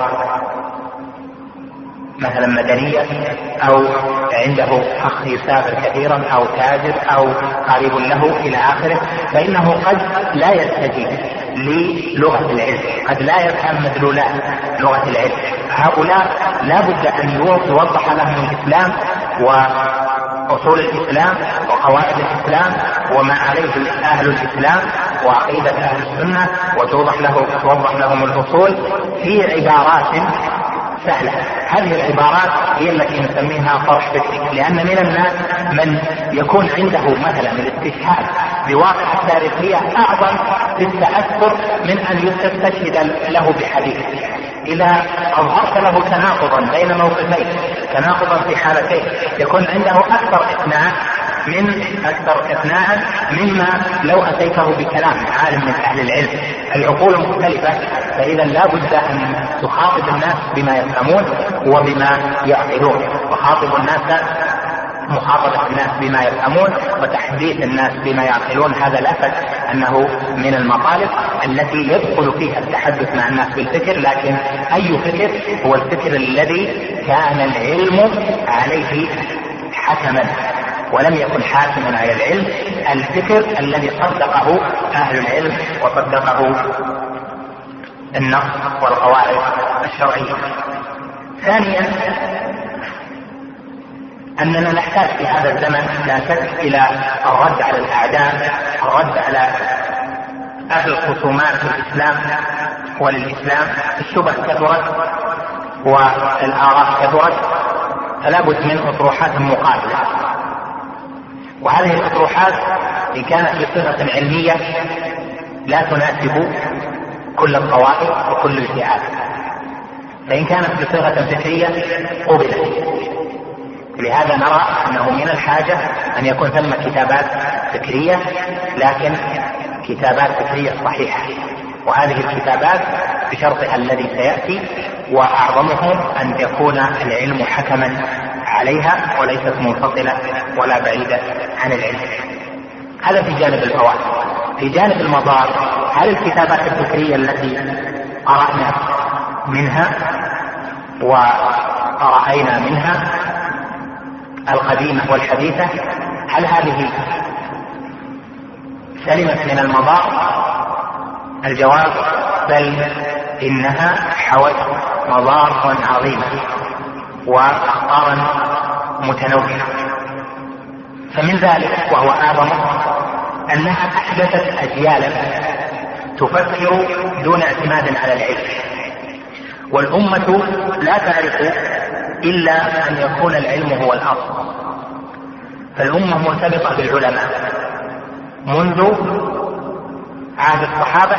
مثلا مدنية، أو عنده أخ يسافر كثيرا، أو تاجر، أو قريب له إلى آخره، فإنه قد لا يستجيب للغة العلم، قد لا يفهم مدلولات لغة العلم. هؤلاء لا بد أن يوضح لهم الإسلام وأصول الإسلام وقواعد الإسلام وما عليه أهل الإسلام وعقيدة أهل السنة، وتوضح له توضح لهم الأصول في عبارات سهلة. هذه العبارات هي التي نسميها طرح فكري، لأن من الناس من يكون عنده مثلا الاستشهاد بواقع تاريخية أعظم في التأثر من أن يستشهد له بحديث. إذا أظهرت له تناقضا بين موقفين، تناقضا في حالتين، يكون عنده أكثر إقناع من أكثر إقناعا مما لو أتيته بكلام عالم من أهل العلم. العقول مختلفة، فإذا لا بد أن تخاطب الناس بما يفهمون وبما يعقلون، وخاطب الناس مخاطبة الناس بما يفهمون وتحديث الناس بما يعقلون. هذا لا شك أنه من المطالب التي يدخل فيها التحدث مع الناس بالفكر، لكن أي فكر؟ هو الفكر الذي كان العلم عليه حكما ولم يكن حاكما على العلم، الفكر الذي صدقه أهل العلم وصدقه النص والقواعد الشرعية. ثانيا أننا نحتاج في هذا الزمن لا شك إلى الرد على الأعداء، الرد على أهل الخصومات في الإسلام وللإسلام. الشبه كثرت والآراء كثرت، فلا بد من أطروحات مقابلة، وهذه الأطروحات إن كانت بصيغة علمية لا تناسب كل الطوائف وكل الفئات، فإن كانت بصيغة فكرية قبلت. لهذا نرى أنه من الحاجة أن يكون ثم كتابات فكرية، لكن كتابات فكرية صحيحة، وهذه الكتابات بشرطها الذي سيأتي، وأعظمهم أن يكون العلم حكما عليها وليست منفصلة ولا بعيدة عن العلم. هذا في جانب الفوائد. في جانب المضار، هل الكتابات الفكرية التي قرأنا منها ورأينا منها القديمة والحديثة هل هذه سلمت من المضار؟ الجواب بل إنها حوت مضار عظيمة وأخطارا متنوعة. فمن ذلك وهو أعظم أنها أحدثت أجيالا تفكر دون اعتماد على العلم، والأمة لا تعرف إلا أن يكون العلم هو الأصل. فالأمة مرتبطة بالعلماء منذ عهد الصحابة،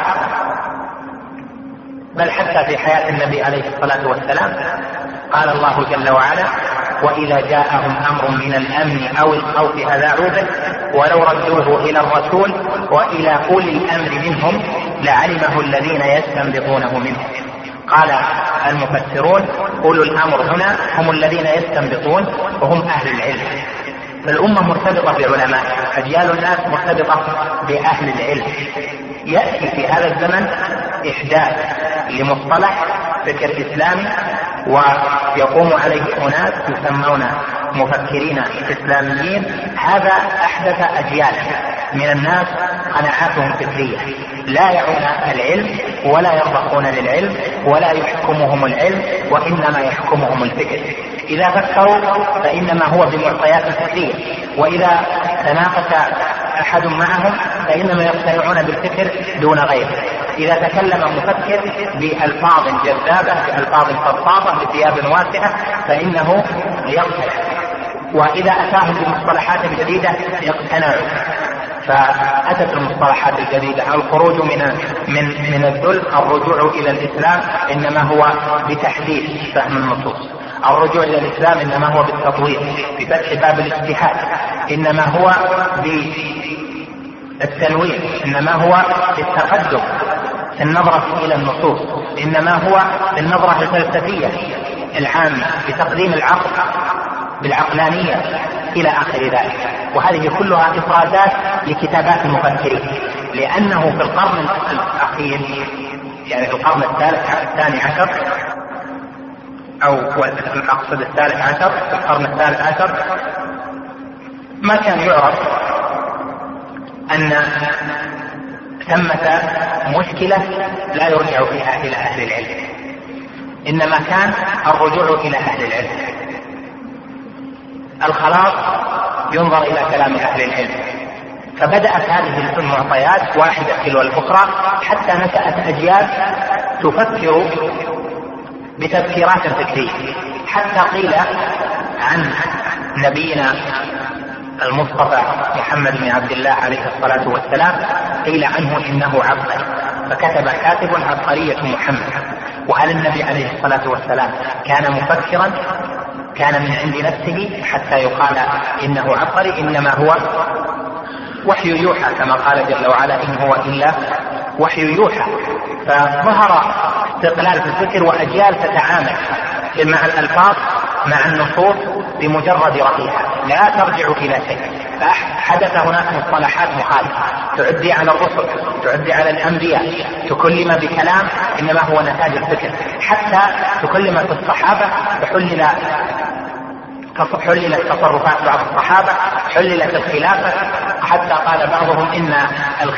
بل حتى في حياة النبي عليه الصلاة والسلام قال الله جل وعلا: وإذا جاءهم أمر من الأمن أو الخوف أذاعوا به ولو ردوه إلى الرسول وإلى أولي الأمر منهم لعلمه الذين يستنبطونه منهم. قال المفسرون: أولو الأمر هنا هم الذين يستنبطون وهم أهل العلم. فالأمة مرتبطة بعلماء، أجيال الناس مرتبطة بأهل العلم. يأتي في هذا الزمن إحداث لمصطلح فكر إسلامي، ويقوم عليه أناس يسمون مفكرين إسلاميين. هذا أحدث أجيال من الناس قناعاتهم فكرية، لا يعون العلم ولا يرضخون للعلم ولا يحكمهم العلم، وإنما يحكمهم الفكر. إذا فكروا فإنما هو بمعطيات فكرية، وإذا تناقش أحد معهم فإنما يقتنعون بالفكر دون غيره. إذا تكلم مفكر بألفاظ جذابة بألفاظ فضفاضة بثياب واسعة فإنه يقتنع، وإذا أتاهم بمصطلحات جديدة يقتنعوا. فأتت المصطلحات الجديدة: الخروج من من من الذل، الرجوع إلى الإسلام إنما هو بتحديث فهم النصوص، الرجوع إلى الإسلام إنما هو بالتطوير بفتح باب الاجتهاد، إنما هو بالتنوير، إنما هو بالتقدم في النظرة إلى النصوص، إنما هو بالنظرة الفلسفية العامة بتقديم العقل بالعقلانية إلى آخر ذلك. وهذه كلها إفرادات لكتابات المفكرين، لأنه في القرن الأخير يعني في القرن الثالث الثاني عشر أو أقصد الثالث عشر في القرن الثالث عشر ما كان يعرف أن ثمة مشكلة لا يرجع فيها إلى أهل العلم، إنما كان الرجوع إلى أهل العلم. الخلاص ينظر إلى كلام أهل العلم. فبدأت هذه المعطيات واحدة تلو الأخرى حتى نشأت أجيال تفكر بتفكيرات فكرية، حتى قيل عن نبينا المصطفى محمد بن عبد الله عليه الصلاة والسلام قيل عنه إنه عبقري، فكتب كاتب عبقرية محمد. وهل النبي عليه الصلاة والسلام كان مفكرا؟ كان من عند نفسه حتى يقال إنه عبقري، إنما هو وحي يوحى كما قال جل وعلا إن هو إلا وحي يوحى. فظهر استقلال في الفكر وأجيال تتعامل مع الألفاظ مع النصوص بمجرد رأيها لا ترجع إلى شيء. فحدث هناك مصطلحات مخالفة تعدي على الرسل، تعدي على الأنبياء، تكلم بكلام إنما هو نتاج الفكر، حتى تكلمت الصحابة فحلل حللت تصرفات بعض الصحابة، حللت الخلافة، حتى قال بعضهم إن